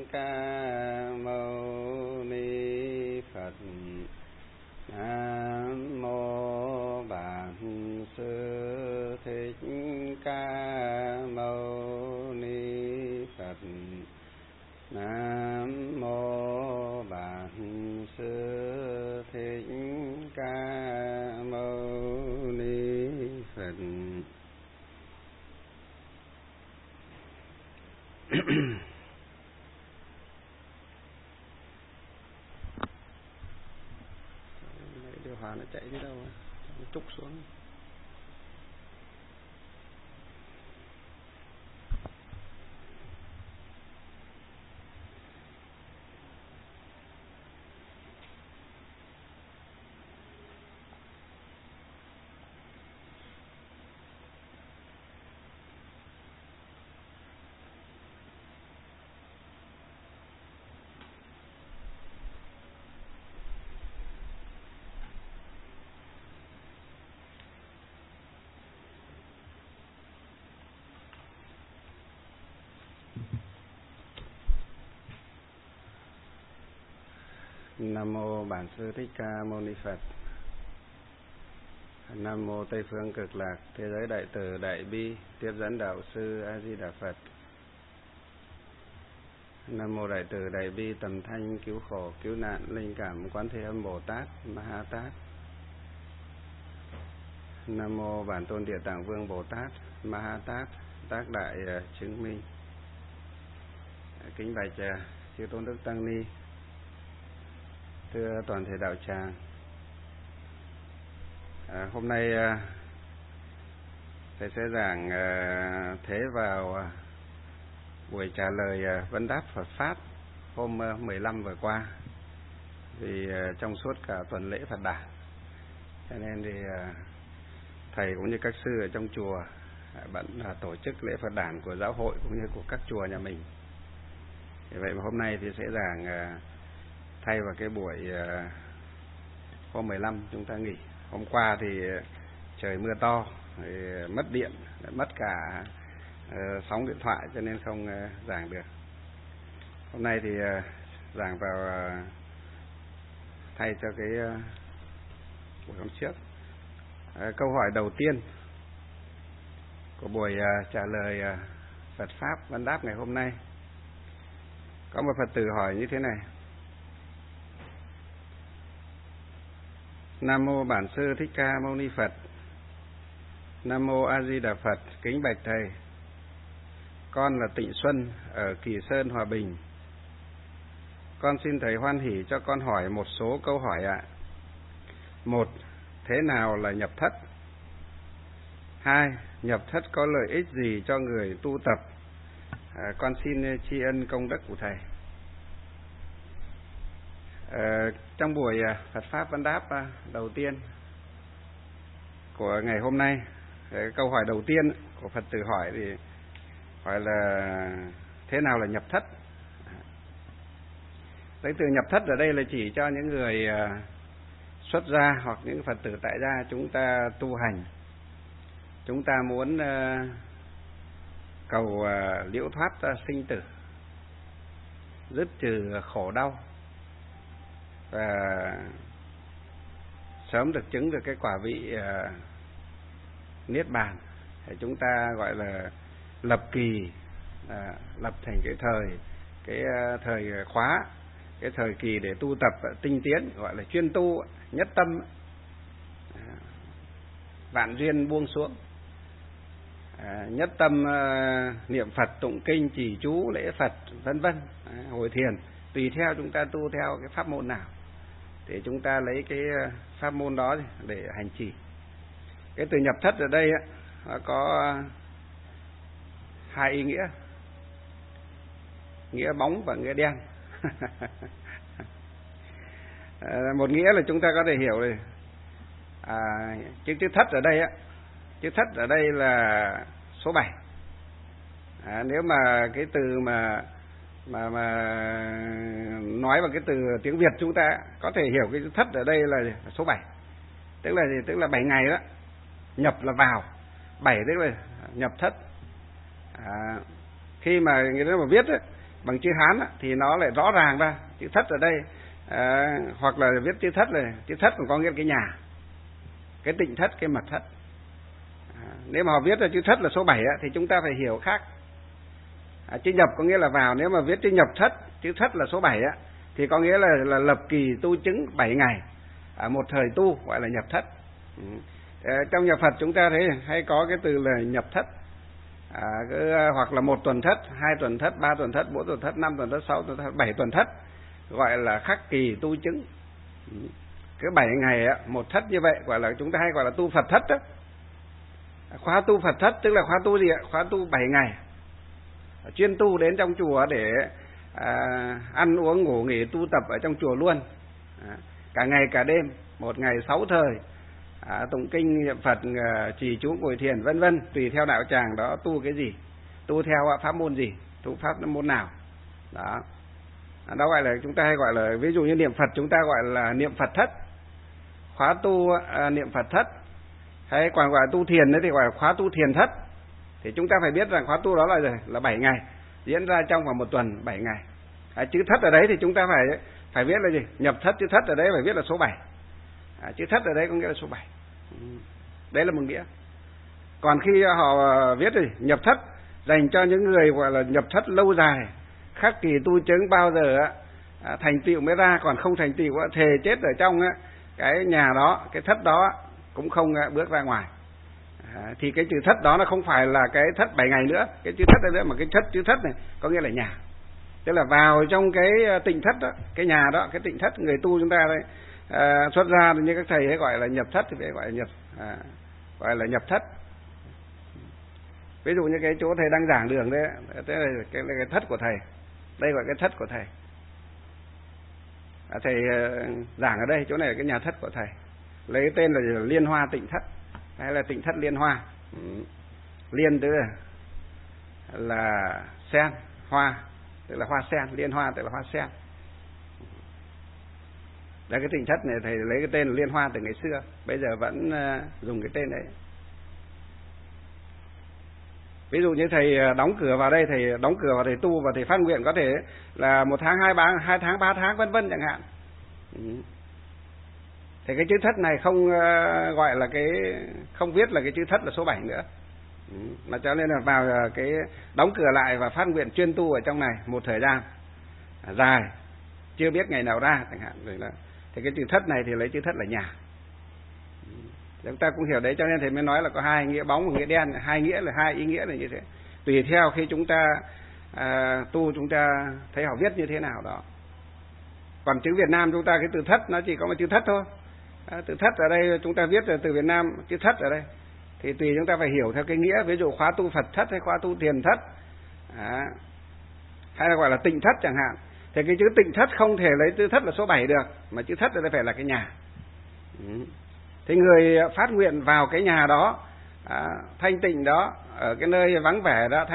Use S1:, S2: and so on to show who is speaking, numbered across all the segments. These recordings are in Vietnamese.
S1: Ca Mâu Ni Phật. Nam mô Bản Sư Thích Ca Mâu Ni Phật. Nam mô Bản Sư Thích Ca Mâu Ni Phật. Điều hòa nó chạy đi đâu, nó trúc xuống. Nam mô Bản Sư Thích Ca Mâu Ni Phật. Nam mô Tây Phương Cực Lạc Thế Giới Đại Từ Đại Bi Tiếp Dẫn Đạo Sư A Di Đà Phật. Nam mô Đại Từ Đại Bi Tầm Thanh Cứu Khổ Cứu Nạn Linh Cảm Quán Thế Âm Bồ Tát Ma Ha Tát. Nam mô Bản Tôn Địa Tạng Vương Bồ Tát Ma Ha Tát Tác Đại Chứng Minh. Kính bạch chư Tôn Đức Tăng Ni, thưa toàn thể đạo tràng. Hôm nay thầy sẽ giảng thế vào buổi trả lời vấn đáp Phật Pháp hôm 15 vừa qua. Vì trong suốt cả tuần lễ Phật đản, cho nên thì thầy cũng như các sư ở trong chùa vẫn tổ chức lễ Phật đản của giáo hội cũng như của các chùa nhà mình. Vậy mà hôm nay thì sẽ giảng thay vào cái buổi hôm 15 chúng ta nghỉ. Hôm qua thì trời mưa to, thì mất điện, mất cả sóng điện thoại cho nên không giảng được. Hôm nay thì giảng vào thay cho cái buổi hôm trước. Câu hỏi đầu tiên của buổi trả lời Phật Pháp vấn đáp ngày hôm nay. Có một Phật tử hỏi như thế này: Nam mô Bản Sư Thích Ca Mâu Ni Phật. Nam mô A Di Đà Phật. Kính bạch thầy, con là Tịnh Xuân ở Kỳ Sơn, Hòa Bình. Con xin thầy hoan hỷ cho con hỏi một số câu hỏi ạ. 1. Thế nào là nhập thất? 2. Nhập thất có lợi ích gì cho người tu tập? Con xin tri ân công đức của thầy. Trong buổi Phật Pháp vấn đáp đầu tiên của ngày hôm nay, câu hỏi đầu tiên của Phật tử hỏi thì hỏi là thế nào là nhập thất? Cái từ nhập thất ở đây là chỉ cho những người xuất gia hoặc những Phật tử tại gia chúng ta tu hành, chúng ta muốn cầu liễu thoát sinh tử, dứt trừ khổ đau và sớm được chứng được cái quả vị niết bàn. Thì chúng ta gọi là lập kỳ, lập thành cái thời khóa, cái thời kỳ để tu tập tinh tiến, gọi là chuyên tu, nhất tâm, vạn duyên buông xuống, nhất tâm niệm Phật, tụng kinh, trì chú, lễ Phật, vân vân, hồi thiền, tùy theo chúng ta tu theo cái pháp môn nào thì chúng ta lấy cái pháp môn đó để hành trì. Cái từ nhập thất ở đây nó có hai ý nghĩa, nghĩa bóng và nghĩa đen. Một nghĩa là chúng ta có thể hiểu rồi, chữ thất ở đây chữ thất ở đây là số 7. Nếu mà cái từ mà nói bằng cái từ tiếng Việt chúng ta có thể hiểu cái chữ thất ở đây là số 7. Tức là gì? Tức là 7 ngày đó. Nhập là vào, 7 tức là nhập thất. Khi mà người ta mà viết ấy, bằng chữ Hán thì nó lại rõ ràng ra. Chữ thất ở đây hoặc là viết chữ thất này, chữ thất còn có nghĩa là cái nhà, cái tịnh thất, cái mật thất. Nếu mà họ viết ra chữ thất là số 7 thì chúng ta phải hiểu khác. Chữ nhập có nghĩa là vào, nếu mà viết chữ nhập thất, chữ thất là số 7 thì có nghĩa là lập kỳ tu chứng 7 ngày, một thời tu gọi là nhập thất. Trong nhà Phật chúng ta thấy hay có cái từ là nhập thất, hoặc là 1 tuần thất, 2 tuần thất, 3 tuần thất, 4 tuần thất, 5 tuần thất, 6 tuần thất, 7 tuần thất, gọi là khắc kỳ tu chứng. Cái 7 ngày một thất như vậy gọi là chúng ta hay gọi là tu Phật thất đó. Khóa tu Phật thất tức là khóa tu gì ạ? Khóa tu 7 ngày, chuyên tu đến trong chùa để ăn uống ngủ nghỉ tu tập ở trong chùa luôn, cả ngày cả đêm, một ngày 6 thời, tụng kinh niệm Phật, trì chú ngồi thiền vân vân, tùy theo đạo tràng đó tu cái gì, tu theo pháp môn gì, tu pháp môn nào đó. Đó gọi là chúng ta hay gọi là, ví dụ như niệm Phật chúng ta gọi là niệm Phật thất, khóa tu niệm Phật thất, hay còn gọi là tu thiền đấy thì gọi là khóa tu thiền thất. Thì chúng ta phải biết rằng khóa tu đó là 7 ngày, diễn ra trong vòng 1 tuần 7 ngày. Chữ thất ở đấy thì chúng ta phải viết là gì? Nhập thất, chữ thất ở đấy phải viết là số 7. Chữ thất ở đấy có nghĩa là số 7. Đấy là một nghĩa. Còn khi họ viết thì nhập thất dành cho những người gọi là nhập thất lâu dài, khắc kỳ tu chứng bao giờ thành tựu mới ra, còn không thành tựu thề chết ở trong cái nhà đó, cái thất đó cũng không bước ra ngoài. Thì cái chữ thất đó nó không phải là cái thất 7 ngày nữa, cái chữ thất đấy nữa, mà cái chữ thất này có nghĩa là nhà. Tức là vào trong cái tịnh thất đó, cái nhà đó, cái tịnh thất người tu chúng ta đây xuất ra như các thầy ấy gọi là nhập thất thì phải gọi là nhập thất. Ví dụ như cái chỗ thầy đang giảng đường đấy, thế là cái thất của thầy, đây gọi cái thất của thầy. Thầy giảng ở đây, chỗ này là cái nhà thất của thầy, lấy cái tên là Liên Hoa Tịnh Thất hay là Tịnh Thất Liên Hoa. Liên tức là sen, hoa tức là hoa sen, liên hoa tức là hoa sen. Đấy, cái tịnh thất này thầy lấy cái tên là Liên Hoa từ ngày xưa, bây giờ vẫn dùng cái tên đấy. Ví dụ như thầy đóng cửa vào đây, thầy đóng cửa vào thầy tu và thầy phát nguyện có thể là 1 tháng, 2 tháng, 3 tháng vân vân chẳng hạn. Thì cái chữ thất này không gọi là không viết là cái chữ thất là số 7 nữa. Mà cho nên là vào cái đóng cửa lại và phát nguyện chuyên tu ở trong này một thời gian dài, chưa biết ngày nào ra chẳng hạn rồi là thì cái chữ thất này thì lấy chữ thất là nhà. Chúng ta cũng hiểu đấy, cho nên thầy mới nói là có 2 nghĩa bóng và nghĩa đen, 2 nghĩa là 2 ý nghĩa là như thế. Tùy theo khi chúng ta tu chúng ta thấy họ viết như thế nào đó. Còn chữ Việt Nam chúng ta cái từ thất nó chỉ có một chữ thất thôi. Từ thất ở đây chúng ta viết là từ Việt Nam chữ thất ở đây thì tùy chúng ta phải hiểu theo cái nghĩa, ví dụ khóa tu Phật thất hay khóa tu thiền thất, hay là gọi là tịnh thất chẳng hạn. Thì cái chữ tịnh thất không thể lấy chữ thất là số 7 được, mà chữ thất ở đây phải là cái nhà. Thì người phát nguyện vào cái nhà đó, thanh tịnh đó, ở cái nơi vắng vẻ đó,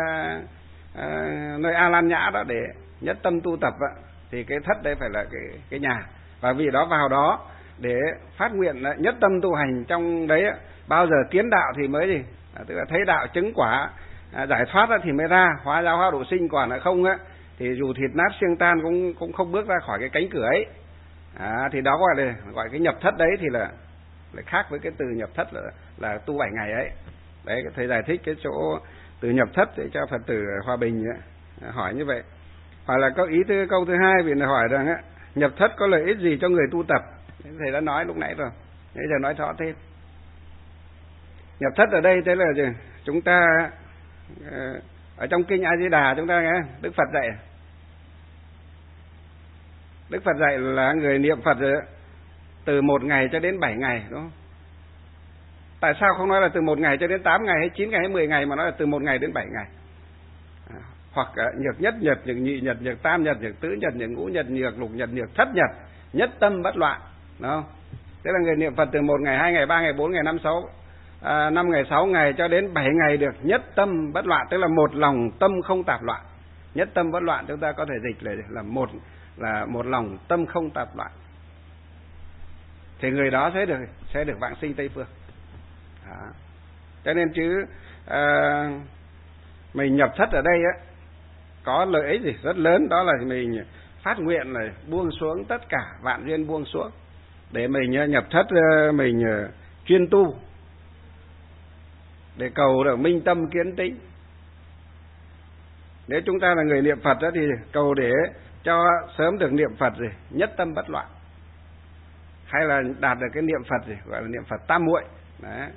S1: nơi A Lan Nhã đó để nhất tâm tu tập thì cái thất đây phải là cái nhà. Và vì đó vào đó để phát nguyện nhất tâm tu hành trong đấy, bao giờ kiến đạo thì mới gì, tức là thấy đạo chứng quả, giải thoát thì mới ra, hóa giáo hóa độ sinh, còn là không thì dù thịt nát xương tan cũng không bước ra khỏi cái cánh cửa ấy. Thì đó gọi cái nhập thất đấy thì là lại khác với cái từ nhập thất là tu 7 ngày ấy. Đấy, thầy giải thích cái chỗ từ nhập thất để cho Phật tử Hòa Bình hỏi như vậy. Hoặc là có ý câu thứ 2 vì hỏi rằng nhập thất có lợi ích gì cho người tu tập. Thầy đã nói lúc nãy rồi, bây giờ nói rõ thêm. Nhập thất ở đây thế là gì? Chúng ta ở trong kinh A Di Đà chúng ta nghe Đức Phật dạy. Đức Phật dạy là người niệm Phật từ 1 ngày cho đến 7 ngày, đúng không? Tại sao không nói là từ 1 ngày cho đến 8 ngày hay 9 ngày hay 10 ngày mà nói là từ 1 ngày đến 7 ngày? Hoặc nhược nhất nhật, nhược nhị nhật, nhược tam nhật, nhược tứ nhật, nhược ngũ nhật, nhược lục nhật, nhược thất nhật, nhất tâm bất loạn, đúng không? Thế là người niệm Phật từ 1 ngày, 2 ngày, 3 ngày, 4 ngày, 5 ngày, 6 ngày cho đến 7 ngày được nhất tâm bất loạn, tức là một lòng tâm không tạp loạn. Nhất tâm bất loạn chúng ta có thể dịch là một lòng tâm không tạp loạn. Thì người đó sẽ được vãng sinh Tây Phương. Đó. Cho nên mình nhập thất ở đây có lợi ích gì rất lớn, đó là mình phát nguyện là buông xuống tất cả vạn duyên buông xuống để mình nhập thất, mình chuyên tu để cầu được minh tâm kiến tĩnh. Nếu chúng ta là người niệm Phật đó thì cầu để cho sớm được niệm Phật gì nhất tâm bất loạn, hay là đạt được cái niệm Phật gì gọi là niệm Phật tam muội. Đấy.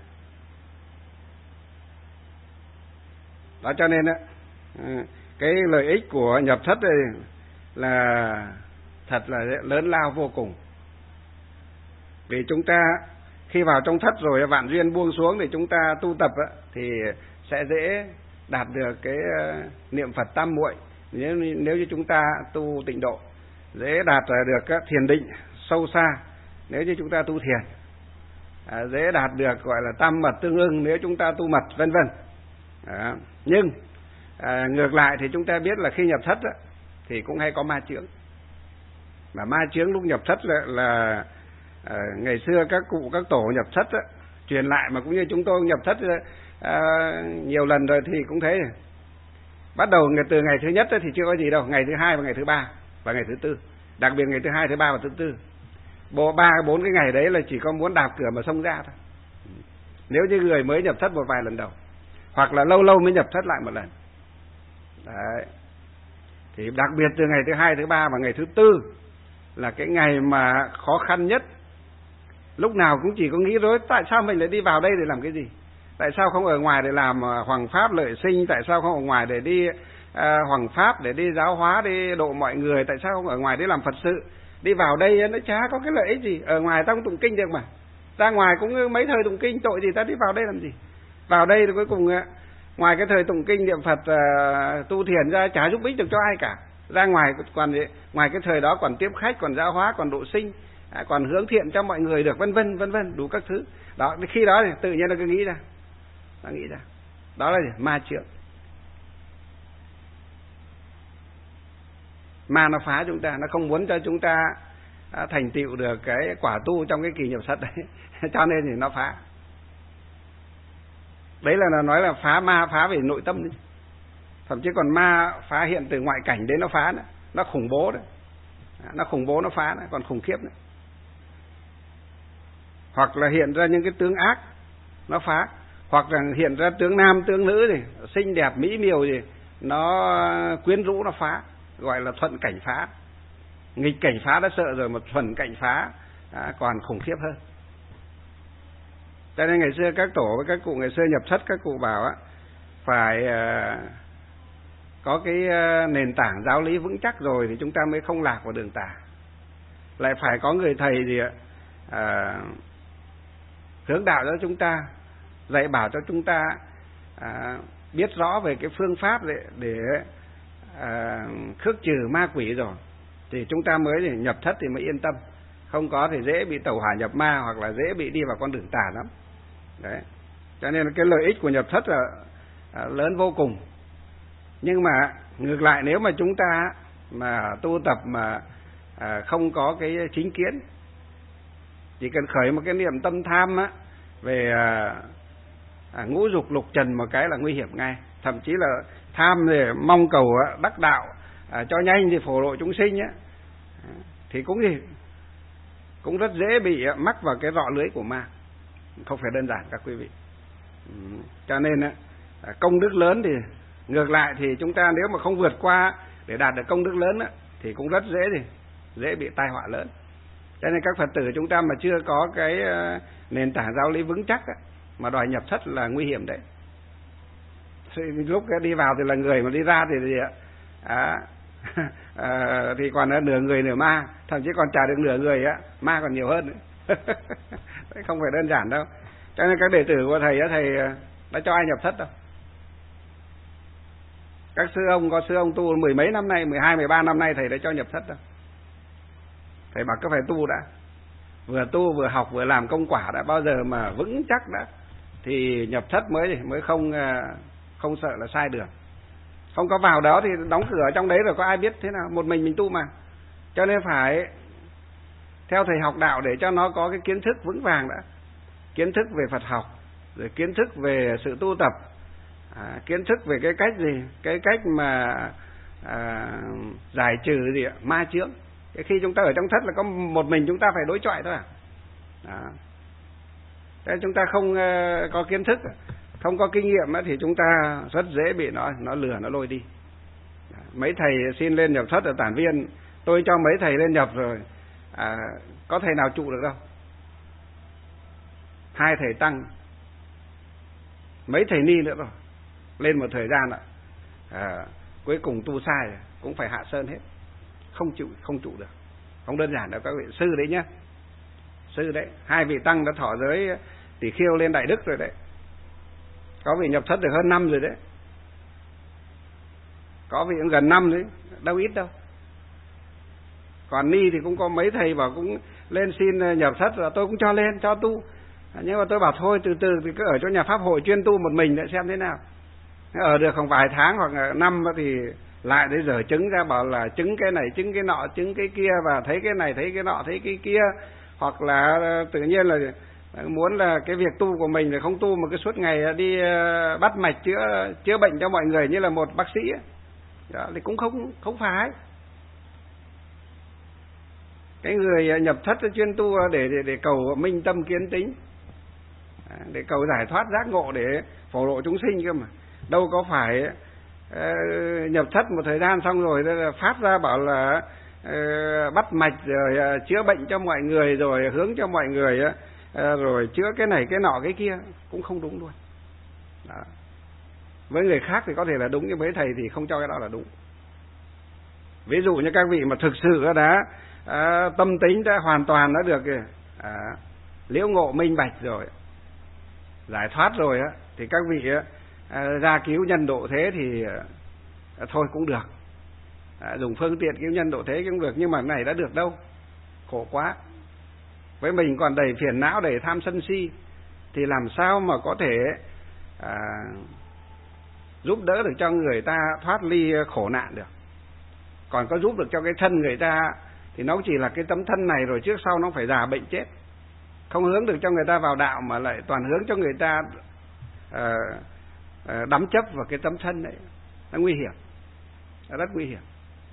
S1: Đó cho nên đó, cái lợi ích của nhập thất đây là thật là lớn lao vô cùng. Vì chúng ta khi vào trong thất rồi vạn duyên buông xuống thì chúng ta tu tập thì sẽ dễ đạt được cái niệm Phật tam muội. Nếu như chúng ta tu tịnh độ, dễ đạt được các thiền định sâu xa nếu như chúng ta tu thiền, dễ đạt được gọi là tam mật tương ưng nếu chúng ta tu mật, vân vân. Nhưng ngược lại thì chúng ta biết là khi nhập thất thì cũng hay có ma chướng. Mà ma chướng lúc nhập thất là ngày xưa các cụ các tổ nhập thất truyền lại, mà cũng như chúng tôi nhập thất nhiều lần rồi thì cũng thấy bắt đầu từ ngày thứ nhất thì chưa có gì đâu, ngày thứ hai và ngày thứ ba và ngày thứ tư, đặc biệt ngày thứ hai, thứ ba và thứ tư, bộ 3-4 cái ngày đấy là chỉ có muốn đạp cửa mà xông ra thôi. Nếu như người mới nhập thất một vài lần đầu, hoặc là lâu lâu mới nhập thất lại một lần. Đấy. Thì đặc biệt từ ngày thứ hai, thứ ba và ngày thứ tư là cái ngày mà khó khăn nhất. Lúc nào cũng chỉ có nghĩ rối, tại sao mình lại đi vào đây để làm cái gì? Tại sao không ở ngoài để làm hoằng pháp lợi sinh? Tại sao không ở ngoài để đi hoằng pháp, để đi giáo hóa, đi độ mọi người? Tại sao không ở ngoài để làm Phật sự? Đi vào đây nó chả có cái lợi ích gì. Ở ngoài ta không tụng kinh được mà. Ra ngoài cũng mấy thời tụng kinh, tội gì ta đi vào đây làm gì? Vào đây thì cuối cùng ngoài cái thời tụng kinh niệm Phật tu thiền ra chả giúp ích được cho ai cả. Ra ngoài còn ngoài cái thời đó còn tiếp khách, còn giáo hóa, còn độ sinh, còn hướng thiện cho mọi người được, vân vân đủ các thứ. Đó, khi đó thì tự nhiên nó cứ nghĩ ra. Nó nghĩ ra. Đó là gì? Ma chướng. Ma nó phá chúng ta, nó không muốn cho chúng ta thành tựu được cái quả tu trong cái kỳ nhập thất đấy. Cho nên thì nó phá. Đấy là nó nói là phá ma, phá về nội tâm đấy. Thậm chí còn ma phá hiện từ ngoại cảnh đến nó phá nữa. Nó khủng bố đấy. Nó khủng bố, nó phá nữa, còn khủng khiếp nữa. Hoặc là hiện ra những cái tướng ác, nó phá. Hoặc là hiện ra tướng nam, tướng nữ thì xinh đẹp, mỹ miều gì, nó quyến rũ, nó phá. Gọi là thuận cảnh phá. Nghịch cảnh phá đã sợ rồi, mà thuận cảnh phá còn khủng khiếp hơn. Cho nên ngày xưa các tổ với các cụ ngày xưa nhập thất, các cụ bảo phải có cái nền tảng giáo lý vững chắc rồi thì chúng ta mới không lạc vào đường tà. Lại phải có người thầy gì hướng đạo cho chúng ta, dạy bảo cho chúng ta biết rõ về cái phương pháp để khước trừ ma quỷ rồi thì chúng ta mới nhập thất thì mới yên tâm. Không có thì dễ bị tẩu hỏa nhập ma, hoặc là dễ bị đi vào con đường tà lắm. Đấy. Cho nên cái lợi ích của nhập thất là lớn vô cùng. Nhưng mà ngược lại, nếu mà chúng ta mà tu tập mà không có cái chính kiến, chỉ cần khởi một cái niệm tâm tham về ngũ dục lục trần một cái là nguy hiểm ngay. Thậm chí là tham để mong cầu đắc đạo cho nhanh thì phổ độ chúng sinh thì cũng rất dễ bị mắc vào cái rọ lưới của ma. Không phải đơn giản các quý vị. Cho nên công đức lớn thì ngược lại thì chúng ta nếu mà không vượt qua để đạt được công đức lớn thì cũng rất dễ bị tai họa lớn. Cho nên các Phật tử chúng ta mà chưa có cái nền tảng giáo lý vững chắc mà đòi nhập thất là nguy hiểm đấy. Lúc đi vào thì là người, mà đi ra thì thì còn nửa người nửa ma, thậm chí còn chả được nửa người ma còn nhiều hơn. Không phải đơn giản đâu. Cho nên các đệ tử của thầy đã cho ai nhập thất đâu. Các sư ông, có sư ông tu mười mấy năm nay, 12, 13 năm nay thầy đã cho nhập thất đâu. Thầy bảo cứ phải tu đã. Vừa tu vừa học vừa làm công quả đã, bao giờ mà vững chắc đã thì nhập thất mới không sợ là sai đường. Không có vào đó thì đóng cửa ở trong đấy rồi có ai biết thế nào, một mình tu mà. Cho nên phải theo thầy học đạo để cho nó có cái kiến thức vững vàng đã. Kiến thức về Phật học, rồi kiến thức về sự tu tập, kiến thức về cái cách gì, cái cách mà giải trừ gì ạ? Ma chướng. Khi chúng ta ở trong thất là có một mình chúng ta phải đối chọi thôi à. Thế chúng ta không có kiến thức, không có kinh nghiệm thì chúng ta rất dễ bị nó lừa, nó lôi đi. Mấy thầy xin lên nhập thất ở Tản Viên, tôi cho mấy thầy lên nhập rồi, có thầy nào trụ được đâu. 2 thầy tăng, mấy thầy ni nữa rồi, lên một thời gian ạ, cuối cùng tu sai cũng phải hạ sơn hết, không trụ được, không đơn giản đâu các vị. Sư đấy nhá, sư đấy, 2 vị tăng đã thọ giới Tỷ Khiêu lên Đại Đức rồi đấy, có vị nhập thất được hơn 5 rồi đấy, có vị cũng gần 5 đấy, đâu ít đâu. Còn ni thì cũng có mấy thầy bảo cũng lên xin nhập thất rồi, tôi cũng cho lên cho tu, nhưng mà tôi bảo thôi từ từ thì cứ ở chỗ nhà pháp hội chuyên tu một mình để xem thế nào. Ở được không vài tháng hoặc là năm thì lại đến giờ chứng ra bảo là chứng cái này, chứng cái nọ, chứng cái kia, và thấy cái này, thấy cái nọ, thấy cái kia, hoặc là tự nhiên là muốn là cái việc tu của mình là không tu mà cứ suốt ngày đi bắt mạch chữa bệnh cho mọi người như là một bác sĩ ấy. Đó, thì cũng không phải. Cái người nhập thất chuyên tu để cầu minh tâm kiến tính, để cầu giải thoát giác ngộ, để phổ lộ chúng sinh cơ mà. Đâu có phải nhập thất một thời gian xong rồi phát ra bảo là bắt mạch rồi chữa bệnh cho mọi người, rồi hướng cho mọi người, rồi chữa cái này cái nọ cái kia, cũng không đúng luôn. Đó. Với người khác thì có thể là đúng, nhưng với thầy thì không cho cái đó là đúng. Ví dụ như các vị mà thực sự đã tâm tính đã hoàn toàn đã được liễu ngộ minh bạch rồi, giải thoát rồi thì các vị ra cứu nhân độ thế thì thôi cũng được, dùng phương tiện cứu nhân độ thế cũng được, nhưng mà này đã được đâu, khổ quá. Với mình còn đầy phiền não, đầy tham sân si, thì làm sao mà có thể giúp đỡ được cho người ta thoát ly khổ nạn được. Còn có giúp được cho cái thân người ta thì nó chỉ là cái tấm thân này, rồi trước sau nó phải già bệnh chết. Không hướng được cho người ta vào đạo mà lại toàn hướng cho người ta đắm chấp vào cái tấm thân đấy. Nó nguy hiểm, nó rất nguy hiểm.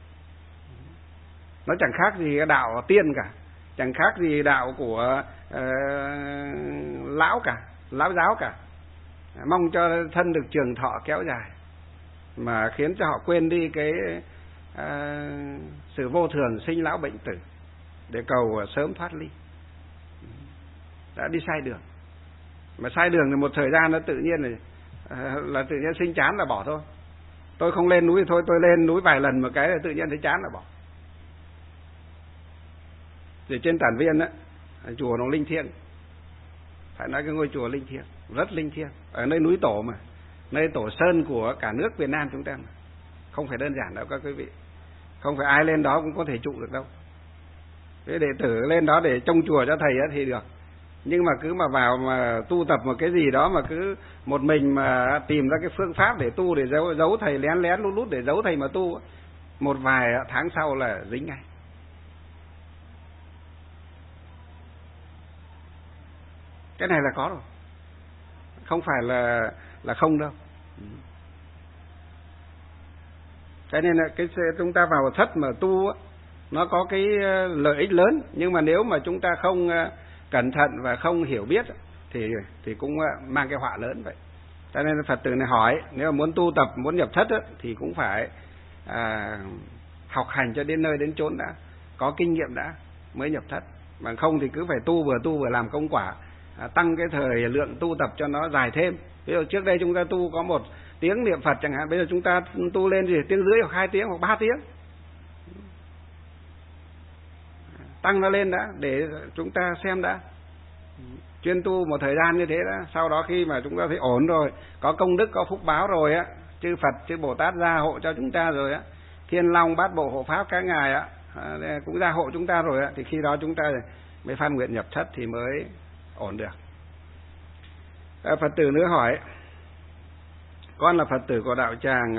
S1: Nó chẳng khác gì đạo tiên cả, chẳng khác gì đạo của lão cả, lão giáo cả. Mong cho thân được trường thọ kéo dài, mà khiến cho họ quên đi cái sự vô thường sinh lão bệnh tử, để cầu sớm thoát ly. Đã đi sai đường, mà sai đường thì một thời gian nó tự nhiên là tự nhiên sinh chán là bỏ thôi. Tôi không lên núi thì thôi, tôi lên núi vài lần một cái là tự nhiên thấy chán là bỏ. Thì trên Tản Viên á, chùa nó linh thiêng, phải nói cái ngôi chùa linh thiêng, rất linh thiêng, ở nơi núi tổ mà, nơi tổ sơn của cả nước Việt Nam chúng ta mà. Không phải đơn giản đâu các quý vị, không phải ai lên đó cũng có thể trụ được đâu. Cái đệ tử lên đó để trông chùa cho thầy thì được, nhưng mà cứ mà vào mà tu tập một cái gì đó mà cứ một mình mà tìm ra cái phương pháp để tu, để giấu thầy, lén lén lút lút để giấu thầy mà tu, một vài tháng sau là dính ngay. Cái này là có rồi, không phải là không đâu. Cho nên là chúng ta vào thất mà tu nó có cái lợi ích lớn, nhưng mà nếu mà chúng ta không cẩn thận và không hiểu biết thì cũng mang cái họa lớn vậy. Cho nên Phật tử này hỏi, nếu mà muốn tu tập, muốn nhập thất thì cũng phải học hành cho đến nơi đến chốn đã, có kinh nghiệm đã mới nhập thất. Bằng không thì cứ phải tu vừa làm công quả, tăng cái thời lượng tu tập cho nó dài thêm. Ví dụ trước đây chúng ta tu có 1 tiếng niệm Phật chẳng hạn, bây giờ chúng ta tu lên thì 1,5 tiếng hoặc 2 tiếng hoặc 3 tiếng. Tăng nó lên đã, để chúng ta xem đã. Chuyên tu một thời gian như thế đã, sau đó khi mà chúng ta thấy ổn rồi, có công đức, có phúc báo rồi á, chư Phật, chư Bồ Tát gia hộ cho chúng ta rồi á, Thiên Long Bát Bộ hộ pháp các ngài cũng gia hộ chúng ta rồi á, thì khi đó chúng ta mới phát nguyện nhập thất thì mới ổn được. Phật tử nữa hỏi, con là Phật tử của đạo tràng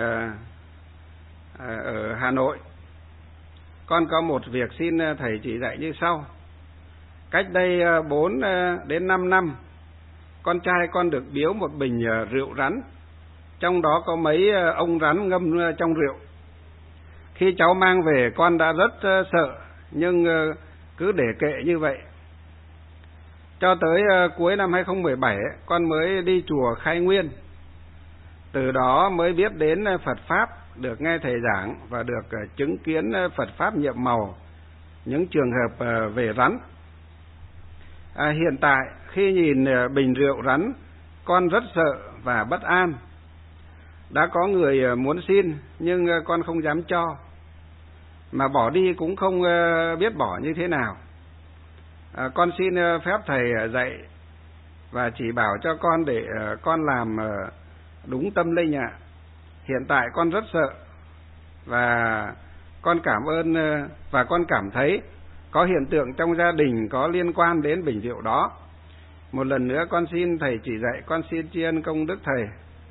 S1: ở Hà Nội. Con có một việc xin thầy chỉ dạy như sau. Cách đây 4 đến 5 năm, con trai con được biếu một bình rượu rắn, trong đó có mấy ông rắn ngâm trong rượu. Khi cháu mang về con đã rất sợ, nhưng cứ để kệ như vậy. Cho tới cuối năm 2017 con mới đi chùa Khai Nguyên. Từ đó mới biết đến Phật Pháp, được nghe thầy giảng và được chứng kiến Phật Pháp nhiệm màu, những trường hợp về rắn. Hiện tại khi nhìn bình rượu rắn, con rất sợ và bất an. Đã có người muốn xin nhưng con không dám cho, mà bỏ đi cũng không biết bỏ như thế nào. Con xin phép thầy dạy và chỉ bảo cho con để con làm đúng tâm linh ạ. Hiện tại con rất sợ và con cảm ơn và con cảm thấy có hiện tượng trong gia đình có liên quan đến bình rượu đó. Một lần nữa con xin thầy chỉ dạy, con xin tri ân công đức thầy.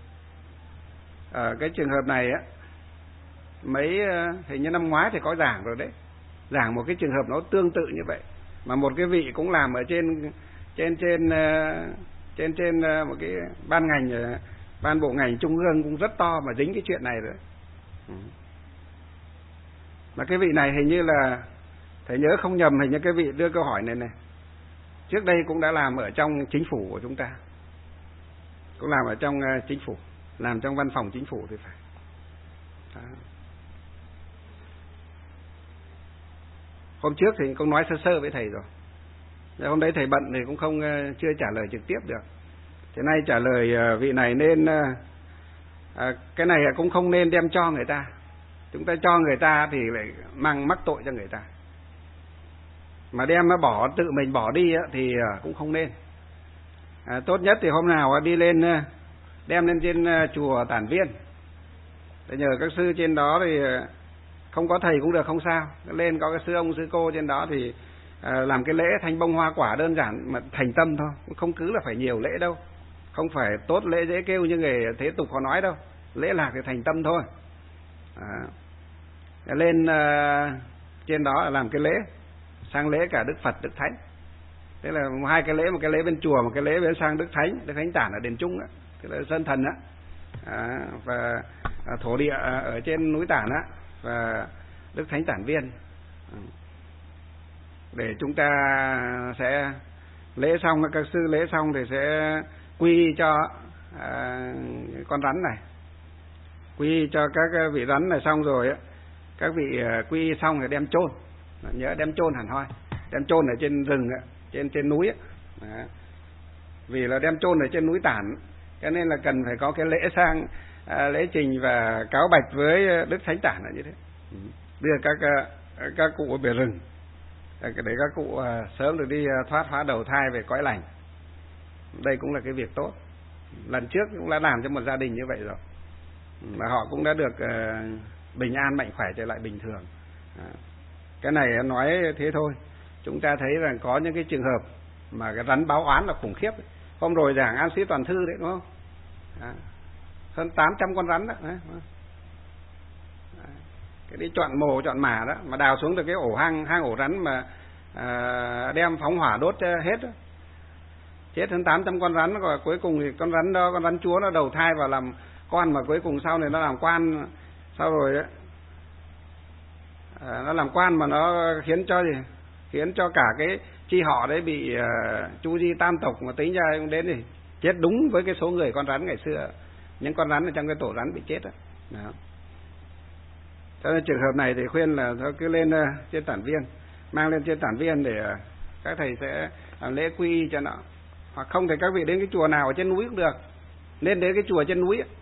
S1: Cái trường hợp này á, hình như năm ngoái thì có giảng rồi đấy, giảng một cái trường hợp nó tương tự như vậy, mà một cái vị cũng làm ở trên một cái ban ngành, ban bộ ngành trung ương cũng rất to mà dính cái chuyện này rồi. Mà cái vị này hình như là thầy nhớ không nhầm, hình như cái vị đưa câu hỏi này trước đây cũng đã làm ở trong chính phủ của chúng ta, cũng làm ở trong chính phủ, làm trong văn phòng chính phủ thì phải. Đó. Hôm trước thì cũng nói sơ sơ với thầy rồi, hôm đấy thầy bận thì cũng không chưa trả lời trực tiếp được. Thế nay trả lời vị này nên cái này cũng không nên đem cho người ta. Chúng ta cho người ta thì lại mắc tội cho người ta, mà đem nó tự mình bỏ đi thì cũng không nên. Tốt nhất thì hôm nào đi lên đem lên trên chùa Tản Viên, để nhờ các sư trên đó, thì không có thầy cũng được, không sao, lên có cái sư ông sư cô trên đó thì làm cái lễ thanh bông hoa quả đơn giản mà thành tâm thôi, không cứ là phải nhiều lễ đâu, không phải tốt lễ dễ kêu như người thế tục họ nói đâu, lễ lạc thì thành tâm thôi. Lên trên đó là làm cái lễ, sang lễ cả Đức Phật Đức Thánh. Thế là hai cái lễ, một cái lễ bên chùa, một cái lễ bên sang Đức Thánh Tản ở đền Trung á, cái là Sơn Thần á, và thổ địa ở trên núi Tản á, và Đức Thánh Tản Viên. Để chúng ta sẽ lễ xong, các sư lễ xong thì sẽ quy cho con rắn này, quy cho các vị rắn này, xong rồi á, các vị quy xong thì đem chôn, nhớ đem chôn hẳn hoi, đem chôn ở trên rừng á, trên núi á. Vì là đem chôn ở trên núi Tản, cho nên là cần phải có cái lễ sang lễ trình và cáo bạch với Đức Thánh Tản là như thế, đưa các cụ về rừng để các cụ sớm được đi thoát hóa đầu thai về cõi lành. Đây cũng là cái việc tốt. Lần trước cũng đã làm cho một gia đình như vậy rồi, và họ cũng đã được bình an mạnh khỏe trở lại bình thường. Cái này nói thế thôi. Chúng ta thấy rằng có những cái trường hợp mà cái rắn báo oán là khủng khiếp. Hôm rồi giảng An Sĩ Toàn Thư đấy, đúng không? Hơn 800 con rắn đó. Cái đi chọn mồ chọn mả đó, mà đào xuống được cái ổ hang ổ rắn mà đem phóng hỏa đốt hết đó. Chết hơn 800 con rắn, rồi cuối cùng thì con rắn đó, con rắn chúa nó đầu thai vào làm con, mà cuối cùng sau này nó làm quan, sau rồi ấy, nó làm quan mà nó khiến cho cả cái chi họ đấy bị chu di tam tộc, mà tính ra cũng đến thì chết đúng với cái số người con rắn ngày xưa, những con rắn ở trong cái tổ rắn bị chết đó. Cho nên trường hợp này thì khuyên là thôi cứ lên trên Tản Viên, mang lên trên Tản Viên để các thầy sẽ làm lễ quy y cho nó. Hoặc không thì các vị đến cái chùa nào ở trên núi cũng được, nên đến cái chùa trên núi ấy.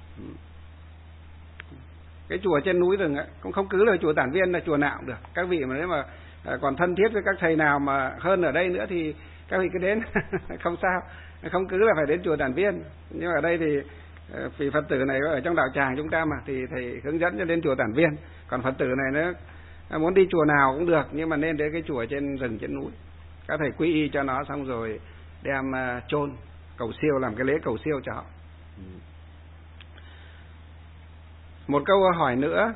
S1: Cái chùa trên núi rừng ấy, cũng không cứ là chùa Tản Viên là chùa nào cũng được. Các vị mà nếu mà còn thân thiết với các thầy nào mà hơn ở đây nữa thì các vị cứ đến không sao, không cứ là phải đến chùa Tản Viên. Nhưng mà ở đây thì vì Phật tử này ở trong đạo tràng chúng ta mà, thì thầy hướng dẫn cho đến chùa Tản Viên. Còn Phật tử này nó muốn đi chùa nào cũng được, nhưng mà nên đến cái chùa trên rừng trên núi. Các thầy quy y cho nó, xong rồi đem chôn cầu siêu, làm cái lễ cầu siêu cho họ. Một câu hỏi nữa.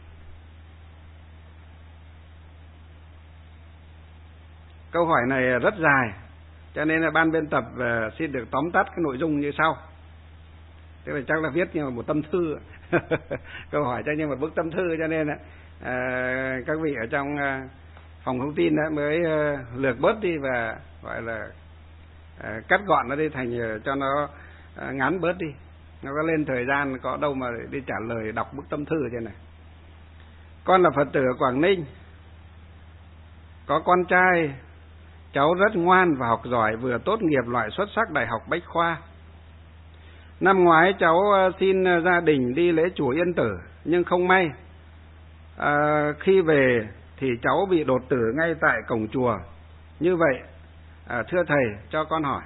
S1: Câu hỏi này rất dài, cho nên là ban biên tập xin được tóm tắt cái nội dung như sau. tức là chắc là viết như một tâm thư. Câu hỏi chắc như một bức tâm thư, cho nên các vị ở trong phòng thông tin mới lược bớt đi và gọi là cắt gọn nó đi thành cho nó ngắn bớt đi, nó có lên thời gian có đâu mà đi trả lời đọc bức tâm thư thế này. Con là Phật tử ở Quảng Ninh, có con trai, cháu rất ngoan và học giỏi, vừa tốt nghiệp loại xuất sắc Đại học Bách Khoa. Năm ngoái cháu xin gia đình đi lễ chùa Yên Tử, nhưng không may khi về thì cháu bị đột tử ngay tại cổng chùa. Như vậy, thưa thầy cho con hỏi,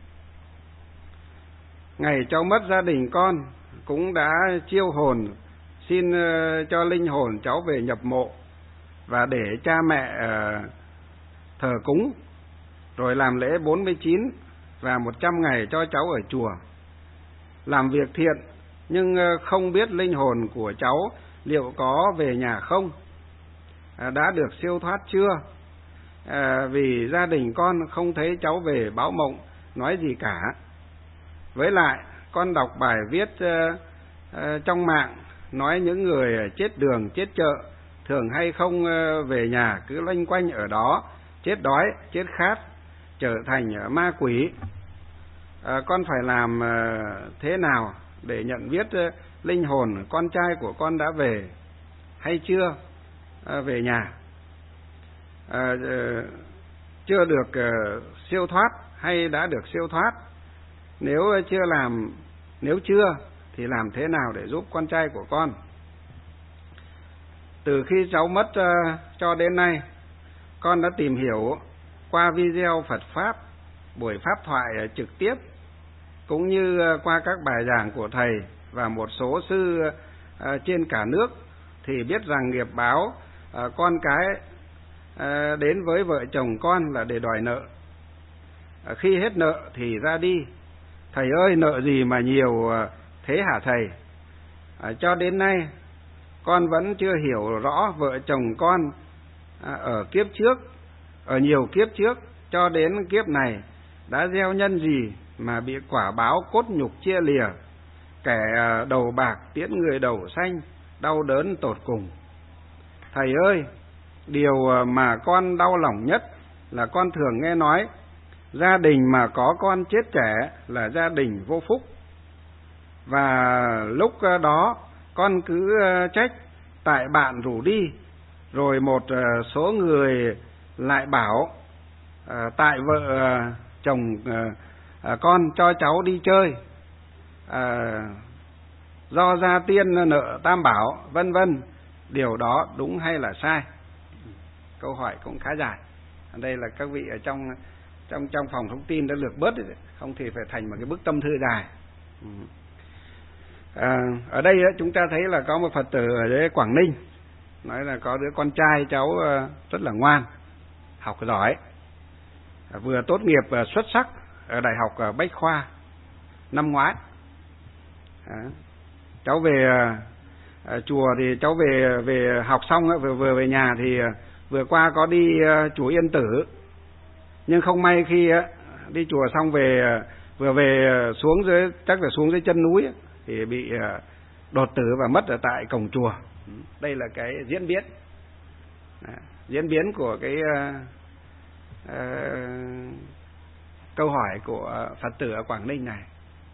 S1: ngày cháu mất gia đình con cũng đã chiêu hồn xin cho linh hồn cháu về nhập mộ và để cha mẹ thờ cúng, rồi làm lễ 49 và 100 ngày cho cháu ở chùa làm việc thiện, nhưng không biết linh hồn của cháu liệu có về nhà không, đã được siêu thoát chưa, vì gia đình con không thấy cháu về báo mộng nói gì cả. Với lại con đọc bài viết trong mạng nói những người chết đường chết chợ thường hay không về nhà, cứ loanh quanh ở đó, chết đói chết khát, trở thành ma quỷ. Con phải làm thế nào để nhận biết linh hồn con trai của con đã về hay chưa về nhà, chưa được siêu thoát hay đã được siêu thoát? Nếu chưa thì làm thế nào để giúp con trai của con? Từ khi cháu mất cho đến nay, con đã tìm hiểu qua video Phật Pháp, buổi pháp thoại trực tiếp, cũng như qua các bài giảng của thầy và một số sư trên cả nước, thì biết rằng nghiệp báo con cái đến với vợ chồng con là để đòi nợ. Khi hết nợ thì ra đi. Thầy ơi, nợ gì mà nhiều thế hả thầy? Cho đến nay con vẫn chưa hiểu rõ vợ chồng con ở kiếp trước, ở nhiều kiếp trước cho đến kiếp này đã gieo nhân gì mà bị quả báo cốt nhục chia lìa, kẻ đầu bạc tiễn người đầu xanh, đau đớn tột cùng. Thầy ơi, điều mà con đau lòng nhất là con thường nghe nói gia đình mà có con chết trẻ là gia đình vô phúc. Và lúc đó con cứ trách tại bạn rủ đi, rồi một số người lại bảo tại vợ chồng con cho cháu đi chơi, do gia tiên nợ tam bảo, vân vân. Điều đó đúng hay là sai? Câu hỏi cũng khá dài. Đây là các vị ở trong phòng thông tin đã lược bớt, không thì phải thành một cái bức tâm thư dài. Ở đây chúng ta thấy là có một Phật tử ở dưới Quảng Ninh nói là có đứa con trai cháu rất là ngoan, học giỏi, vừa tốt nghiệp xuất sắc ở Đại học Bách Khoa năm ngoái. Cháu về chùa thì cháu về học xong vừa về nhà thì vừa qua có đi chùa Yên Tử, nhưng không may khi đi chùa xong vừa về xuống dưới, chắc là xuống dưới chân núi thì bị đột tử và mất ở tại cổng chùa. Đây là cái diễn biến của cái câu hỏi của Phật tử ở Quảng Ninh này.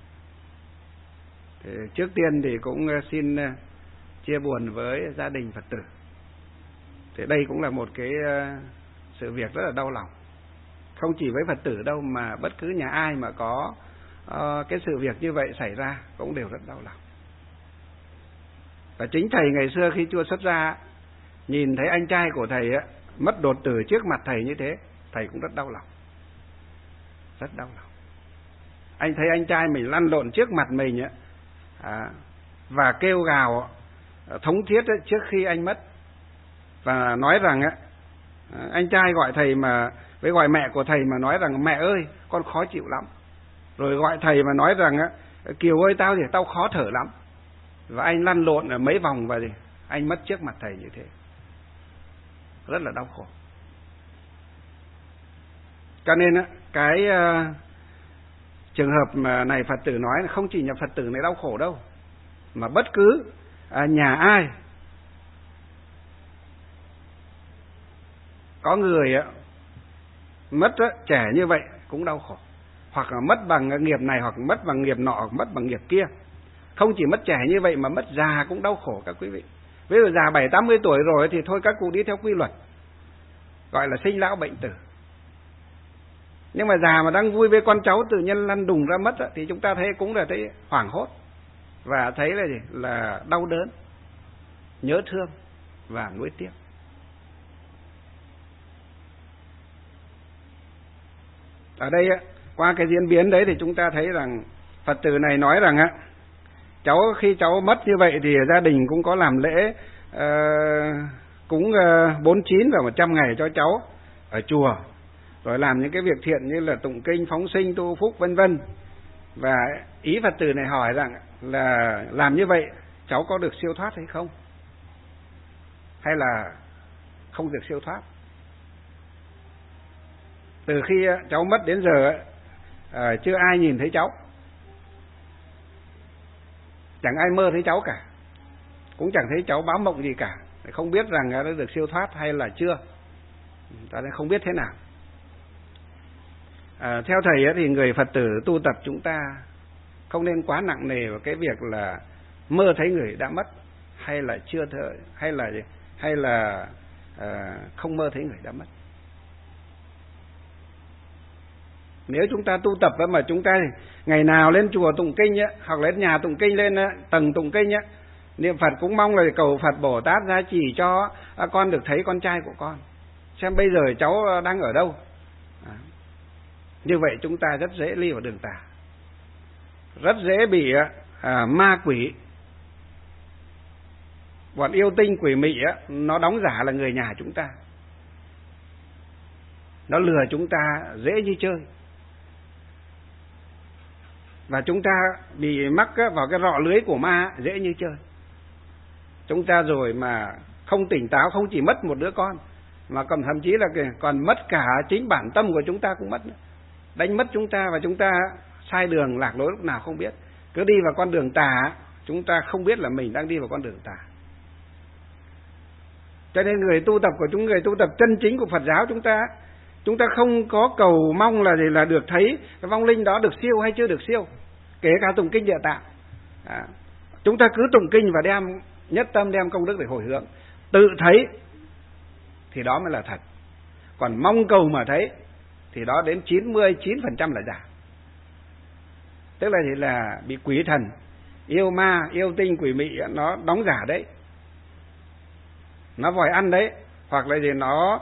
S1: Thì trước tiên thì cũng xin chia buồn với gia đình Phật tử. Thì đây cũng là một cái sự việc rất là đau lòng, không chỉ với Phật tử đâu mà bất cứ nhà ai mà có cái sự việc như vậy xảy ra cũng đều rất đau lòng. Và chính thầy ngày xưa khi chưa xuất gia, nhìn thấy anh trai của thầy mất đột tử trước mặt thầy như thế, thầy cũng rất đau lòng, rất đau lòng. Anh thấy anh trai mình lăn lộn trước mặt mình và kêu gào thống thiết trước khi anh mất, và nói rằng anh trai gọi thầy mà với gọi mẹ của thầy mà nói rằng mẹ ơi con khó chịu lắm, rồi gọi thầy mà nói rằng Kiều ơi tao khó thở lắm, và anh lăn lộn ở mấy vòng và anh mất trước mặt thầy như thế, rất là đau khổ. Cho nên cái Trường hợp mà này Phật tử nói là không chỉ nhà Phật tử này đau khổ đâu, mà bất cứ nhà ai có người mất trẻ như vậy cũng đau khổ, hoặc là mất bằng nghiệp này, hoặc mất bằng nghiệp nọ, hoặc mất bằng nghiệp kia. Không chỉ mất trẻ như vậy mà mất già cũng đau khổ các quý vị. Ví dụ già 70-80 tuổi rồi thì thôi các cụ đi theo quy luật, gọi là sinh lão bệnh tử. Nhưng mà già mà đang vui với con cháu tự nhiên lăn đùng ra mất thì chúng ta thấy cũng là thấy hoảng hốt, và thấy là gì? Là đau đớn, nhớ thương và nuối tiếc. Ở đây qua cái diễn biến đấy thì chúng ta thấy rằng Phật tử này nói rằng khi cháu mất như vậy thì gia đình cũng có làm lễ cúng 49 và 100 ngày cho cháu ở chùa, rồi làm những cái việc thiện như là tụng kinh, phóng sinh, tu phúc vân vân. Và ý Phật tử này hỏi rằng là làm như vậy cháu có được siêu thoát hay không, hay là không được siêu thoát. Từ khi cháu mất đến giờ chưa ai nhìn thấy cháu, chẳng ai mơ thấy cháu cả, cũng chẳng thấy cháu báo mộng gì cả, không biết rằng đã được siêu thoát hay là chưa, ta không biết thế nào. Theo thầy thì người Phật tử tu tập chúng ta không nên quá nặng nề vào cái việc là mơ thấy người đã mất, hay là chưa thấy, hay là không mơ thấy người đã mất. Nếu chúng ta tu tập mà chúng ta ngày nào lên chùa tụng kinh hoặc lên nhà tụng kinh, lên tầng tụng kinh niệm Phật, cũng mong là cầu Phật Bồ Tát gia trì cho con được thấy con trai của con, xem bây giờ cháu đang ở đâu. Như vậy chúng ta rất dễ đi vào đường tà, rất dễ bị ma quỷ, bọn yêu tinh quỷ mị nó đóng giả là người nhà chúng ta, nó lừa chúng ta dễ như chơi. Và chúng ta bị mắc vào cái rọ lưới của ma dễ như chơi. Chúng ta rồi mà không tỉnh táo, không chỉ mất một đứa con, mà còn thậm chí là còn mất cả chính bản tâm của chúng ta cũng mất, đánh mất chúng ta, và chúng ta sai đường lạc lối lúc nào không biết, cứ đi vào con đường tà, chúng ta không biết là mình đang đi vào con đường tà. Cho nên người tu tập của người tu tập chân chính của Phật giáo chúng ta không có cầu mong là được thấy cái vong linh đó được siêu hay chưa được siêu, kể cả tụng kinh Địa Tạng. Chúng ta cứ tụng kinh và đem nhất tâm, đem công đức để hồi hướng, tự thấy thì đó mới là thật. Còn mong cầu mà thấy thì đó đến 99% là giả. Tức là gì? Là bị quỷ thần, yêu ma, yêu tinh quỷ mị nó đóng giả đấy, nó vòi ăn đấy, hoặc là gì nó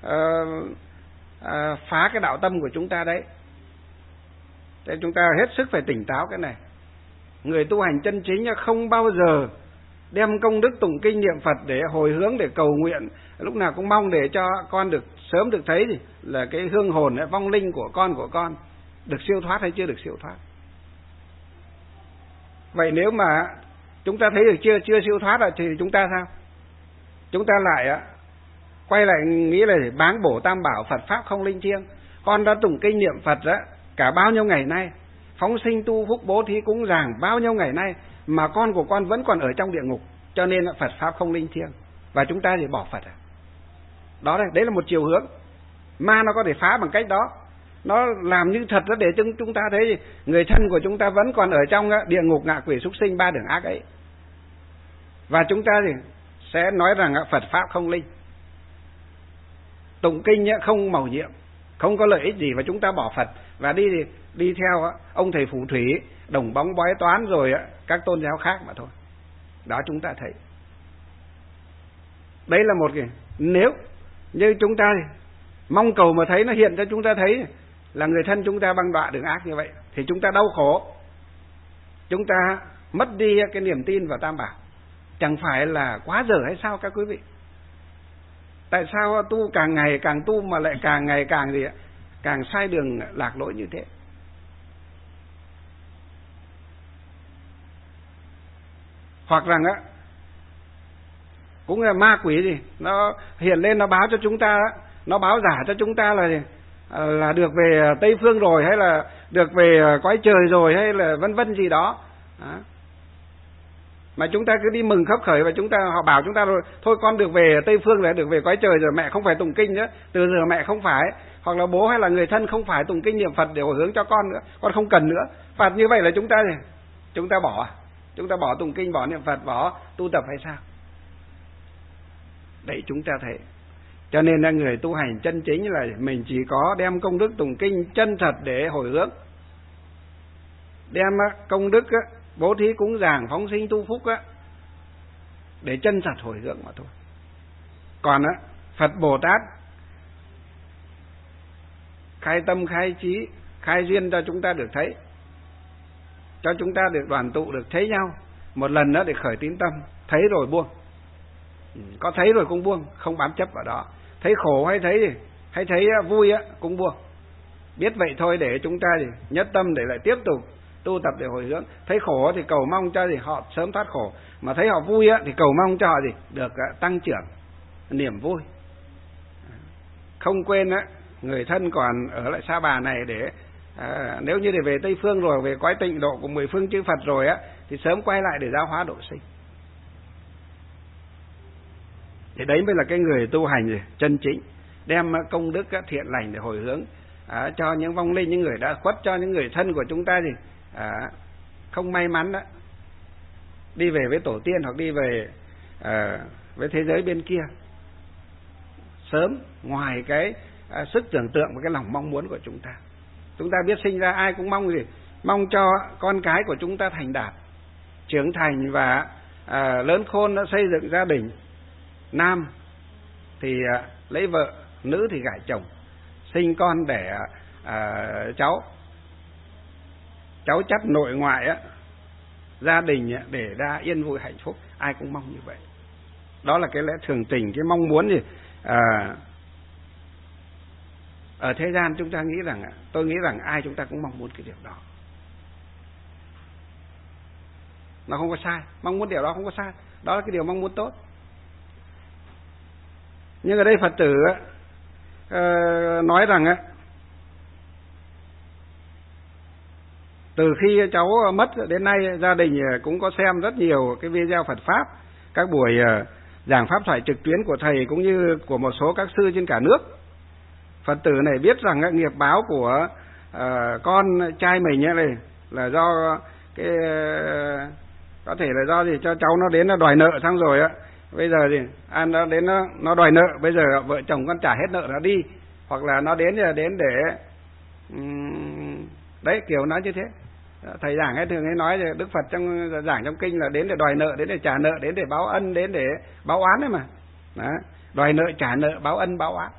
S1: phá cái đạo tâm của chúng ta đấy. Thế chúng ta hết sức phải tỉnh táo cái này. Người tu hành chân chính không bao giờ đem công đức tụng kinh niệm Phật để hồi hướng, để cầu nguyện, lúc nào cũng mong để cho con được sớm được thấy gì là cái hương hồn, vong linh của con được siêu thoát hay chưa được siêu thoát. Vậy nếu mà chúng ta thấy được chưa siêu thoát thì chúng ta sao? Chúng ta lại quay lại nghĩ là báng bổ tam bảo, Phật pháp không linh thiêng. Con đã tụng kinh niệm Phật cả bao nhiêu ngày nay, phóng sinh tu phúc bố thí cúng dường bao nhiêu ngày nay, mà con của con vẫn còn ở trong địa ngục, cho nên là Phật pháp không linh thiêng, và chúng ta thì bỏ Phật. Đó đấy là một chiều hướng. Ma nó có thể phá bằng cách đó, nó làm như thật để chúng ta thấy người thân của chúng ta vẫn còn ở trong địa ngục, ngạ quỷ, súc sinh, ba đường ác ấy, và chúng ta thì sẽ nói rằng Phật pháp không linh, tụng kinh không mầu nhiệm, không có lợi ích gì, và chúng ta bỏ Phật và đi theo ông thầy phù thủy, đồng bóng bói toán, rồi các tôn giáo khác mà thôi. Đó chúng ta thấy. Đấy là một cái, nếu như chúng ta mong cầu mà thấy nó hiện cho chúng ta thấy là người thân chúng ta băng đọa đường ác như vậy, thì chúng ta đau khổ, chúng ta mất đi cái niềm tin vào Tam Bảo. Chẳng phải là quá dở hay sao các quý vị? Tại sao tu càng ngày càng tu mà lại càng ngày càng sai đường lạc lối như thế? Hoặc rằng cũng là ma quỷ gì nó hiện lên, nó báo cho chúng ta, nó báo giả cho chúng ta là
S2: là được về Tây Phương rồi, hay là được về cõi trời rồi, hay là vân vân gì đó. Mà chúng ta cứ đi mừng khấp khởi, và họ bảo chúng ta rồi, thôi con được về Tây Phương rồi, được về cõi trời rồi, mẹ không phải tụng kinh nữa, từ giờ mẹ không phải, hoặc là bố hay là người thân không phải tụng kinh niệm Phật để hồi hướng cho con nữa, con không cần nữa. Phạt như vậy là chúng ta bỏ tụng kinh, bỏ niệm Phật, bỏ tu tập hay sao? Đấy, chúng ta thấy. Cho nên là người tu hành chân chính là mình chỉ có đem công đức tụng kinh chân thật để hồi hướng, đem công đức bố thí cúng dường phóng sinh tu phúc để chân thật hồi hướng mà thôi. Còn Phật Bồ Tát khai tâm khai trí khai duyên cho chúng ta được thấy, cho chúng ta được đoàn tụ, được thấy nhau một lần nữa để khởi tín tâm, thấy rồi buông. Có thấy rồi cũng buông, không bám chấp vào đó. Thấy khổ hay thấy vui cũng buông. Biết vậy thôi để chúng ta nhất tâm để lại tiếp tục tu tập để hồi hướng. Thấy khổ thì cầu mong cho họ sớm thoát khổ, mà thấy họ vui thì cầu mong cho họ được tăng trưởng niềm vui. Không quên người thân còn ở lại Sa Bà này để nếu như để về Tây Phương rồi, về cõi tịnh độ của 10 phương chư Phật rồi thì sớm quay lại để giáo hóa độ sinh. Thì đấy mới là cái người tu hành chân chính, đem công đức thiện lành để hồi hướng cho những vong linh, những người đã khuất, cho những người thân của chúng ta không may mắn đi về với tổ tiên, hoặc đi về với thế giới bên kia sớm, ngoài cái sức tưởng tượng và cái lòng mong muốn của chúng ta. Chúng ta biết sinh ra ai cũng mong cho con cái của chúng ta thành đạt, trưởng thành và lớn khôn, nó xây dựng gia đình. Nam thì lấy vợ, nữ thì gả chồng, sinh con đẻ cháu chắt nội ngoại gia đình để ra yên vui hạnh phúc. Ai cũng mong như vậy. Đó là cái lẽ thường tình, cái mong muốn ở thế gian chúng ta nghĩ rằng, tôi nghĩ rằng ai chúng ta cũng mong muốn cái điều đó. Nó không có sai, mong muốn điều đó không có sai, đó là cái điều mong muốn tốt. Nhưng ở đây Phật tử nói rằng từ khi cháu mất đến nay, gia đình cũng có xem rất nhiều cái video Phật Pháp, các buổi giảng Pháp thoại trực tuyến của thầy cũng như của một số các sư trên cả nước. Phật tử này biết rằng nghiệp báo của con trai mình này là do cái có thể là do cho cháu nó đến nó đòi nợ xong rồi bây giờ nó đến nó đòi nợ, bây giờ vợ chồng con trả hết nợ nó đi, hoặc là nó đến để đấy, kiểu nói như thế. Thầy giảng thường nói Đức Phật trong giảng trong kinh là đến để đòi nợ, đến để trả nợ, đến để báo ân, đến để báo oán đấy mà. Đó. Đòi nợ trả nợ, báo ân báo oán.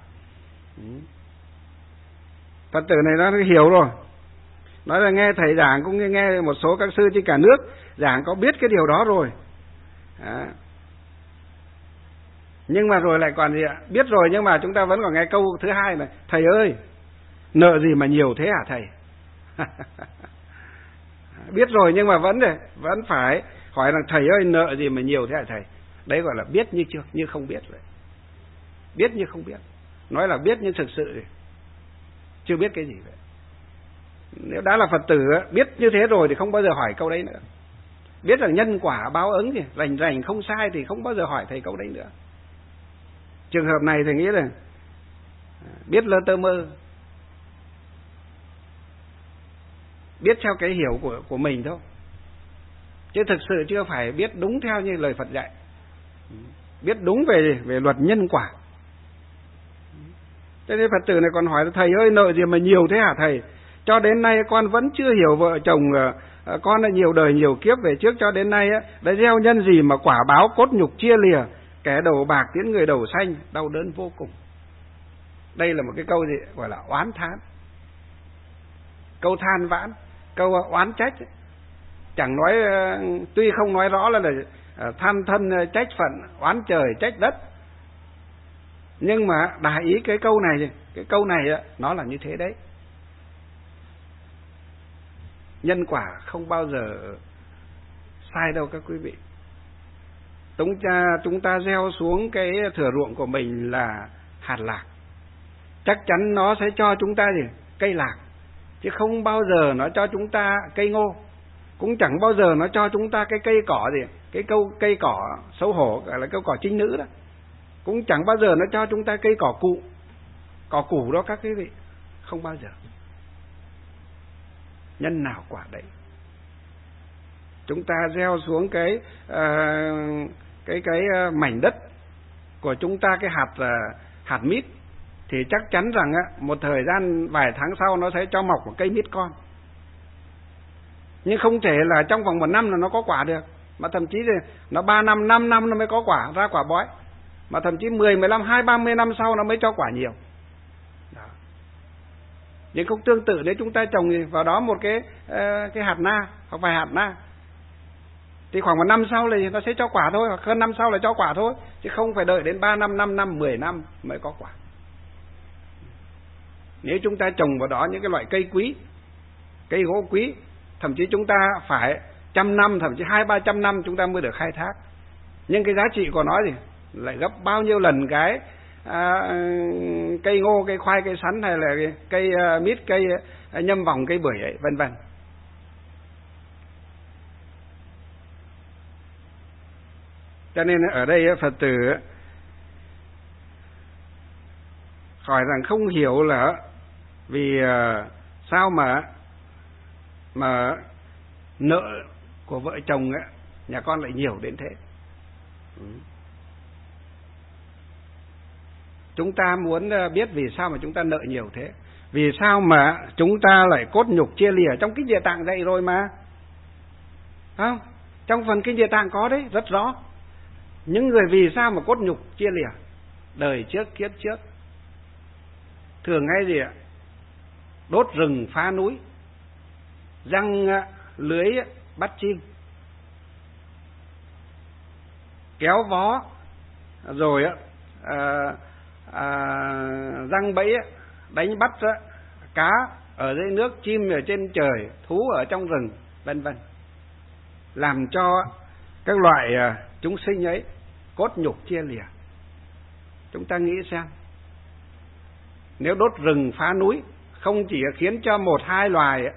S2: Phật tử này nó hiểu rồi, nói là nghe thầy giảng cũng nghe một số các sư trên cả nước giảng có biết cái điều đó rồi. Đó. Nhưng mà rồi lại còn biết rồi, nhưng mà chúng ta vẫn còn nghe câu thứ hai này: thầy ơi, nợ gì mà nhiều thế hả thầy? Biết rồi nhưng mà vẫn phải hỏi là thầy ơi, nợ gì mà nhiều thế hả thầy? Đấy gọi là biết như không biết vậy. Biết như không biết, nói là biết như thực sự thì chưa biết cái gì vậy. Nếu đã là Phật tử biết như thế rồi thì không bao giờ hỏi câu đấy nữa. Biết rằng nhân quả báo ứng thì rành không sai thì không bao giờ hỏi thầy câu đấy nữa. Trường hợp này thầy nghĩ là biết lơ tơ mơ, biết theo cái hiểu của mình thôi, chứ thực sự chưa phải biết đúng theo như lời Phật dạy, biết đúng về luật nhân quả. Cho nên Phật tử này còn hỏi: thầy ơi, nợ gì mà nhiều thế hả thầy? Cho đến nay con vẫn chưa hiểu vợ chồng con là nhiều đời nhiều kiếp về trước cho đến nay đã gieo nhân gì mà quả báo cốt nhục chia lìa, kẻ đầu bạc tiến người đầu xanh, đau đớn vô cùng. Đây là một cái câu gì gọi là oán thán, câu than vãn, câu oán trách. Chẳng nói, tuy không nói rõ là than thân trách phận, oán trời trách đất, nhưng mà đại ý cái câu này nó là như thế đấy. Nhân quả không bao giờ sai đâu các quý vị. Chúng ta gieo xuống cái thửa ruộng của mình là hạt lạc, chắc chắn nó sẽ cho chúng ta gì? Cây lạc, chứ không bao giờ nó cho chúng ta cây ngô, cũng chẳng bao giờ nó cho chúng ta cái cây cỏ gì, cây cỏ xấu hổ, gọi là cây cỏ trinh nữ đó, cũng chẳng bao giờ nó cho chúng ta cây cỏ củ đó các quý vị, không bao giờ. Nhân nào quả đấy. Chúng ta gieo xuống cái mảnh đất của chúng ta cái hạt mít, thì chắc chắn rằng một thời gian vài tháng sau nó sẽ cho mọc một cây mít con. Nhưng không thể là trong vòng 1 năm là nó có quả được, mà thậm chí thì nó 3 năm, 5 năm nó mới có quả, ra quả bói, mà thậm chí 10, 15, 20, 30 năm sau nó mới cho quả nhiều. Đó. Nhưng cũng tương tự nếu chúng ta trồng vào đó một cái hạt na hoặc vài hạt na, thì khoảng 1 năm sau thì nó sẽ cho quả thôi, hoặc hơn năm sau là cho quả thôi, chứ không phải đợi đến 3 năm, 5 năm, 10 năm mới có quả. Nếu chúng ta trồng vào đó những cái loại cây quý, cây gỗ quý, thậm chí chúng ta phải 100 năm, thậm chí 200-300 năm chúng ta mới được khai thác. Nhưng cái giá trị của nó thì lại gấp bao nhiêu lần cái cây ngô, cây khoai, cây sắn, hay là cây mít, cây nhâm vòng, cây bưởi ấy, vân vân. Cho nên ở đây Phật tử hỏi rằng không hiểu là vì sao mà nợ của vợ chồng nhà con lại nhiều đến thế. Chúng ta muốn biết vì sao mà chúng ta nợ nhiều thế, vì sao mà chúng ta lại cốt nhục chia lìa. Trong Kinh Địa Tạng dạy rồi mà, không? Trong phần Kinh Địa Tạng có đấy, rất rõ. Những người vì sao mà cốt nhục chia lìa, đời trước kiếp trước thường hay gì ạ? Đốt rừng phá núi, giăng lưới bắt chim, kéo vó, rồi giăng bẫy đánh bắt cá ở dưới nước, chim ở trên trời, thú ở trong rừng, vân vân, làm cho các loại chúng sinh ấy cốt nhục chia lìa. Chúng ta nghĩ xem, nếu đốt rừng phá núi không chỉ khiến cho 1-2 loài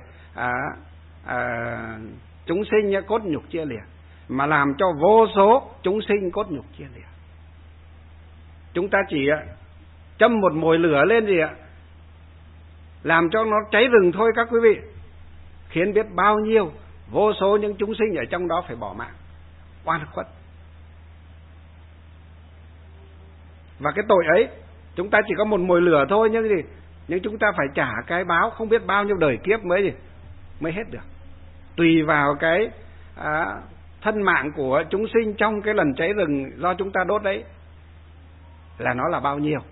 S2: chúng sinh cốt nhục chia lìa, mà làm cho vô số chúng sinh cốt nhục chia lìa. Chúng ta chỉ châm một mồi lửa lên gì ạ, làm cho nó cháy rừng thôi các quý vị, khiến biết bao nhiêu vô số những chúng sinh ở trong đó phải bỏ mạng, oan khuất. Và cái tội ấy chúng ta chỉ có một mồi lửa thôi, nhưng chúng ta phải trả cái báo không biết bao nhiêu đời kiếp mới hết được. Tùy vào cái thân mạng của chúng sinh trong cái lần cháy rừng do chúng ta đốt đấy là nó là bao nhiêu.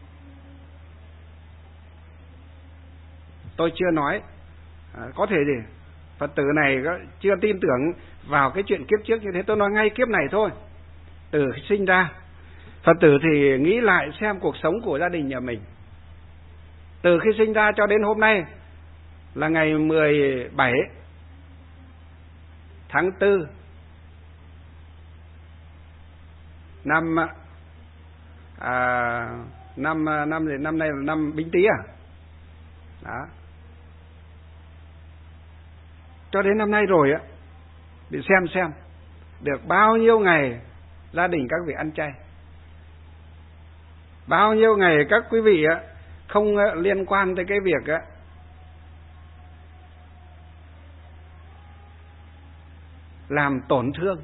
S2: Tôi chưa nói, có thể gì Phật tử này chưa tin tưởng vào cái chuyện kiếp trước như thế, tôi nói ngay kiếp này thôi. Từ khi sinh ra, Phật tử thì nghĩ lại xem cuộc sống của gia đình nhà mình, từ khi sinh ra cho đến hôm nay là ngày 17 tháng 4 năm nay là năm Bính Tý à? Đó. Cho đến năm nay rồi á, để xem được bao nhiêu ngày gia đình các vị ăn chay, bao nhiêu ngày các quý vị không liên quan tới cái việc làm tổn thương,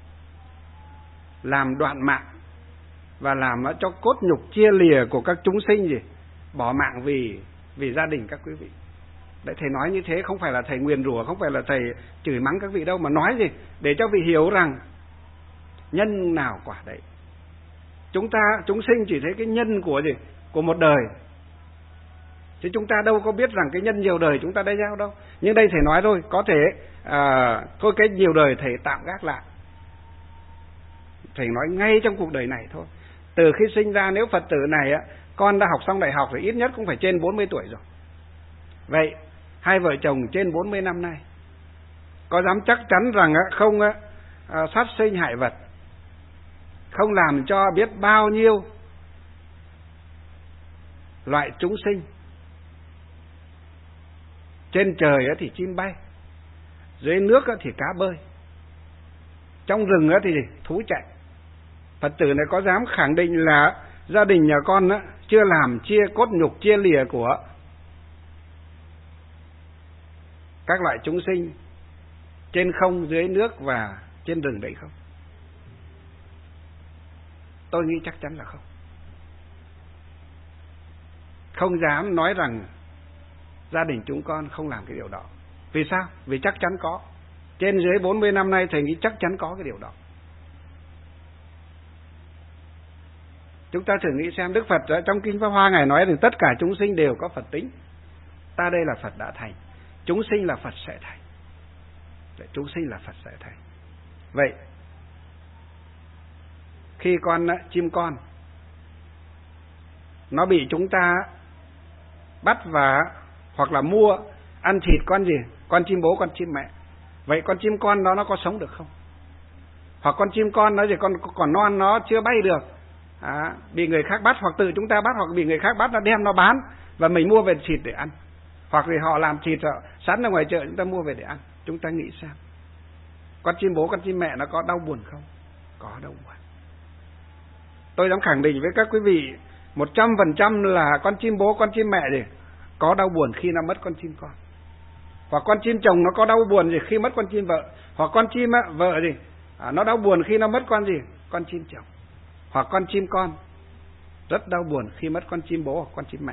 S2: làm đoạn mạng, và làm cho cốt nhục chia lìa của các chúng sinh gì bỏ mạng vì gia đình các quý vị. Đấy, thầy nói như thế không phải là thầy nguyền rủa, không phải là thầy chửi mắng các vị đâu, mà nói gì để cho vị hiểu rằng nhân nào quả đấy. Chúng sinh chỉ thấy cái nhân của một đời, chứ chúng ta đâu có biết rằng cái nhân nhiều đời chúng ta đã gieo đâu. Nhưng đây thầy nói thôi, có thể thôi cái nhiều đời thầy tạm gác lại, thầy nói ngay trong cuộc đời này thôi. Từ khi sinh ra, nếu Phật tử này con đã học xong đại học thì ít nhất cũng phải trên 40 tuổi rồi. Vậy hai vợ chồng trên 40 năm nay có dám chắc chắn rằng không sát sinh hại vật, không làm cho biết bao nhiêu loại chúng sinh. Trên trời thì chim bay, dưới nước thì cá bơi, trong rừng thì thú chạy. Phật tử này có dám khẳng định là gia đình nhà con chưa làm chia cốt nhục chia lìa của các loại chúng sinh trên không, dưới nước và trên rừng đấy không? Tôi nghĩ chắc chắn là không. Không dám nói rằng gia đình chúng con không làm cái điều đó. Vì sao? Vì chắc chắn có. Trên dưới 40 năm nay thầy nghĩ chắc chắn có cái điều đó. Chúng ta thử nghĩ xem, Đức Phật trong Kinh Pháp Hoa Ngài nói rằng tất cả chúng sinh đều có Phật tính. Ta đây là Phật đã thành, chúng sinh là Phật sẽ thành. Chúng sinh là Phật sẽ thành. Vậy khi chim con nó bị chúng ta bắt và hoặc là mua ăn thịt con gì? Con chim bố, con chim mẹ. Vậy con chim con đó nó có sống được không? Hoặc con chim con nó gì còn non nó chưa bay được, bị người khác bắt, hoặc tự chúng ta bắt, hoặc bị người khác bắt nó đem nó bán và mình mua về thịt để ăn. Hoặc thì họ làm thịt sẵn ở ngoài chợ chúng ta mua về để ăn. Chúng ta nghĩ xem, con chim bố, con chim mẹ nó có đau buồn không? Có đau buồn. Tôi dám khẳng định với các quý vị 100% là con chim bố, con chim mẹ gì có đau buồn khi nó mất con chim con. Hoặc con chim chồng nó có đau buồn gì khi mất con chim vợ. Hoặc con chim vợ gì nó đau buồn khi nó mất con gì? Con chim chồng. Hoặc con chim con rất đau buồn khi mất con chim bố hoặc con chim mẹ.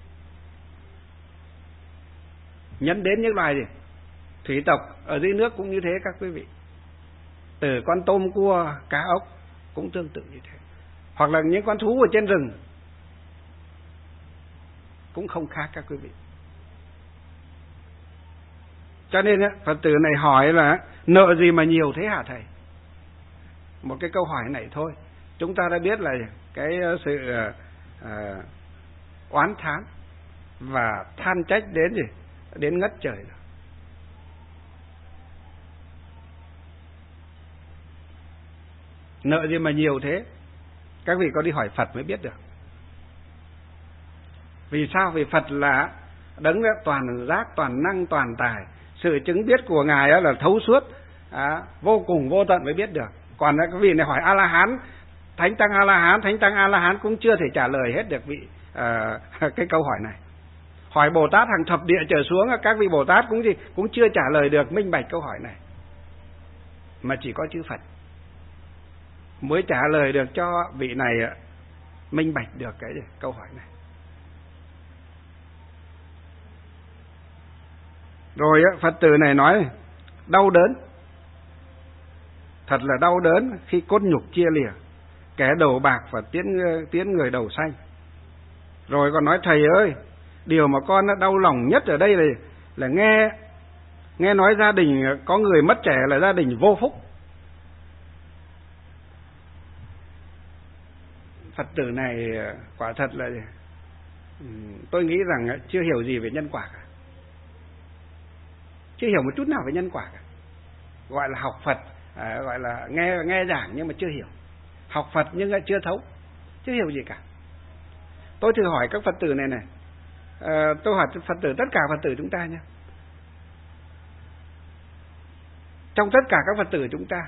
S2: Nhấn đến những loài gì? Thủy tộc ở dưới nước cũng như thế các quý vị. Từ con tôm, cua, cá ốc cũng tương tự như thế. Hoặc là những con thú ở trên rừng cũng không khác các quý vị. Cho nên Phật tử này hỏi là nợ gì mà nhiều thế hả thầy? Một cái câu hỏi này thôi, chúng ta đã biết là cái sự oán thán và than trách đến gì? Đến ngất trời rồi. Nợ gì mà nhiều thế? Các vị có đi hỏi Phật mới biết được. Vì sao? Vì Phật là đấng toàn giác, toàn năng, toàn tài. Sự chứng biết của Ngài là thấu suốt, vô cùng vô tận mới biết được. Còn các vị này hỏi A-la-hán, Thánh Tăng A-la-hán, Thánh Tăng A-la-hán cũng chưa thể trả lời hết được vị cái câu hỏi này. Hỏi Bồ Tát hàng thập địa trở xuống, các vị Bồ Tát cũng chưa trả lời được minh bạch câu hỏi này. Mà chỉ có chư Phật mới trả lời được cho vị này minh bạch được cái câu hỏi này. Rồi Phật tử này nói đau đớn, thật là đau đớn khi cốt nhục chia lìa, kẻ đầu bạc và tiến người đầu xanh. Rồi còn nói thầy ơi, điều mà con đau lòng nhất ở đây là nghe nói gia đình có người mất trẻ là gia đình vô phúc. Phật tử này quả thật là tôi nghĩ rằng chưa hiểu gì về nhân quả cả. Chưa hiểu một chút nào về nhân quả cả. Gọi là học Phật, gọi là nghe giảng nhưng mà chưa hiểu. Học Phật nhưng chưa thấu, chưa hiểu gì cả. Tôi thử hỏi các Phật tử này tôi hỏi Phật tử, tất cả Phật tử chúng ta nhé. Trong tất cả các Phật tử chúng ta,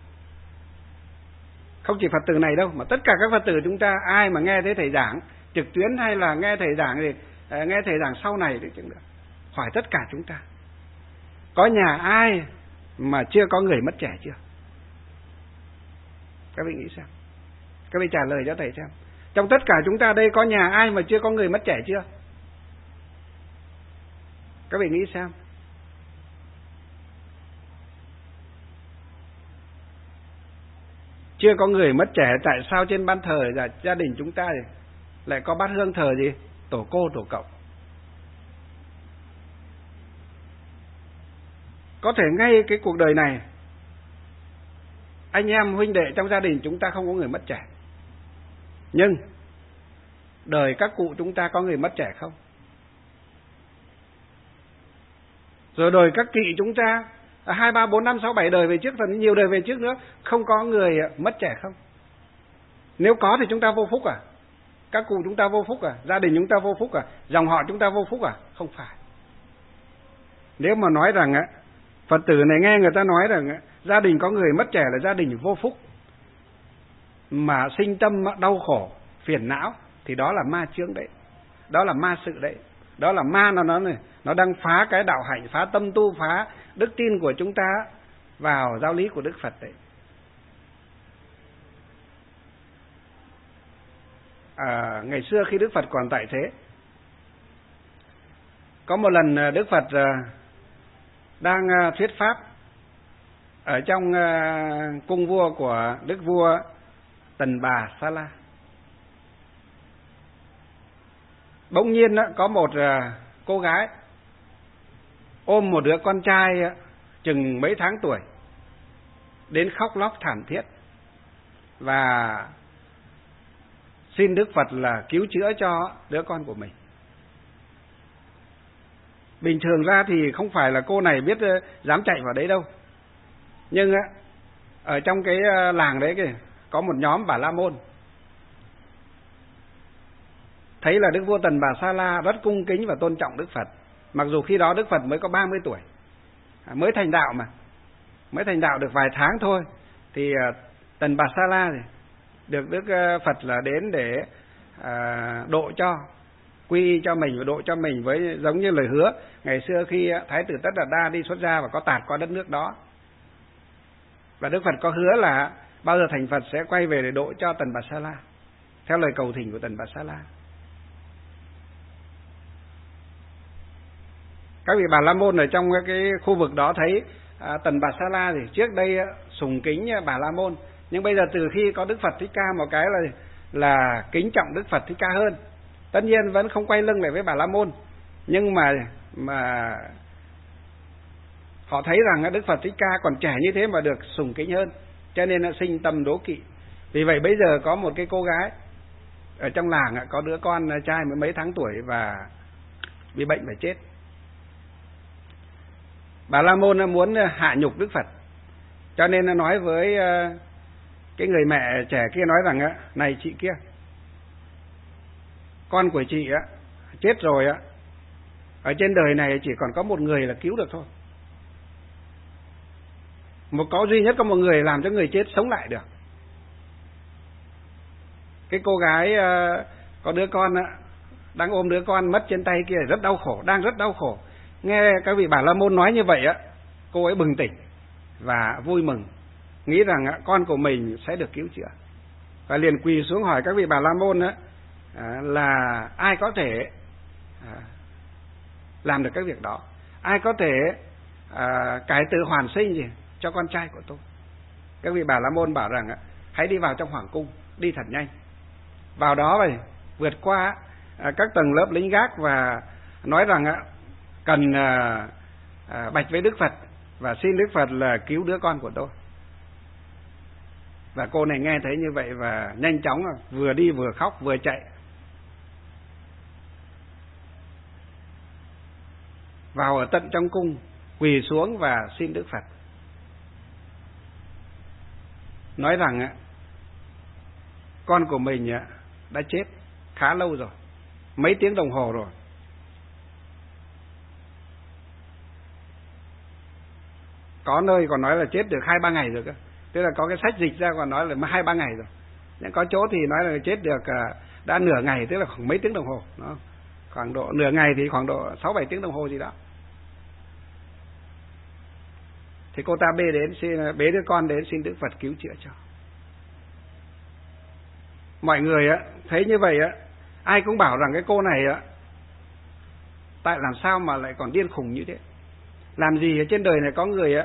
S2: không chỉ Phật tử này đâu, mà tất cả các Phật tử chúng ta, ai mà nghe thấy thầy giảng trực tuyến hay là nghe thầy giảng thì nghe thầy giảng sau này thì chẳng được. Hỏi tất cả chúng ta, có nhà ai mà chưa có người mất trẻ chưa? Các vị nghĩ xem, các vị trả lời cho thầy xem. Trong tất cả chúng ta đây có nhà ai mà chưa có người mất trẻ chưa? Các vị nghĩ xem. Chưa có người mất trẻ, tại sao trên ban thờ là gia đình chúng ta lại có bát hương thờ gì? Tổ cô, tổ cậu. Có thể ngay cái cuộc đời này, anh em huynh đệ trong gia đình chúng ta không có người mất trẻ, nhưng đời các cụ chúng ta có người mất trẻ không? Rồi đời các kỵ chúng ta 2, 3, 4, 5, 6, 7 đời về trước, phần nhiều đời về trước nữa, không có người mất trẻ không? Nếu có thì chúng ta vô phúc à? các cụ chúng ta vô phúc à, gia đình chúng ta vô phúc à, dòng họ chúng ta vô phúc à? Không phải. Nếu mà nói rằng á, Phật tử này nghe người ta nói rằng gia đình có người mất trẻ là gia đình vô phúc, mà sinh tâm đau khổ, phiền não, thì đó là ma chướng đấy, đó là ma sự đấy, đó là ma nó đang phá cái đạo hạnh, phá tâm tu, phá đức tin của chúng ta vào giáo lý của Đức Phật đấy. Ngày xưa khi Đức Phật còn tại thế, có một lần Đức Phật đang thuyết pháp ở trong cung vua của Đức vua Tần Bà Sa La. Bỗng nhiên có một cô gái ôm một đứa con trai chừng mấy tháng tuổi đến khóc lóc thảm thiết và xin Đức Phật là cứu chữa cho đứa con của mình. Bình thường ra thì không phải là cô này biết dám chạy vào đấy đâu, nhưng ở trong cái làng đấy kìa, có một nhóm Bà La Môn thấy là Đức vua Tần Bà Sa La rất cung kính và tôn trọng Đức Phật, mặc dù khi đó Đức Phật mới có 30 tuổi, mới thành đạo mà, mới thành đạo được vài tháng thôi, thì Tần Bà Sa La thì được Đức Phật là đến để độ cho, quy y cho mình và độ cho mình, với giống như lời hứa ngày xưa khi Thái tử Tất Đạt Đa đi xuất gia và có tạt qua đất nước đó. Và Đức Phật có hứa là bao giờ thành Phật sẽ quay về để độ cho Tần Bà Sa La, theo lời cầu thỉnh của Tần Bà Sa La. Các vị Bà La Môn ở trong cái khu vực đó thấy Tần Bà Sa La thì trước đây sùng kính Bà La Môn, nhưng bây giờ từ khi có Đức Phật Thích Ca một cái là kính trọng Đức Phật Thích Ca hơn. Tất nhiên vẫn không quay lưng lại với Bà La Môn, nhưng mà họ thấy rằng Đức Phật Thích Ca còn trẻ như thế mà được sùng kính hơn, cho nên sinh tâm đố kỵ. Vì vậy bây giờ có một cái cô gái ở trong làng có đứa con trai mới mấy tháng tuổi và bị bệnh phải chết. Bà La Môn muốn hạ nhục Đức Phật, cho nên nó nói với cái người mẹ trẻ kia, nói rằng này chị kia, con của chị chết rồi ở trên đời này chỉ còn có một người là cứu được thôi. Có duy nhất có một người làm cho người chết sống lại được. Cái cô gái có đứa con đang ôm đứa con mất trên tay kia rất đau khổ, đang rất đau khổ. Nghe các vị Bà La Môn nói như vậy cô ấy bừng tỉnh và vui mừng, nghĩ rằng con của mình sẽ được cứu chữa, và liền quỳ xuống hỏi các vị Bà La Môn là ai có thể làm được cái việc đó, ai có thể cải tử hoàn sinh gì cho con trai của tôi. Các vị Bà La Môn bảo rằng hãy đi vào trong hoàng cung, đi thật nhanh, vào đó rồi vượt qua các tầng lớp lính gác và nói rằng cần bạch với Đức Phật và xin Đức Phật là cứu đứa con của tôi. Và cô này nghe thấy như vậy và nhanh chóng vừa đi vừa khóc vừa chạy vào ở tận trong cung, quỳ xuống và xin Đức Phật, nói rằng con của mình đã chết khá lâu rồi, mấy tiếng đồng hồ rồi. Có nơi còn nói là chết được 2-3 ngày rồi cơ, tức là có cái sách dịch ra còn nói là 2-3 ngày rồi. Nhưng có chỗ thì nói là chết được đã nửa ngày, tức là khoảng mấy tiếng đồng hồ, đó. Khoảng độ nửa ngày thì khoảng độ 6-7 tiếng đồng hồ gì đó. Thì cô ta bế đứa con đến xin Đức Phật cứu chữa cho. Mọi người thấy như vậy ai cũng bảo rằng cái cô này tại làm sao mà lại còn điên khùng như thế. Làm gì ở trên đời này có người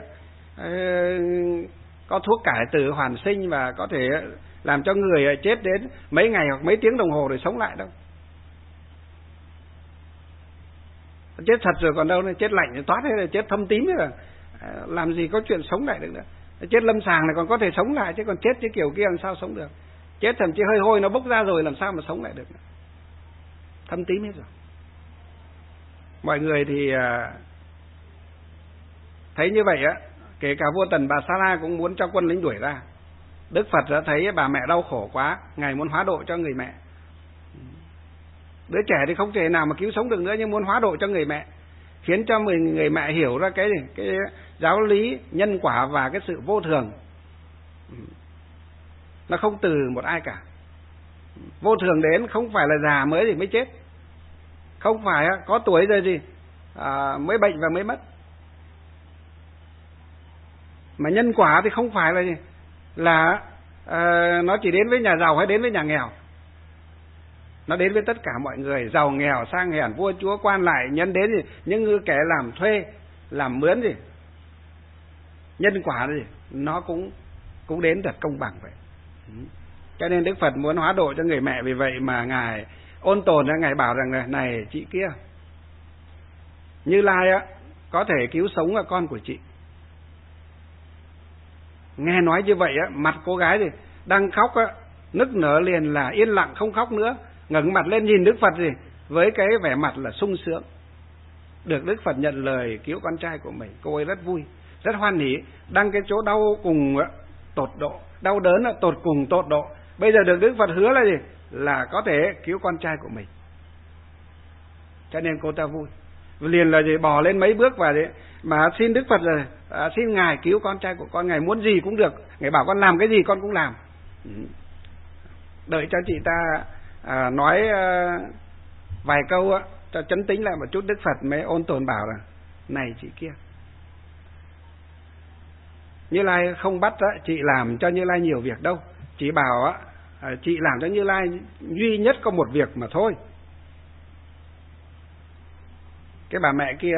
S2: có thuốc cải tử hoàn sinh và có thể làm cho người chết đến mấy ngày hoặc mấy tiếng đồng hồ rồi sống lại đâu. Chết thật rồi còn đâu, chết lạnh thì toát hay là chết thâm tím rồi. Làm gì có chuyện sống lại được nữa. Chết lâm sàng này còn có thể sống lại, chứ còn chết cái kiểu kia làm sao sống được. Chết thậm chí hơi hôi nó bốc ra rồi làm sao mà sống lại được nữa. Thâm tím hết rồi. Mọi người thì thấy như vậy kể cả vua Tần Bà Sa La cũng muốn cho quân lính đuổi ra. Đức Phật đã thấy bà mẹ đau khổ quá, Ngài muốn hóa độ cho người mẹ. Đứa trẻ thì không thể nào mà cứu sống được nữa, nhưng muốn hóa độ cho người mẹ, khiến cho người mẹ hiểu ra cái giáo lý nhân quả và cái sự vô thường. Nó không từ một ai cả. Vô thường đến không phải là già mới thì mới chết, không phải có tuổi rồi gì mới bệnh và mới mất. Mà nhân quả thì không phải là gì, là nó chỉ đến với nhà giàu hay đến với nhà nghèo. Nó đến với tất cả mọi người, giàu nghèo sang hèn, vua chúa quan lại, nhân đến gì, những kẻ làm thuê, làm mướn gì. Nhân quả gì nó cũng đến thật công bằng vậy. Cho nên Đức Phật muốn hóa độ cho người mẹ, vì vậy mà ngài ôn tồn ra, ngài bảo rằng này chị kia, Như Lai có thể cứu sống con của chị. Nghe nói như vậy mặt cô gái thì đang khóc nức nở liền là yên lặng không khóc nữa, ngẩng mặt lên nhìn Đức Phật gì với cái vẻ mặt là sung sướng. Được Đức Phật nhận lời cứu con trai của mình, cô ấy rất vui, rất hoan hỉ. Đang cái chỗ đau cùng tột độ, đau đớn tột cùng tột độ, bây giờ được Đức Phật hứa là gì, là có thể cứu con trai của mình. Cho nên cô ta vui, liền là gì bò lên mấy bước và mà xin Đức Phật rồi, xin ngài cứu con trai của con, ngài muốn gì cũng được, ngài bảo con làm cái gì con cũng làm. Đợi cho chị ta nói vài câu cho chấn tĩnh lại một chút, Đức Phật mới ôn tồn bảo là này chị kia, Như Lai không bắt chị làm cho Như Lai nhiều việc đâu, chỉ bảo chị làm cho Như Lai duy nhất có một việc mà thôi. Cái bà mẹ kia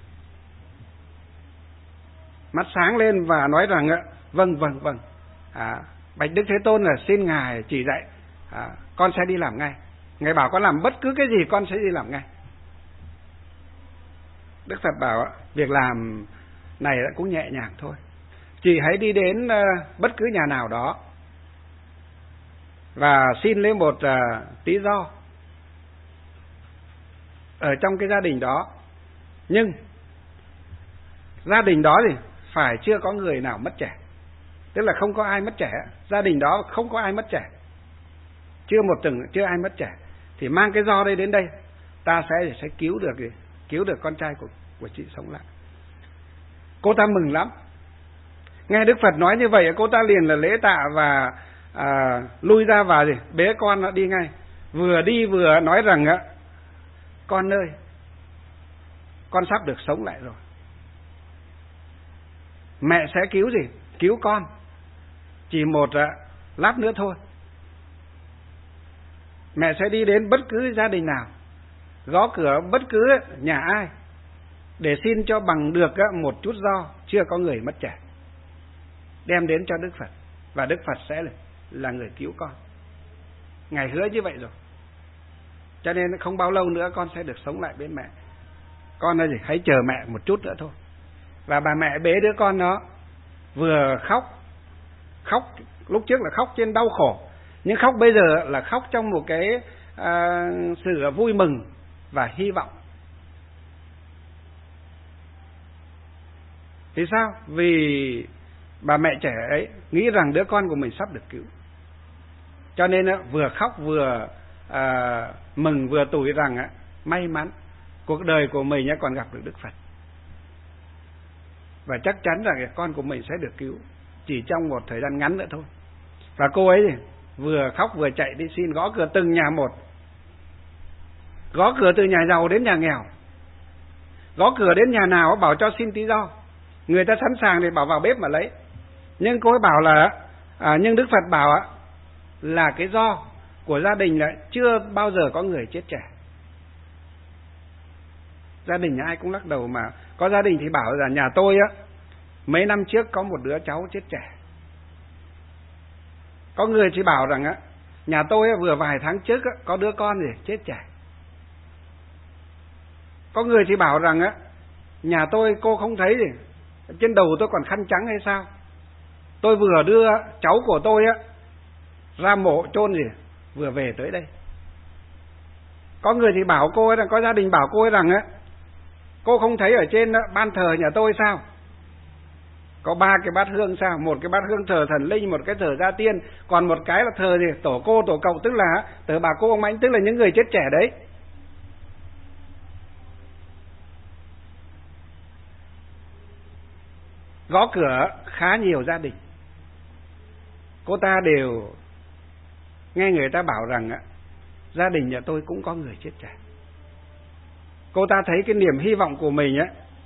S2: mắt sáng lên và nói rằng vâng, bạch Đức Thế Tôn là xin ngài chỉ dạy, con sẽ đi làm ngay. Ngài bảo con làm bất cứ cái gì con sẽ đi làm ngay. Đức Phật bảo việc làm này cũng nhẹ nhàng thôi, chị hãy đi đến bất cứ nhà nào đó và xin lấy một lý do ở trong cái gia đình đó, nhưng gia đình đó thì phải chưa có người nào mất trẻ, tức là không có ai mất trẻ, gia đình đó không có ai mất trẻ, chưa ai mất trẻ, thì mang cái do đây đến đây, ta sẽ cứu được con trai của chị sống lại. Cô ta mừng lắm, nghe Đức Phật nói như vậy, cô ta liền là lễ tạ và lui ra và bế con đi ngay. Vừa đi vừa nói rằng con ơi, con sắp được sống lại rồi, mẹ sẽ cứu con chỉ một lát nữa thôi. Mẹ sẽ đi đến bất cứ gia đình nào, gõ cửa bất cứ nhà ai để xin cho bằng được một chút do chưa có người mất trẻ, đem đến cho Đức Phật, và Đức Phật sẽ là người cứu con. Ngài hứa như vậy rồi, cho nên không bao lâu nữa con sẽ được sống lại bên mẹ. Con ơi, hãy chờ mẹ một chút nữa thôi. Và bà mẹ bế đứa con nó, vừa khóc lúc trước là khóc trên đau khổ, nhưng khóc bây giờ là khóc trong một cái sự vui mừng và hy vọng. Vì sao? Vì bà mẹ trẻ ấy nghĩ rằng đứa con của mình sắp được cứu, cho nên vừa khóc vừa mừng vừa tủi rằng may mắn cuộc đời của mình còn gặp được Đức Phật, và chắc chắn rằng con của mình sẽ được cứu chỉ trong một thời gian ngắn nữa thôi. Và cô ấy vừa khóc vừa chạy đi xin, gõ cửa từng nhà một, gõ cửa từ nhà giàu đến nhà nghèo, gõ cửa đến nhà nào bảo cho xin tí do, người ta sẵn sàng thì bảo vào bếp mà lấy. Nhưng cô ấy bảo là nhưng Đức Phật bảo là cái do của gia đình là chưa bao giờ có người chết trẻ. Gia đình ai cũng lắc đầu, mà có gia đình thì bảo là nhà tôi mấy năm trước có một đứa cháu chết trẻ. Có người thì bảo rằng nhà tôi vừa vài tháng trước có đứa con gì chết trẻ. Có người thì bảo rằng nhà tôi cô không thấy gì, trên đầu tôi còn khăn trắng hay sao, tôi vừa đưa cháu của tôi ra mộ chôn gì vừa về tới đây. Có người thì bảo cô ấy rằng, có gia đình bảo cô ấy rằng cô không thấy ở trên ban thờ nhà tôi sao, có 3 cái bát hương sao, một cái bát hương thờ thần linh, một cái thờ gia tiên, còn một cái là thờ gì tổ cô tổ cậu, tức là thờ bà cô ông anh, tức là những người chết trẻ đấy. gõ cửa khá nhiều gia đình. Cô ta đều nghe người ta bảo rằng gia đình nhà tôi cũng có người chết trẻ. Cô ta thấy cái niềm hy vọng của mình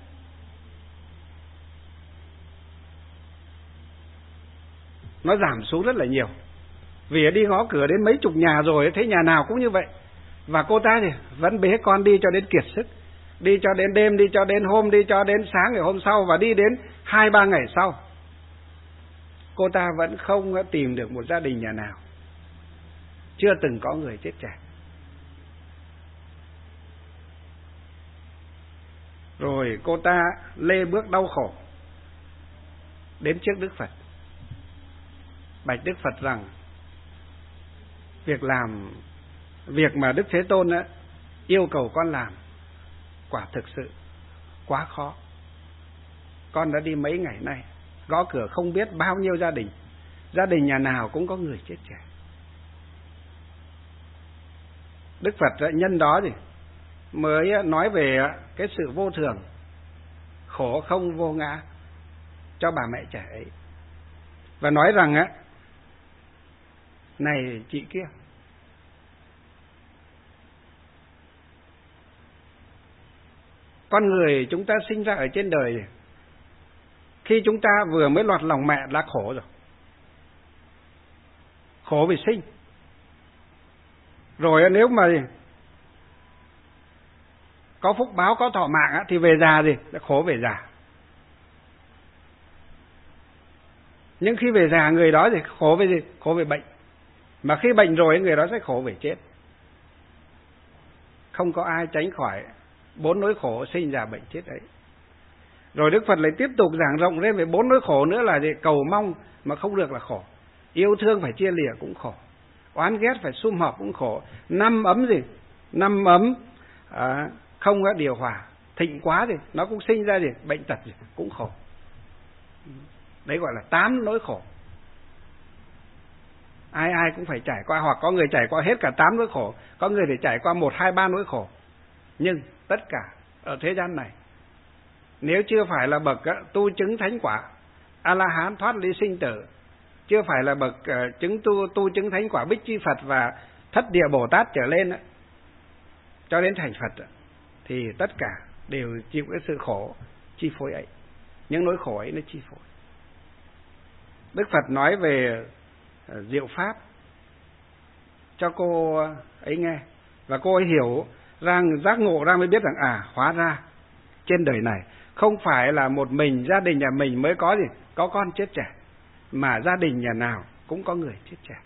S2: nó giảm xuống rất là nhiều. Vì đi gõ cửa đến mấy chục nhà rồi, thấy nhà nào cũng như vậy. Và cô ta thì vẫn bế con đi cho đến kiệt sức, đi cho đến đêm, đi cho đến hôm, đi cho đến sáng ngày hôm sau, và đi đến 2-3 ngày sau. Cô ta vẫn không tìm được một gia đình nhà nào chưa từng có người chết trẻ. Rồi cô ta lê bước đau khổ đến trước Đức Phật, bạch Đức Phật rằng việc mà Đức Thế Tôn yêu cầu con làm quả thực sự quá khó. Con đã đi mấy ngày nay gõ cửa không biết bao nhiêu gia đình nhà nào cũng có người chết trẻ. Đức Phật nhân đó thì mới nói về cái sự vô thường, khổ không vô ngã cho bà mẹ trẻ ấy, và nói rằng này chị kia, con người chúng ta sinh ra ở trên đời, khi chúng ta vừa mới lọt lòng mẹ đã khổ rồi. Khổ vì sinh. Rồi nếu mà có phúc báo, có thọ mạng thì về già là khổ về già. Nhưng khi về già người đó thì khổ về gì? Khổ về bệnh. Mà khi bệnh rồi người đó sẽ khổ về chết. Không có ai tránh khỏi 4 nỗi khổ sinh già bệnh chết ấy. Rồi Đức Phật lại tiếp tục giảng rộng lên về 4 nỗi khổ nữa là gì? Cầu mong mà không được là khổ, yêu thương phải chia lìa cũng khổ, oán ghét phải sum họp cũng khổ, năm ấm không có điều hòa, thịnh quá thì nó cũng sinh ra bệnh tật cũng khổ. Đấy gọi là 8 nỗi khổ. Ai cũng phải trải qua, hoặc có người trải qua hết cả 8 nỗi khổ, có người thì trải qua 1, 2, 3 nỗi khổ. Nhưng tất cả ở thế gian này, nếu chưa phải là bậc tu chứng thánh quả A-la-hán thoát ly sinh tử, chưa phải là bậc tu chứng thánh quả Bích Chi Phật và Thất Địa Bồ Tát trở lên cho đến thành Phật, thì tất cả đều chịu cái sự khổ chi phối ấy. Những nỗi khổ ấy nó chi phối. Đức Phật nói về diệu pháp cho cô ấy nghe, và cô ấy hiểu rằng, giác ngộ ra mới biết rằng hóa ra trên đời này không phải là một mình gia đình nhà mình mới có có con chết trẻ, mà gia đình nhà nào cũng có người chết trẻ.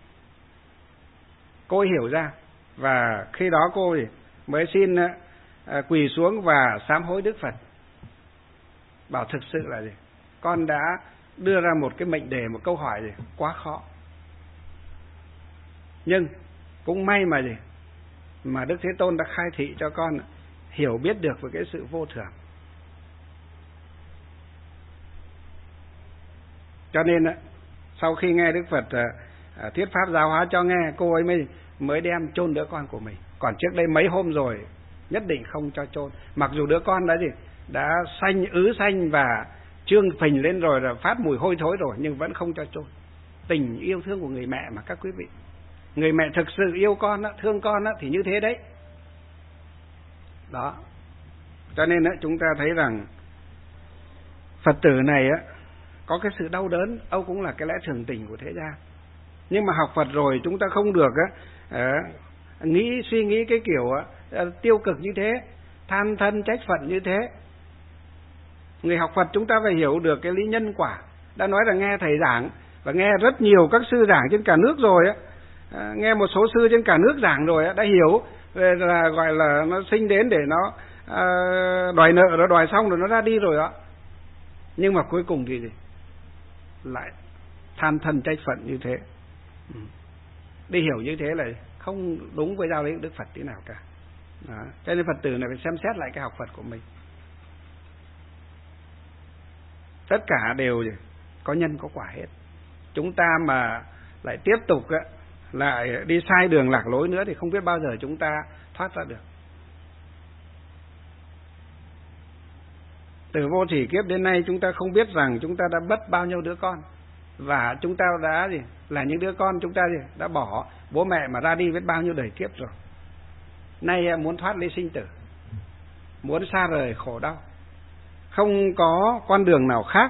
S2: Cô ấy hiểu ra, và khi đó cô mới xin quỳ xuống và sám hối Đức Phật, bảo thực sự là con đã đưa ra một cái mệnh đề, một câu hỏi quá khó. Nhưng cũng may mà Đức Thế Tôn đã khai thị cho con hiểu biết được về cái sự vô thường. Cho nên sau khi nghe Đức Phật thuyết pháp giáo hóa cho nghe, cô ấy mới đem chôn đứa con của mình. Còn trước đây mấy hôm rồi nhất định không cho chôn. Mặc dù đứa con đã xanh và trương phình lên rồi, là phát mùi hôi thối rồi, nhưng vẫn không cho chôn. Tình yêu thương của người mẹ mà các quý vị. Người mẹ thực sự yêu con, thương con thì như thế đấy. Đó. Cho nên chúng ta thấy rằng Phật tử này có cái sự đau đớn, Âu cũng là cái lẽ thường tình của thế gian. Nhưng mà học Phật rồi chúng ta không được suy nghĩ cái kiểu tiêu cực như thế, than thân trách phận như thế. Người học Phật chúng ta phải hiểu được cái lý nhân quả. Đã nói là nghe thầy giảng và nghe rất nhiều các sư giảng trên cả nước rồi nghe một số sư trên cả nước giảng rồi đã hiểu về là gọi là nó sinh đến để nó đòi nợ, nó đòi xong rồi nó ra đi rồi đó. Nhưng mà cuối cùng thì lại than thân trách phận như thế. Đi hiểu như thế là không đúng với giáo lý Đức Phật tí nào cả. Đó. Cho nên Phật tử này phải xem xét lại cái học Phật của mình. Tất cả đều có nhân có quả hết. Chúng ta mà lại tiếp tục lại đi sai đường lạc lối nữa thì không biết bao giờ chúng ta thoát ra được. Từ vô thủy kiếp đến nay chúng ta không biết rằng chúng ta đã mất bao nhiêu đứa con, và chúng ta đã là những đứa con chúng ta đã bỏ bố mẹ mà ra đi với bao nhiêu đời kiếp rồi. Nay muốn thoát ly sinh tử, muốn xa rời khổ đau, không có con đường nào khác,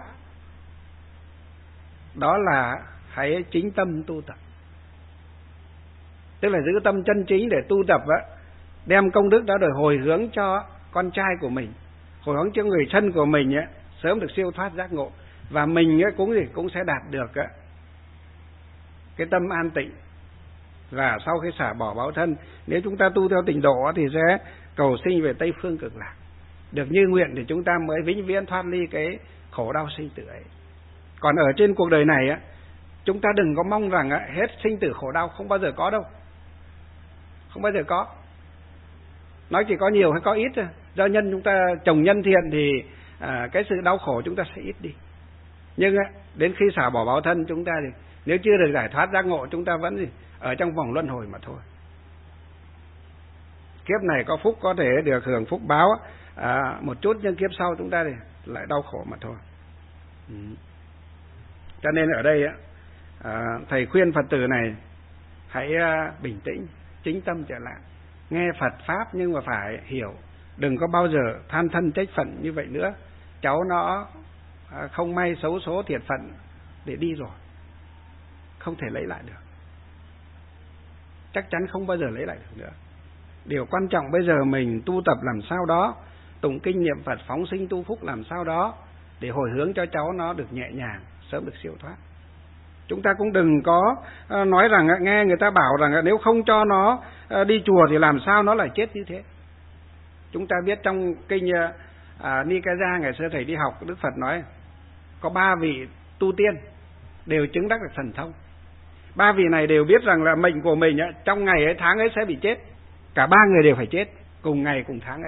S2: đó là hãy chính tâm tu tập. Tức là giữ tâm chân chính để tu tập á, đem công đức đó để hồi hướng cho con trai của mình, hồi hướng cho người thân của mình á, sớm được siêu thoát giác ngộ, và mình á cũng sẽ đạt được á cái tâm an tịnh. Và sau khi xả bỏ báo thân, nếu chúng ta tu theo tịnh độ thì sẽ cầu sinh về Tây phương cực lạc, được như nguyện thì chúng ta mới vĩnh viễn thoát ly cái khổ đau sinh tử ấy. Còn ở trên cuộc đời này á, chúng ta đừng có mong rằng á, hết sinh tử khổ đau, không bao giờ có đâu, không bao giờ có. Nói chỉ có nhiều hay có ít thôi. Do nhân chúng ta trồng nhân thiện thì cái sự đau khổ chúng ta sẽ ít đi. Nhưng á, đến khi xả bỏ báo thân, chúng ta thì nếu chưa được giải thoát giác ngộ, chúng ta vẫn ở trong vòng luân hồi mà thôi. Kiếp này có phúc có thể được hưởng phúc báo một chút, nhưng kiếp sau chúng ta thì lại đau khổ mà thôi. Cho nên ở đây thầy khuyên Phật tử này hãy bình tĩnh, chính tâm trở lại, nghe Phật pháp nhưng mà phải hiểu, đừng có bao giờ than thân trách phận như vậy nữa. Cháu nó không may xấu số thiệt phận để đi rồi, không thể lấy lại được, chắc chắn không bao giờ lấy lại được nữa. Điều quan trọng bây giờ mình tu tập làm sao đó, tụng kinh niệm Phật phóng sinh tu phúc làm sao đó để hồi hướng cho cháu nó được nhẹ nhàng, sớm được siêu thoát. Chúng ta cũng đừng có nói rằng, nghe người ta bảo rằng nếu không cho nó đi chùa thì làm sao nó lại chết như thế. Chúng ta biết trong kinh Nikaya ngày xưa thầy đi học, Đức Phật nói có 3 vị tu tiên đều chứng đắc được thần thông. 3 vị này đều biết rằng là mệnh của mình trong ngày ấy tháng ấy sẽ bị chết. Cả 3 người đều phải chết cùng ngày cùng tháng ấy.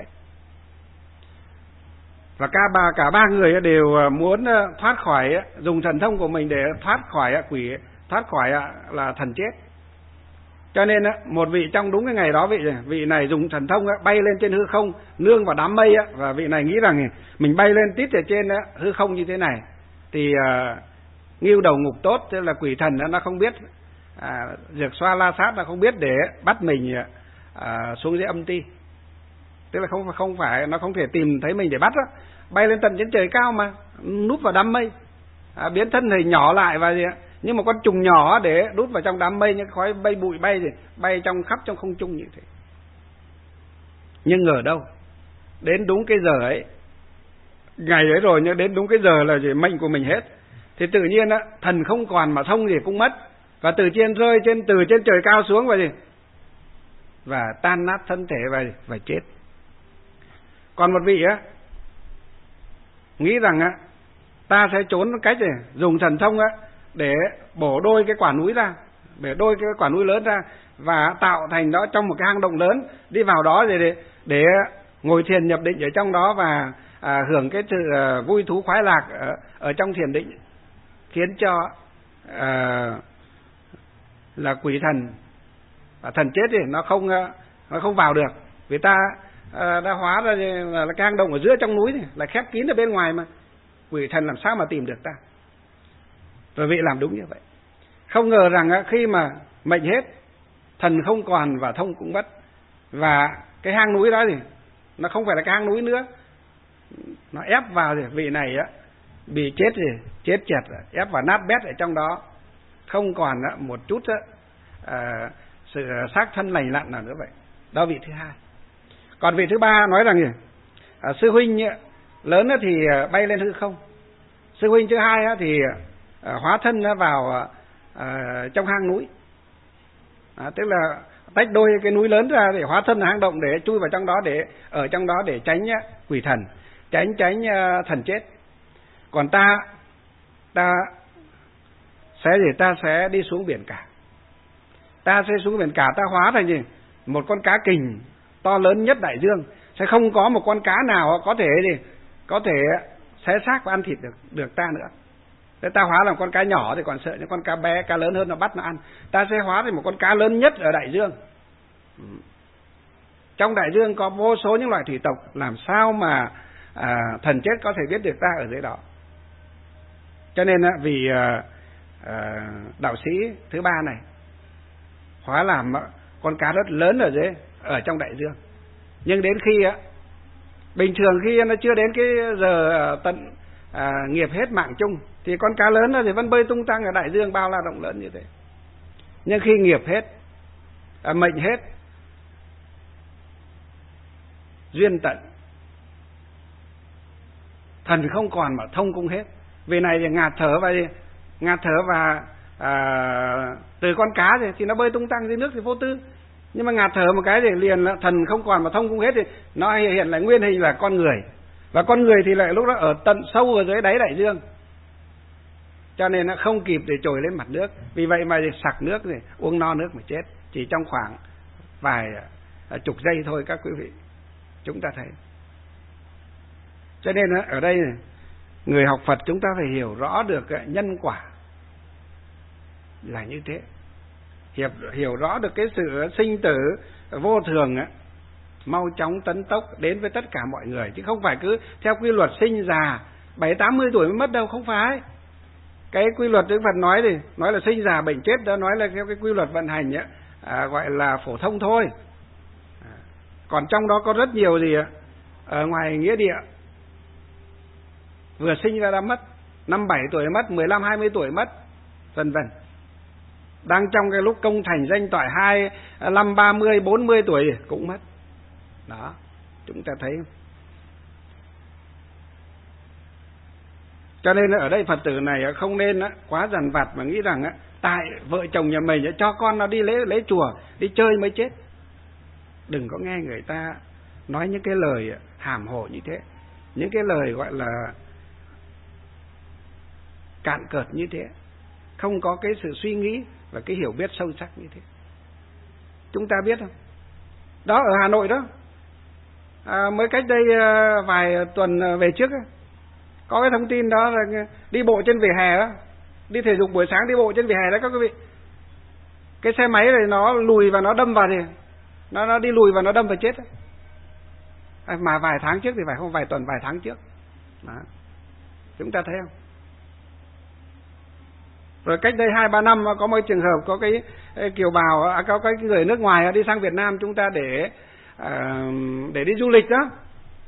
S2: Và cả ba người đều muốn thoát khỏi, dùng thần thông của mình để thoát khỏi quỷ, thoát khỏi là thần chết. Cho nên một vị trong đúng cái ngày đó, vị này dùng thần thông bay lên trên hư không, nương vào đám mây, và vị này nghĩ rằng mình bay lên tít ở trên hư không như thế này thì nghiêu đầu ngục tốt, tức là quỷ thần nó không biết, Dược Xoa La Sát nó không biết để bắt mình xuống dưới âm ti. Tức là không phải, nó không thể tìm thấy mình để bắt đó. Bay lên tận trên trời cao mà núp vào đám mây, biến thân hình nhỏ lại và nhưng mà con trùng nhỏ để đút vào trong đám mây, những khói bay bụi bay trong khắp trong không trung như thế. Nhưng ở đâu đến đúng cái giờ ấy, ngày ấy rồi, nhưng đến đúng cái giờ là mệnh của mình hết thì tự nhiên thần không còn mà thông gì cũng mất, và từ trên rơi từ trên trời cao xuống và tan nát thân thể và chết. Còn một vị nghĩ rằng ta sẽ trốn cách dùng thần thông để bổ đôi cái quả núi ra, để đôi cái quả núi lớn ra và tạo thành đó trong một cái hang động lớn, đi vào đó để ngồi thiền nhập định ở trong đó và hưởng cái sự vui thú khoái lạc ở trong thiền định, khiến cho là quỷ thần và thần chết thì nó không vào được, vì ta đã hóa ra là cái hang động ở giữa trong núi này, là khép kín ở bên ngoài mà quỷ thần làm sao mà tìm được ta. Rồi vị làm đúng như vậy. Không ngờ rằng khi mà mệnh hết, thần không còn và thông cũng mất, và cái hang núi đó thì nó không phải là cái hang núi nữa, nó ép vào thì vị này bị chết chẹt, ép vào nát bét ở trong đó, không còn một chút sự xác thân lành lặn nào nữa vậy. Đó vị thứ hai. Còn vị thứ ba nói rằng sư huynh lớn thì bay lên hư không, sư huynh thứ hai thì hóa thân vào trong hang núi, tức là tách đôi cái núi lớn ra để hóa thân hang động, để chui vào trong đó, để ở trong đó để tránh quỷ thần, tránh thần chết. Còn ta sẽ đi xuống biển cả. Ta sẽ xuống biển cả, ta hóa thành gì? Một con cá kình to lớn nhất đại dương, sẽ không có một con cá nào có thể xé xác và ăn thịt được ta nữa. Thế ta hóa làm con cá nhỏ thì còn sợ những con cá bé, cá lớn hơn nó bắt nó ăn. Ta sẽ hóa thành một con cá lớn nhất ở đại dương. Trong đại dương có vô số những loại thủy tộc, làm sao mà thần chết có thể biết được ta ở dưới đó. Cho nên vì đạo sĩ thứ ba này hóa làm con cá rất lớn ở trong đại dương, nhưng đến khi bình thường khi nó chưa đến cái giờ tận nghiệp hết mạng chung thì con cá lớn thì vẫn bơi tung tăng ở đại dương bao la rộng lớn như thế. Nhưng khi nghiệp hết, mệnh hết, duyên tận, thần không còn mà thông cung hết. Vì này thì ngạt thở và từ con cá thì nó bơi tung tăng dưới nước thì vô tư. Nhưng mà ngạt thở một cái thì liền là thần không còn mà thông cung hết thì nó hiện lại nguyên hình là con người. Và con người thì lại lúc đó ở tận sâu ở dưới đáy đại dương, cho nên nó không kịp để trồi lên mặt nước. Vì vậy mà sặc nước thì uống no nước mà chết, chỉ trong khoảng vài chục giây thôi các quý vị, chúng ta thấy. Cho nên ở đây người học Phật chúng ta phải hiểu rõ được nhân quả là như thế, hiểu rõ được cái sự sinh tử vô thường mau chóng tấn tốc đến với tất cả mọi người, chứ không phải cứ theo quy luật sinh già 70-80 tuổi mới mất đâu, không phải. Cái quy luật Đức Phật nói thì nói là sinh già bệnh chết, đó nói là theo cái quy luật vận hành gọi là phổ thông thôi. Còn trong đó có rất nhiều gì ở ngoài nghĩa địa, vừa sinh ra đã mất, 5-7 tuổi mất, 15-20 tuổi mất, vân vân. Đang trong cái lúc công thành danh toại 25-30-40 tuổi cũng mất. Đó, chúng ta thấy. Cho nên ở đây Phật tử này không nên quá dằn vặt mà nghĩ rằng tại vợ chồng nhà mình cho con nó đi lễ chùa, đi chơi mới chết. Đừng có nghe người ta nói những cái lời hàm hồ như thế, những cái lời gọi là cạn cợt như thế, không có cái sự suy nghĩ và cái hiểu biết sâu sắc như thế. Chúng ta biết không? Đó, ở Hà Nội đó, mới cách đây vài tuần về trước có cái thông tin đó là đi bộ trên vỉa hè đó, đi thể dục buổi sáng đi bộ trên vỉa hè đó các quý vị. Cái xe máy này nó lùi và nó đâm vào thì nó đi lùi và nó đâm vào chết. Mà vài tháng trước thì phải không, vài tuần, vài tháng trước đó. Chúng ta thấy không? Rồi cách đây 2-3 năm có một trường hợp có cái kiều bào, có cái người nước ngoài đi sang Việt Nam chúng ta để đi du lịch đó.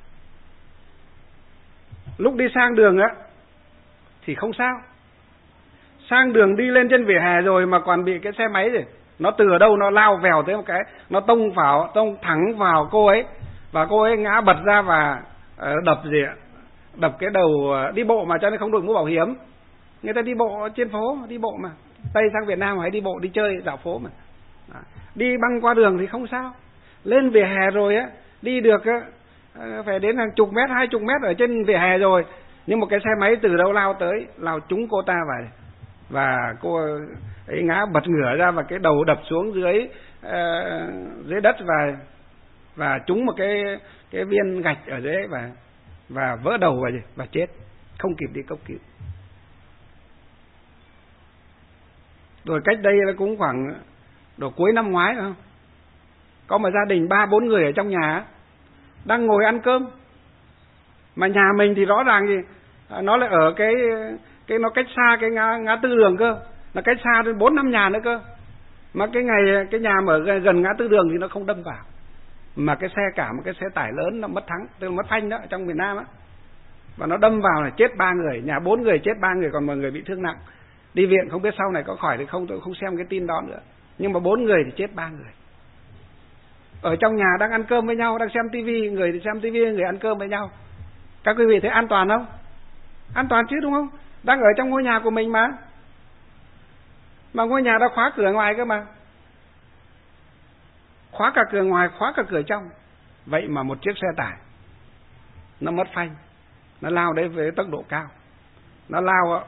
S2: Lúc đi sang đường thì không sao, sang đường đi lên trên vỉa hè rồi mà còn bị cái xe máy rồi, nó từ ở đâu nó lao vèo tới một cái, nó tông thẳng vào cô ấy, và cô ấy ngã bật ra và đập cái đầu. Đi bộ mà cho nên không đội mũ bảo hiểm. Người ta đi bộ trên phố, đi bộ mà Tây sang Việt Nam hay đi bộ đi chơi dạo phố mà. Đi băng qua đường thì không sao, lên vỉa hè rồi đi được phải đến hàng chục mét, 20 mét ở trên vỉa hè rồi, nhưng một cái xe máy từ đâu lao tới, lao trúng cô ta vào, và cô ấy ngã bật ngửa ra và cái đầu đập xuống dưới đất và trúng một cái viên gạch ở dưới và vỡ đầu và chết, không kịp đi cấp cứu. Rồi cách đây là cũng khoảng độ cuối năm ngoái không, có một gia đình 3-4 người ở trong nhà đang ngồi ăn cơm, mà nhà mình thì rõ ràng thì nó lại ở cái nó cách xa cái ngã tư đường cơ, nó cách xa đến 4-5 nhà nữa cơ, mà cái nhà mà ở gần ngã tư đường thì nó không đâm vào, mà cái xe cả một cái xe tải lớn nó mất thắng, tức là mất phanh đó, trong miền Nam và nó đâm vào là chết 3 người, nhà 4 người chết 3 người, còn 10 người bị thương nặng, đi viện không biết sau này có khỏi thì không, tôi không xem cái tin đó nữa, nhưng mà 4 người thì chết 3 người. Ở trong nhà đang ăn cơm với nhau, đang xem tivi, người thì xem tivi, người ăn cơm với nhau. Các quý vị thấy an toàn không? An toàn chứ, đúng không? Đang ở trong ngôi nhà của mình mà ngôi nhà đã khóa cửa ngoài cơ mà, khóa cả cửa ngoài, khóa cả cửa trong. Vậy mà một chiếc xe tải nó mất phanh, nó lao đấy với tốc độ cao, nó lao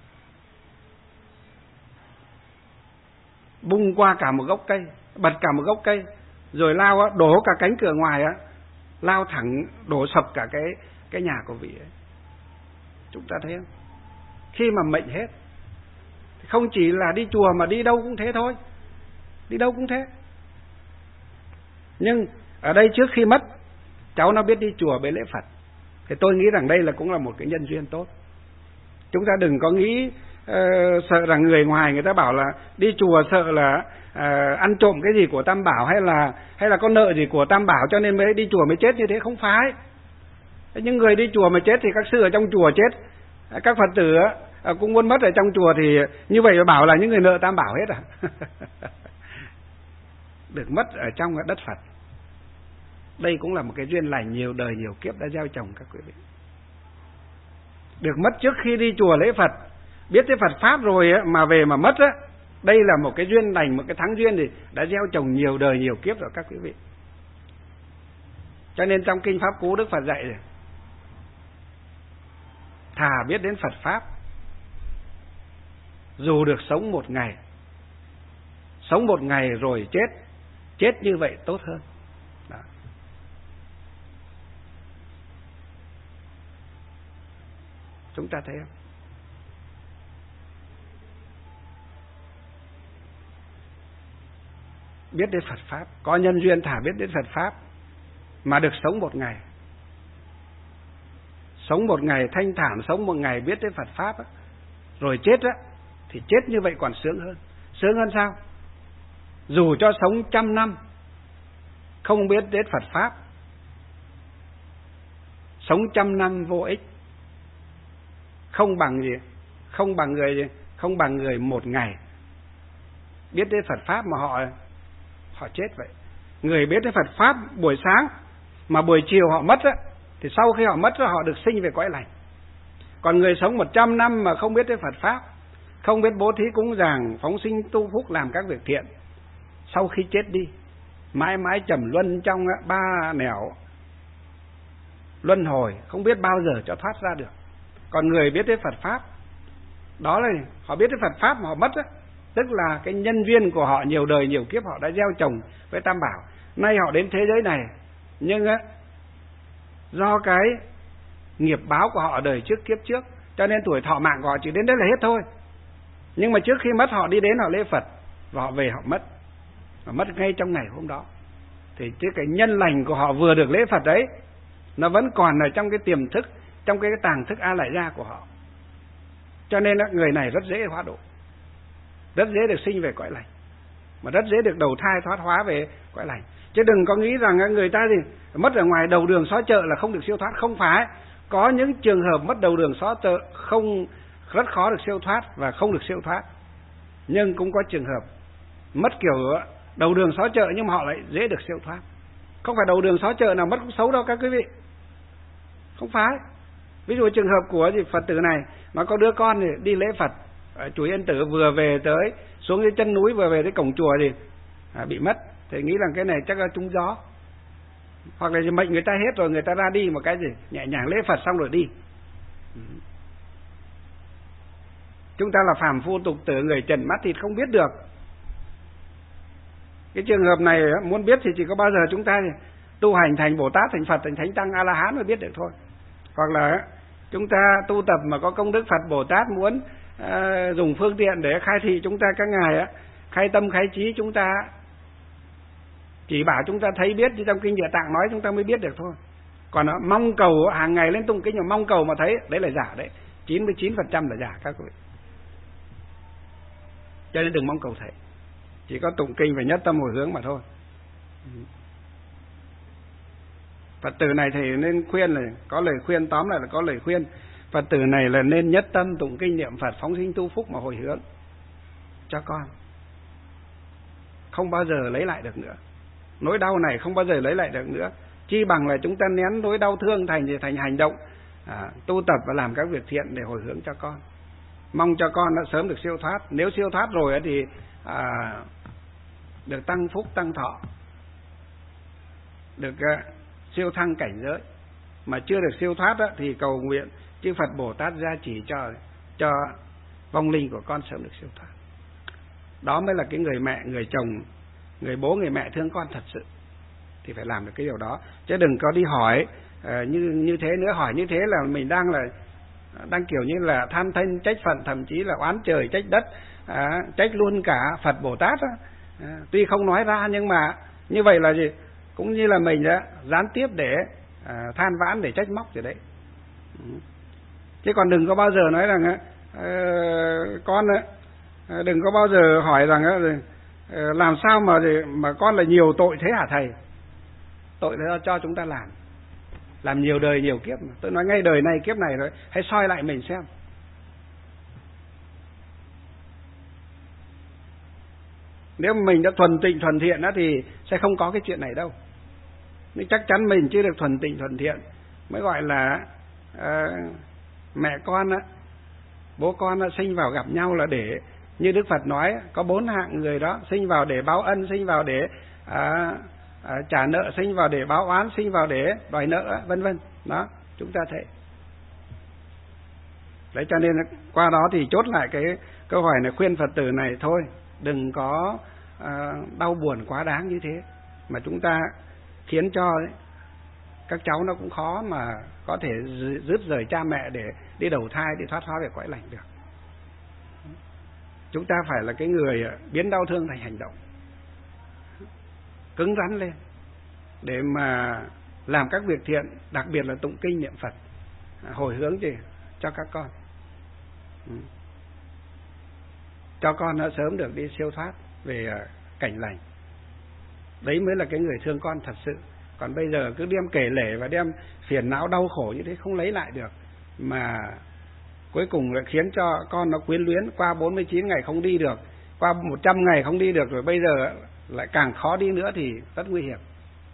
S2: bung qua cả một gốc cây, bật cả một gốc cây, rồi lao đổ cả cánh cửa ngoài lao thẳng đổ sập cả cái nhà của vị ấy. Chúng ta thấy không? Khi mà mệnh hết, không chỉ là đi chùa mà đi đâu cũng thế thôi, đi đâu cũng thế. Nhưng ở đây trước khi mất, cháu nó biết đi chùa bế lễ Phật, Thì tôi nghĩ rằng đây cũng là một cái nhân duyên tốt. Chúng ta đừng có nghĩ sợ rằng người ngoài người ta bảo là đi chùa sợ là ăn trộm cái gì của Tam Bảo, hay là có nợ gì của Tam Bảo cho nên mới đi chùa mới chết, như thế không phải. Những người đi chùa mà chết thì các sư ở trong chùa chết, các Phật tử cũng muốn mất ở trong chùa, thì như vậy bảo là những người nợ Tam Bảo hết à? Được mất ở trong đất Phật. Đây cũng là một cái duyên lành nhiều đời nhiều kiếp đã gieo trồng các quý vị. Được mất trước khi đi chùa lễ Phật, biết cái Phật Pháp rồi mà về mà mất á, đây là một cái duyên lành, một cái thắng duyên thì đã gieo trồng nhiều đời nhiều kiếp rồi các quý vị. Cho nên trong Kinh Pháp Cú Đức Phật dạy rồi, thà biết đến Phật Pháp, dù được sống một ngày, sống một ngày rồi chết như vậy tốt hơn. Đó. Chúng ta thấy không? Biết đến Phật Pháp, có nhân duyên thả biết đến Phật Pháp mà được sống một ngày. Sống một ngày thanh thản, sống một ngày biết đến Phật Pháp á, rồi chết á, thì chết như vậy còn sướng hơn. Sướng hơn sao? Dù cho sống 100 năm không biết đến Phật Pháp, sống 100 năm vô ích, không bằng gì? Không bằng người một ngày biết đến Phật Pháp mà họ chết vậy. Người biết đến Phật Pháp buổi sáng mà buổi chiều họ mất á, thì sau khi họ mất á, họ được sinh về cõi lành. Còn người sống 100 năm mà không biết đến Phật Pháp, không biết bố thí cúng dường, phóng sinh tu phúc, làm các việc thiện, sau khi chết đi mãi mãi trầm luân trong 3 nẻo luân hồi, không biết bao giờ cho thoát ra được. Còn người biết đến Phật Pháp, đó là họ biết đến Phật Pháp mà họ mất á, tức là cái nhân duyên của họ nhiều đời nhiều kiếp họ đã gieo trồng với Tam Bảo. Nay họ đến thế giới này, nhưng á, do cái nghiệp báo của họ ở đời trước kiếp trước, cho nên tuổi thọ mạng của họ chỉ đến đấy là hết thôi. Nhưng mà trước khi mất họ đi đến họ lễ Phật, và họ về họ mất ngay trong ngày hôm đó. Thì cái nhân lành của họ vừa được lễ Phật đấy, nó vẫn còn ở trong cái tiềm thức, trong cái tàng thức A Lại Gia của họ. Cho nên người này rất dễ hóa độ, rất dễ được sinh về cõi lành, mà rất dễ được đầu thai thoát hóa về cõi lành. Chứ đừng có nghĩ rằng người ta gì mất ở ngoài đầu đường xó chợ là không được siêu thoát. Không phải. Có những trường hợp mất đầu đường xó chợ không, rất khó được siêu thoát và không được siêu thoát. Nhưng cũng có trường hợp mất kiểu đầu đường xó chợ nhưng mà họ lại dễ được siêu thoát. Không phải đầu đường xó chợ nào mất cũng xấu đâu các quý vị. Không phải. Ví dụ trường hợp của Phật tử này, nó có đứa con thì đi lễ Phật ở chùa Yên Tử, vừa về tới xuống dưới chân núi, vừa về tới cổng chùa thì bị mất. Thì nghĩ rằng cái này chắc là trúng gió, hoặc là mệnh người ta hết rồi, người ta ra đi một cái gì nhẹ nhàng lễ Phật xong rồi đi. Chúng ta là phàm phu tục tử, người trần mắt thịt không biết được. Cái trường hợp này muốn biết thì chỉ có bao giờ chúng ta tu hành thành Bồ Tát, thành Phật, thành Thánh Tăng, A La Hán mới biết được thôi. Hoặc là chúng ta tu tập mà có công đức Phật Bồ Tát muốn dùng phương tiện để khai thị chúng ta các ngài khai tâm khai trí, chúng ta chỉ bảo chúng ta thấy biết, như trong Kinh Địa Tạng nói chúng ta mới biết được thôi. Còn mong cầu hàng ngày lên tụng kinh mà mong cầu mà thấy, đấy là giả đấy. 99% là giả các quý vị. Cho nên đừng mong cầu thấy, chỉ có tụng kinh và nhất tâm hồi hướng mà thôi. Phật tử này thì nên khuyên là có lời khuyên, tóm lại là có lời khuyên. Phật tử này là nên nhất tâm tụng kinh niệm Phật, phóng sinh tu phúc mà hồi hướng cho con. Không bao giờ lấy lại được nữa. Nỗi đau này không bao giờ lấy lại được nữa. Chi bằng là chúng ta nén nỗi đau thương thành hành động, tu tập và làm các việc thiện để hồi hướng cho con. Mong cho con đã sớm được siêu thoát. Nếu siêu thoát rồi thì được tăng phúc tăng thọ, được siêu thăng cảnh giới. Mà chưa được siêu thoát thì cầu nguyện chư Phật Bồ Tát gia trì cho vong linh của con sớm được siêu thoát. Đó mới là cái người mẹ, người chồng, người bố, người mẹ thương con thật sự, thì phải làm được cái điều đó. Chứ đừng có đi hỏi như thế nữa. Hỏi như thế là mình đang kiểu như là than thân trách phận, thậm chí là oán trời trách đất, trách luôn cả Phật Bồ Tát. Tuy không nói ra nhưng mà như vậy là gì? Cũng như là mình gián tiếp để than vãn, để trách móc rồi đấy. Chứ còn đừng có bao giờ nói rằng con đừng có bao giờ hỏi rằng làm sao mà con là nhiều tội thế hả thầy? Tội đó cho chúng ta làm nhiều đời nhiều kiếp mà. Tôi nói ngay đời này kiếp này rồi, hãy soi lại mình xem. Nếu mình đã thuần tịnh thuần thiện đó thì sẽ không có cái chuyện này đâu. Nhưng chắc chắn mình chưa được thuần tịnh thuần thiện mới gọi là mẹ con á, bố con sinh vào gặp nhau là để, như Đức Phật nói, có 4 hạng người đó: sinh vào để báo ân, sinh vào để trả nợ, sinh vào để báo oán, sinh vào để đòi nợ, vân vân. Đó, chúng ta thấy. Đấy, cho nên qua đó thì chốt lại cái câu hỏi này, khuyên Phật tử này thôi, đừng có đau buồn quá đáng như thế, mà chúng ta khiến cho các cháu nó cũng khó mà có thể dứt rời cha mẹ để đi đầu thai, đi thoát hóa về cõi lành được. Chúng ta phải là cái người biến đau thương thành hành động, cứng rắn lên để mà làm các việc thiện, đặc biệt là tụng kinh niệm Phật, hồi hướng cho các con, cho con nó sớm được đi siêu thoát về cảnh lành. Đấy mới là cái người thương con thật sự. Còn bây giờ cứ đem kể lể và đem phiền não đau khổ như thế không lấy lại được, mà cuối cùng lại khiến cho con nó quyến luyến, qua 49 ngày không đi được, qua 100 ngày không đi được, rồi bây giờ lại càng khó đi nữa thì rất nguy hiểm.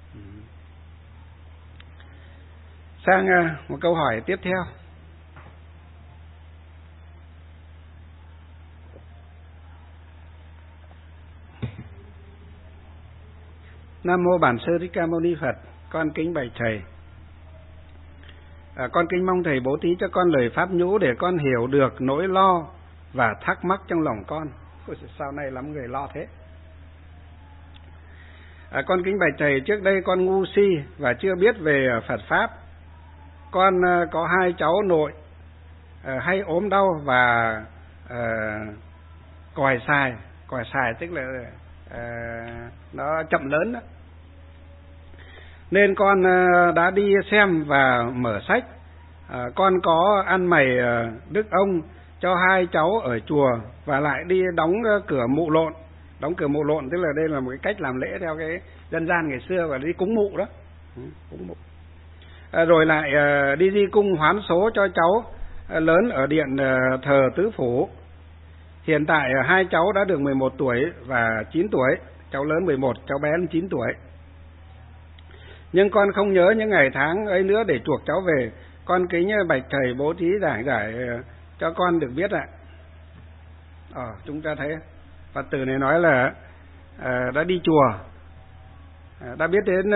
S2: Sang một câu hỏi tiếp theo. Nam mô Bản Sư Thích Ca Mâu Ni Phật. Con kính bạch thầy. Con kính mong thầy bố thí cho con lời pháp nhũ để con hiểu được nỗi lo và thắc mắc trong lòng con. Ôi, sao nay lắm người lo thế? Con kính bạch thầy, trước đây con ngu si và chưa biết về Phật pháp. Con có 2 cháu nội hay ốm đau và còi xài tức là nó chậm lớn đó. Nên con đã đi xem và mở sách. Con có ăn mày Đức ông cho 2 cháu ở chùa và lại đi đóng cửa mụ lộn. Đóng cửa mụ lộn tức là đây là một cái cách làm lễ theo cái dân gian ngày xưa, và đi cúng mụ đó. Cúng mụ. Rồi lại đi di cung hoán số cho cháu lớn ở điện thờ Tứ Phủ. Hiện tại 2 cháu đã được 11 tuổi và 9 tuổi, cháu lớn 11, cháu bé 9 tuổi. Nhưng con không nhớ những ngày tháng ấy nữa để chuộc cháu về. Con kính bạch thầy bố thí giảng giải cho con được biết ạ. Chúng ta thấy Phật tử này nói là đã đi chùa, đã biết đến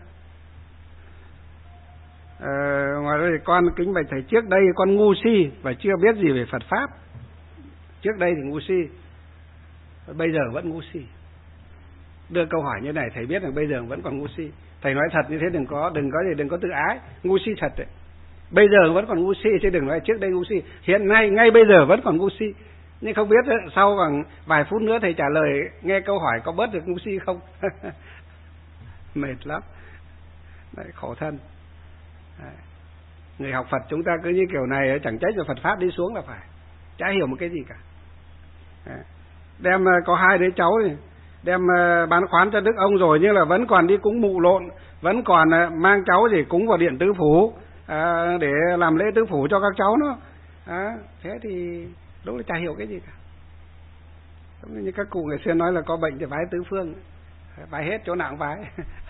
S2: ngoài ra thì con kính bạch thầy, trước đây con ngu si và chưa biết gì về Phật pháp. Trước đây thì ngu si, bây giờ vẫn ngu si. Đưa câu hỏi như này thầy biết rằng bây giờ vẫn còn ngu si. Thầy nói thật như thế, đừng có tự ái, ngu si thật đấy. Bây giờ vẫn còn ngu si, chứ đừng nói trước đây ngu si. Hiện nay ngay bây giờ vẫn còn ngu si. Nhưng không biết sau khoảng vài phút nữa thầy trả lời nghe câu hỏi có bớt được ngu si không? Mệt lắm. Đấy, khổ thân. Đấy. Người học Phật chúng ta cứ như kiểu này chẳng trách là Phật pháp đi xuống là phải. Chả hiểu một cái gì cả. Đấy. Đem có 2 đứa cháu thì đem bán khoán cho Đức ông rồi, nhưng là vẫn còn đi cúng mụ lộn, vẫn còn mang cháu gì cúng vào điện Tứ Phủ để làm lễ Tứ Phủ cho các cháu nó. Thế thì đúng là chả hiểu cái gì cả. Giống như các cụ ngày xưa nói là có bệnh thì vái tứ phương, vái hết chỗ nào cũng vái.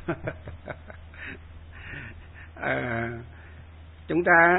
S2: Chúng ta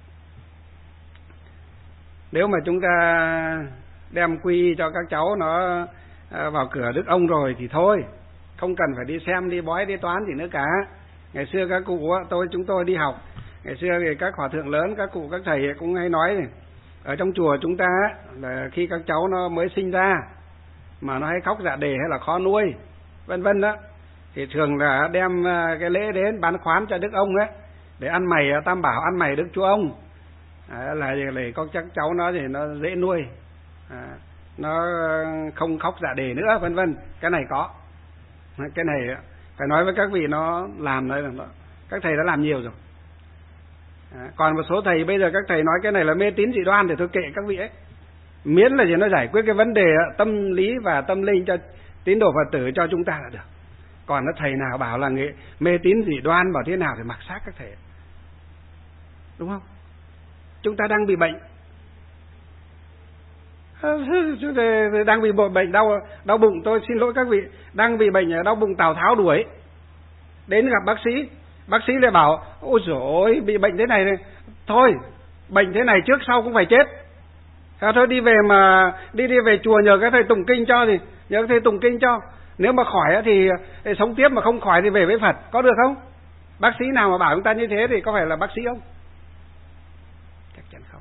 S2: nếu mà chúng ta đem quy cho các cháu nó vào cửa Đức ông rồi thì thôi, không cần phải đi xem, đi bói, đi toán gì nữa cả. Ngày xưa các cụ chúng tôi đi học, ngày xưa thì các hòa thượng lớn, các cụ các thầy cũng hay nói này, ở trong chùa chúng ta là khi các cháu nó mới sinh ra mà nó hay khóc dạ đề hay là khó nuôi vân vân đó, thì thường là đem cái lễ đến bán khoán cho Đức ông ấy để ăn mày Tam Bảo, ăn mày Đức Chúa ông, là có các cháu nó thì nó dễ nuôi, nó không khóc dạ đề nữa vân vân. Cái này có, cái này phải nói với các vị nó làm đây là các thầy đã làm nhiều rồi. Còn một số thầy bây giờ các thầy nói cái này là mê tín dị đoan thì thôi kệ các vị ấy, miễn là gì nó giải quyết cái vấn đề tâm lý và tâm linh cho tín đồ Phật tử cho chúng ta là được. Còn nó thầy nào bảo là mê tín dị đoan bảo thế nào thì mặc xác các thầy, đúng không? Chúng ta đang bị bệnh, đang bị bệnh đau bụng, tôi xin lỗi các vị, đang bị bệnh đau bụng Tào Tháo đuổi đến gặp bác sĩ lại bảo ôi giời ơi bị bệnh thế này, thôi bệnh thế này trước sau cũng phải chết, thôi đi về mà đi về chùa nhờ các thầy tụng kinh cho, thì nhờ các thầy tụng kinh cho, nếu mà khỏi thì sống tiếp, mà không khỏi thì về với Phật, có được không? Bác sĩ nào mà bảo chúng ta như thế thì có phải là bác sĩ không? Chắc chắn không.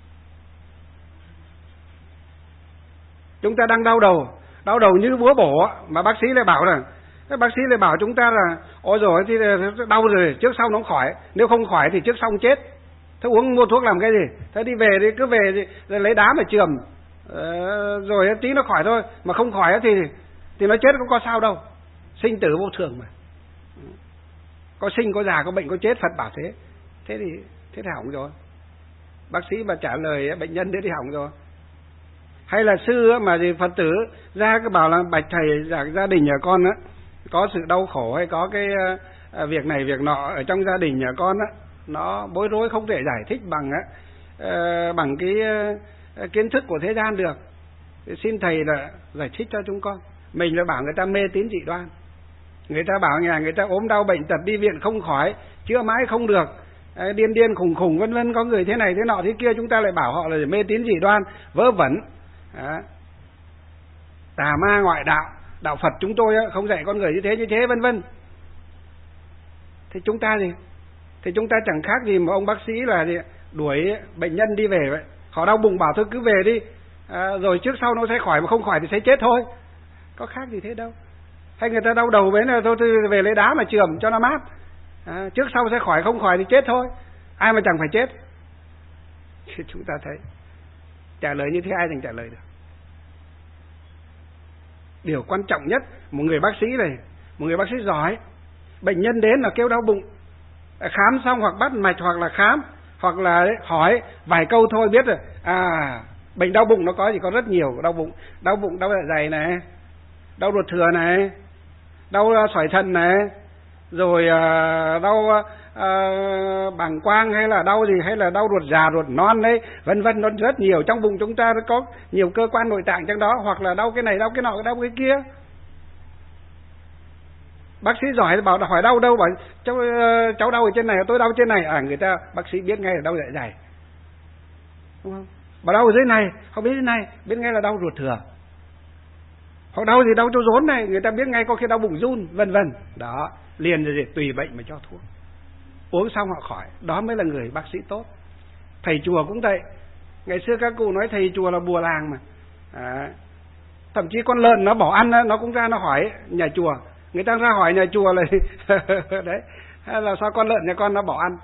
S2: Chúng ta đang đau đầu như búa bổ mà bác sĩ lại bảo là, bác sĩ lại bảo chúng ta là ôi rồi thì đau rồi trước sau nó không khỏi, nếu không khỏi thì trước sau không chết, thế uống mua thuốc làm cái gì? Thế đi về đi, cứ về đi, rồi lấy đá mà chườm rồi tí nó khỏi thôi, mà không khỏi thì nó chết cũng có sao đâu, sinh tử vô thường mà, có sinh có già có bệnh có chết, Phật bảo thế, thế thì hỏng rồi. Bác sĩ mà trả lời bệnh nhân thế thì hỏng rồi. Hay là sư mà gì Phật tử ra cái bảo là bạch thầy, gia đình nhà con á có sự đau khổ hay có cái việc này việc nọ ở trong gia đình nhà con á, nó bối rối không thể giải thích bằng cái kiến thức của thế gian được, thì xin thầy là giải thích cho chúng con. Mình là bảo người ta mê tín dị đoan, người ta bảo nhà người ta ốm đau bệnh tật đi viện không khỏi, chữa mãi không được, điên khùng vân vân, có người thế này thế nọ thế kia, chúng ta lại bảo họ là mê tín dị đoan, vớ vẩn, tà ma ngoại đạo Phật chúng tôi không dạy con người như thế vân vân. Thì chúng ta gì? Thì chúng ta chẳng khác gì một ông bác sĩ là đuổi bệnh nhân đi về vậy. Họ đau bụng bảo thôi cứ về đi, rồi trước sau nó sẽ khỏi, mà không khỏi thì sẽ chết thôi. Có khác gì thế đâu. Hay người ta đau đầu với là thôi về lấy đá mà chườm cho nó mát, trước sau sẽ khỏi, không khỏi thì chết thôi. Ai mà chẳng phải chết. Thì chúng ta thấy trả lời như thế ai chẳng trả lời được. Điều quan trọng nhất, một người bác sĩ này, một người bác sĩ giỏi, bệnh nhân đến là kêu đau bụng, khám xong hoặc bắt mạch hoặc là khám hoặc là hỏi vài câu thôi biết rồi, bệnh đau bụng nó có gì, có rất nhiều đau bụng, đau dạ dày này, đau ruột thừa này, đau sỏi thận này, rồi đau bàng quang, hay là đau gì, hay là đau ruột già ruột non đấy, vân vân, nó rất nhiều. Trong bụng chúng ta có nhiều cơ quan nội tạng trong đó, hoặc là đau cái này đau cái nọ đau cái kia. Bác sĩ giỏi bảo hỏi đau đâu, bảo cháu đau ở trên này, tôi đau trên này, người ta bác sĩ biết ngay là đau dạ dày, đúng không? Bảo đau ở dưới này, họ biết dưới này, biết ngay là đau ruột thừa. Hoặc đau gì, đau chỗ rốn này, người ta biết ngay, có khi đau bụng run, vân vân. Đó, liền rồi tùy bệnh mà cho thuốc, uống xong họ khỏi. Đó mới là người bác sĩ tốt. Thầy chùa cũng vậy. Ngày xưa các cụ nói thầy chùa là bùa làng mà. Thậm chí con lợn nó bỏ ăn, nó cũng ra nó hỏi nhà chùa. Người ta ra hỏi nhà chùa là đấy, hay là sao con lợn nhà con nó bỏ ăn.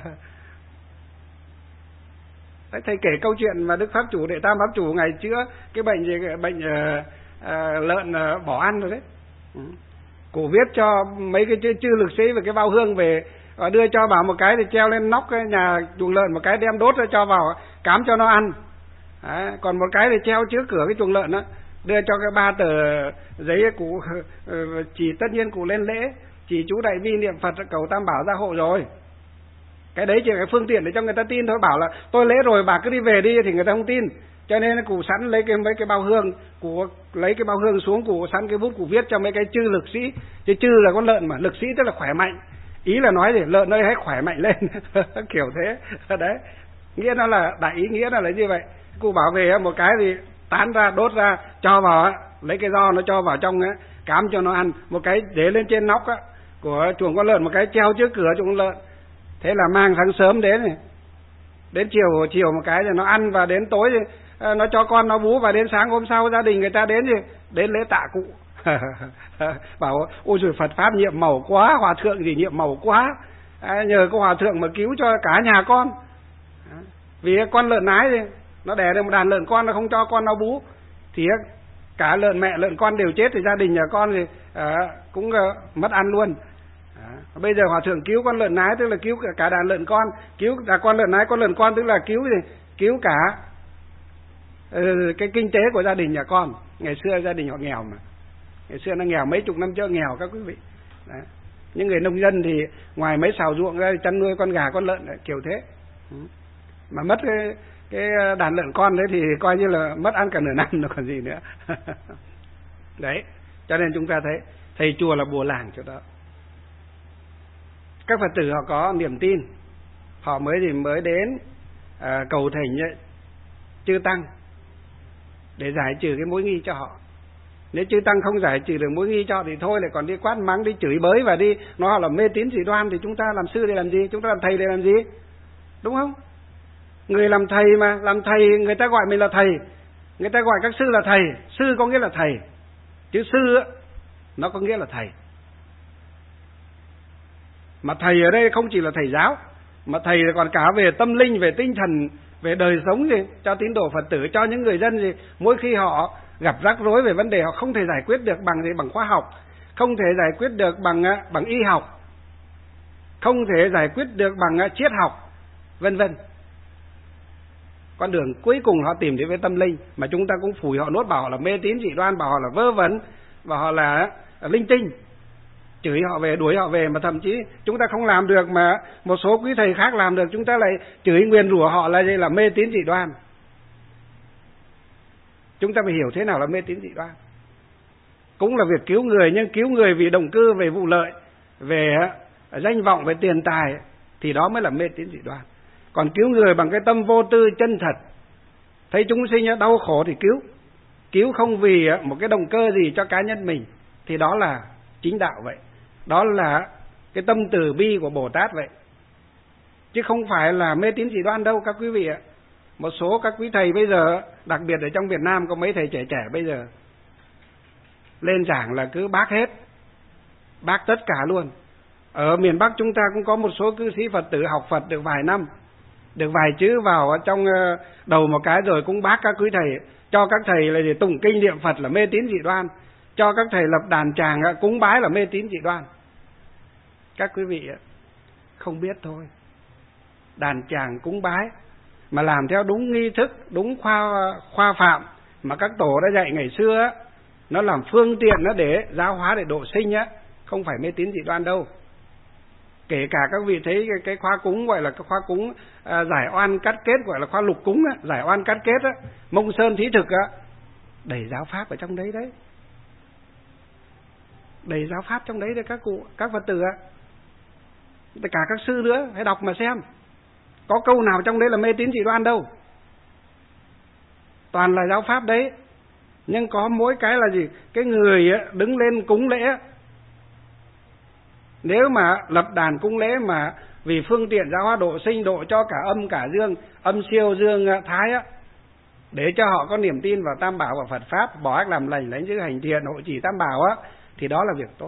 S2: Đấy, thầy kể câu chuyện mà Đức Pháp Chủ, Đệ Tam Pháp Chủ ngày chữa cái bệnh gì, bệnh lợn bỏ ăn rồi đấy. Cụ viết cho mấy cái chư lực sĩ về cái bao hương về, và đưa cho bảo một cái thì treo lên nóc cái nhà chuồng lợn, một cái đem đốt cho vào cám cho nó ăn. Còn một cái thì treo trước cửa cái chuồng lợn đó, đưa cho cái 3 tờ giấy cụ chỉ, tất nhiên cụ lên lễ chỉ chú đại bi niệm Phật cầu Tam Bảo gia hộ rồi. Cái đấy chỉ là cái phương tiện để cho người ta tin thôi. Bảo là tôi lễ rồi bà cứ đi về đi thì người ta không tin. Cho nên cụ sẵn lấy mấy cái bao hương, cụ lấy cái bao hương xuống, cụ sẵn cái bút, cụ viết cho mấy cái chư lực sĩ. Chứ chư là con lợn mà, lực sĩ tức là khỏe mạnh. Ý là nói gì lợn ơi hãy khỏe mạnh lên. Kiểu thế. Đấy, nghĩa nó là đại ý nghĩa là như vậy. Cụ bảo về một cái thì tán ra, đốt ra, cho vào, lấy cái giò nó cho vào trong cám cho nó ăn. Một cái để lên trên nóc của chuồng con lợn, một cái treo trước cửa chuồng con lợn. Thế là mang sáng sớm đến chiều một cái rồi nó ăn, và đến tối thì nó cho con nó bú, và đến sáng hôm sau gia đình người ta đến lễ tạ cụ. Bảo ôi giời, Phật pháp nhiệm màu quá, hòa thượng gì nhiệm màu quá, nhờ có hòa thượng mà cứu cho cả nhà con. Vì con lợn nái thì nó đẻ được một đàn lợn con, nó không cho con nó bú thì cả lợn mẹ lợn con đều chết, thì gia đình nhà con thì cũng mất ăn luôn. Bây giờ hòa thượng cứu con lợn nái tức là cứu cả đàn lợn con, cứu cả con lợn nái con lợn con tức là cứu gì? Cứu cả cái kinh tế của gia đình nhà con. Ngày xưa gia đình họ nghèo mà, ngày xưa nó nghèo, mấy chục năm trước nghèo các quý vị. Đấy. Những người nông dân thì ngoài mấy xào ruộng ra chăn nuôi con gà con lợn kiểu thế. Mà mất cái đàn lợn con đấy thì coi như là mất ăn cả nửa năm rồi còn gì nữa. Đấy, cho nên chúng ta thấy thầy chùa là bùa làng chỗ đó. Các Phật tử họ có niềm tin, họ mới đến cầu thỉnh chư tăng để giải trừ cái mối nghi cho họ. Nếu chư tăng không giải trừ được mối nghi cho thì thôi, lại còn đi quát mắng, đi chửi bới và đi nói họ là mê tín dị đoan, thì chúng ta làm sư để làm gì? Chúng ta làm thầy để làm gì? Đúng không? Người làm thầy mà, làm thầy người ta gọi mình là thầy, người ta gọi các sư là thầy. Sư có nghĩa là thầy, chứ sư á, nó có nghĩa là thầy. Mà thầy ở đây không chỉ là thầy giáo, mà thầy còn cả về tâm linh, về tinh thần, về đời sống gì cho tín đồ Phật tử, cho những người dân gì. Mỗi khi họ gặp rắc rối về vấn đề họ không thể giải quyết được bằng gì, bằng khoa học, không thể giải quyết được bằng y học, không thể giải quyết được bằng triết học, vân vân. Con đường cuối cùng họ tìm đến với tâm linh, mà chúng ta cũng phủi họ nốt, bảo họ là mê tín dị đoan, bảo họ là vơ vẩn, bảo họ là linh tinh, chửi họ về, đuổi họ về. Mà thậm chí chúng ta không làm được mà một số quý thầy khác làm được, chúng ta lại chửi nguyền rủa họ là mê tín dị đoan. Chúng ta phải hiểu thế nào là mê tín dị đoan. Cũng là việc cứu người, nhưng cứu người vì động cơ, về vụ lợi, về danh vọng, về tiền tài, thì đó mới là mê tín dị đoan. Còn cứu người bằng cái tâm vô tư chân thật, thấy chúng sinh đau khổ thì cứu không vì một cái động cơ gì cho cá nhân mình, thì đó là chính đạo vậy. Đó là cái tâm từ bi của Bồ Tát vậy, chứ không phải là mê tín dị đoan đâu các quý vị ạ. Một số các quý thầy bây giờ, đặc biệt ở trong Việt Nam có mấy thầy trẻ bây giờ lên giảng là cứ bác hết, bác tất cả luôn. Ở miền Bắc chúng ta cũng có một số cư sĩ Phật tử học Phật được vài năm, được vài chữ vào trong đầu một cái rồi cũng bác các quý thầy, cho các thầy là gì, tụng kinh niệm Phật là mê tín dị đoan, cho các thầy lập đàn tràng cúng bái là mê tín dị đoan. Các quý vị không biết thôi. Đàn tràng cúng bái mà làm theo đúng nghi thức, đúng khoa phạm mà các tổ đã dạy ngày xưa, nó làm phương tiện nó để giáo hóa, để độ sinh á, không phải mê tín dị đoan đâu. Kể cả các vị thấy cái khóa cúng gọi là cái khóa cúng giải oan cắt kết, gọi là khóa lục cúng á, giải oan cắt kết á, Mông Sơn Thí Thực á, đầy giáo pháp ở trong đấy đấy, đầy giáo pháp trong đấy đấy các Phật tử á, cả các sư nữa, hãy đọc mà xem, có câu nào trong đấy là mê tín dị đoan đâu, toàn là giáo pháp đấy. Nhưng có mỗi cái là gì, cái người đứng lên cúng lễ, nếu mà lập đàn cúng lễ mà vì phương tiện giáo hóa độ sinh, độ cho cả âm cả dương, âm siêu dương thái á, để cho họ có niềm tin vào Tam Bảo và Phật Pháp, bỏ ác làm lành, lãnh giữ hành thiện, hộ trì Tam Bảo á, thì đó là việc tốt.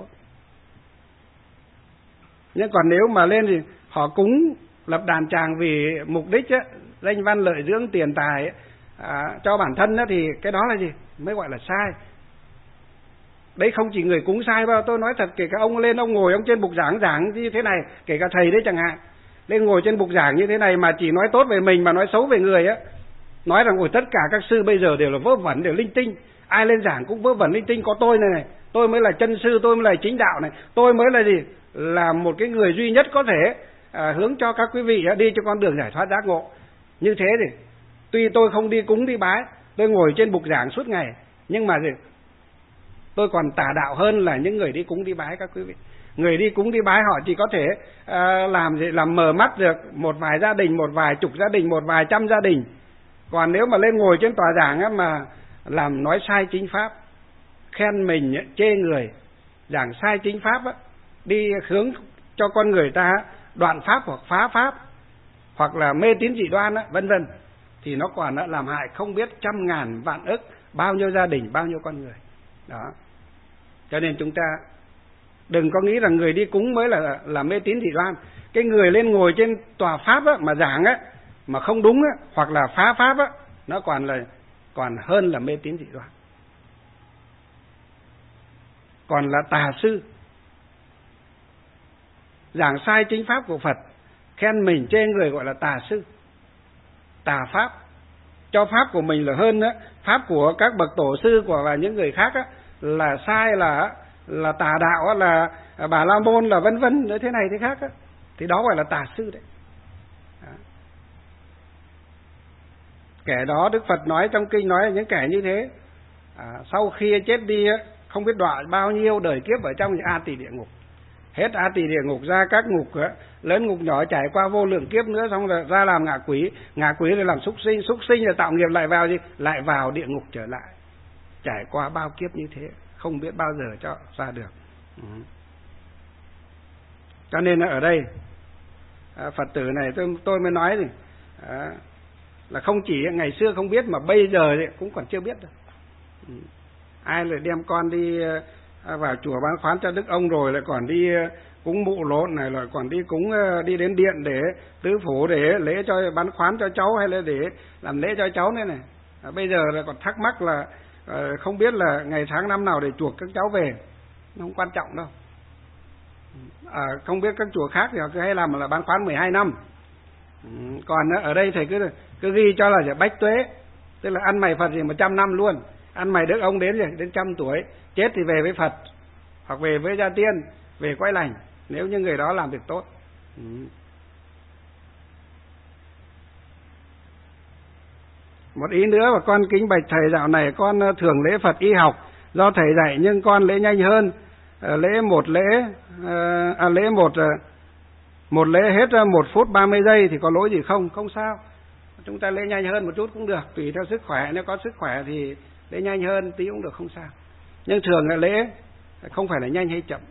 S2: Nhưng còn nếu mà lên thì họ cúng lập đàn tràng vì mục đích á, danh văn lợi dưỡng tiền tài cho bản thân á, thì cái đó là gì, mới gọi là sai. Đấy không chỉ người cúng sai đâu, tôi nói thật, kể cả ông lên ông ngồi ông trên bục giảng như thế này, kể cả thầy đấy chẳng hạn, lên ngồi trên bục giảng như thế này mà chỉ nói tốt về mình mà nói xấu về người á, nói rằng ôi tất cả các sư bây giờ đều là vớ vẩn, đều linh tinh, ai lên giảng cũng vớ vẩn linh tinh, có tôi này, tôi mới là chân sư, tôi mới là chính đạo này, tôi mới là gì, là một cái người duy nhất có thể hướng cho các quý vị đi cho con đường giải thoát giác ngộ. Như thế thì tuy tôi không đi cúng đi bái, tôi ngồi trên bục giảng suốt ngày, nhưng mà gì, tôi còn tà đạo hơn là những người đi cúng đi bái các quý vị. Người đi cúng đi bái họ chỉ có thể làm mờ mắt được một vài gia đình, một vài chục gia đình, một vài trăm gia đình. Còn nếu mà lên ngồi trên tòa giảng á, mà làm nói sai chính pháp, khen mình, chê người, giảng sai chính pháp á, đi hướng cho con người ta đoạn pháp hoặc phá pháp, hoặc là mê tín dị đoan á, vân vân, thì nó còn làm hại không biết trăm ngàn vạn ức bao nhiêu gia đình, bao nhiêu con người. Đó. Cho nên chúng ta đừng có nghĩ rằng người đi cúng mới là mê tín dị đoan. Cái người lên ngồi trên tòa pháp á, mà giảng á, mà không đúng á, hoặc là phá pháp á, nó còn hơn là mê tín dị đoan, còn là tà sư. giảng sai chính pháp của Phật, khen mình chê người gọi là tà sư, tà pháp, cho pháp của mình là hơn đó, pháp của các bậc tổ sư và những người khác đó, là sai, là tà đạo, là Bà La Môn, là vân vân thế này thế khác đó. Thì đó gọi là tà sư đấy. Kẻ đó Đức Phật nói trong kinh nói là những kẻ như thế sau khi chết đi không biết đọa bao nhiêu đời kiếp ở trong những A Tỳ địa ngục. Hết A Tỳ địa ngục ra các ngục lớn ngục nhỏ, trải qua vô lượng kiếp nữa, xong rồi ra làm ngạ quỷ rồi làm súc sinh rồi tạo nghiệp lại vào gì? Lại vào địa ngục trở lại. Trải qua bao kiếp như thế, không biết bao giờ cho ra được. Cho nên ở đây Phật tử này tôi mới nói gì là không chỉ ngày xưa không biết mà bây giờ cũng còn chưa biết đâu. Ai lại đem con đi vào chùa bán khoán cho đức ông rồi lại còn đi cúng mụ lộn này, rồi còn đi cúng, đi đến điện để tứ phủ để lễ cho bán khoán cho cháu, hay là để làm lễ cho cháu này. Bây giờ là còn thắc mắc là không biết là ngày tháng năm nào để chuộc các cháu về. Nó không quan trọng đâu. Không biết các chùa khác thì họ cứ hay làm là bán khoán 12 năm. Còn ở đây thầy cứ ghi cho là bách tuế, tức là ăn mày Phật thì 100 năm luôn. Ăn mày đức ông đến 100 tuổi, chết thì về với Phật hoặc về với gia tiên, về quay lành, nếu như người đó làm việc tốt. Một ý nữa mà con kính bạch thầy, dạo này con thường lễ Phật y học do thầy dạy, nhưng con lễ nhanh hơn. Một lễ hết 1 phút 30 giây thì có lỗi gì không? Không sao. Chúng ta lễ nhanh hơn một chút cũng được, tùy theo sức khỏe. Nếu có sức khỏe thì lễ nhanh hơn tí cũng được, không sao. Nhưng thường là lễ không phải là nhanh hay chậm.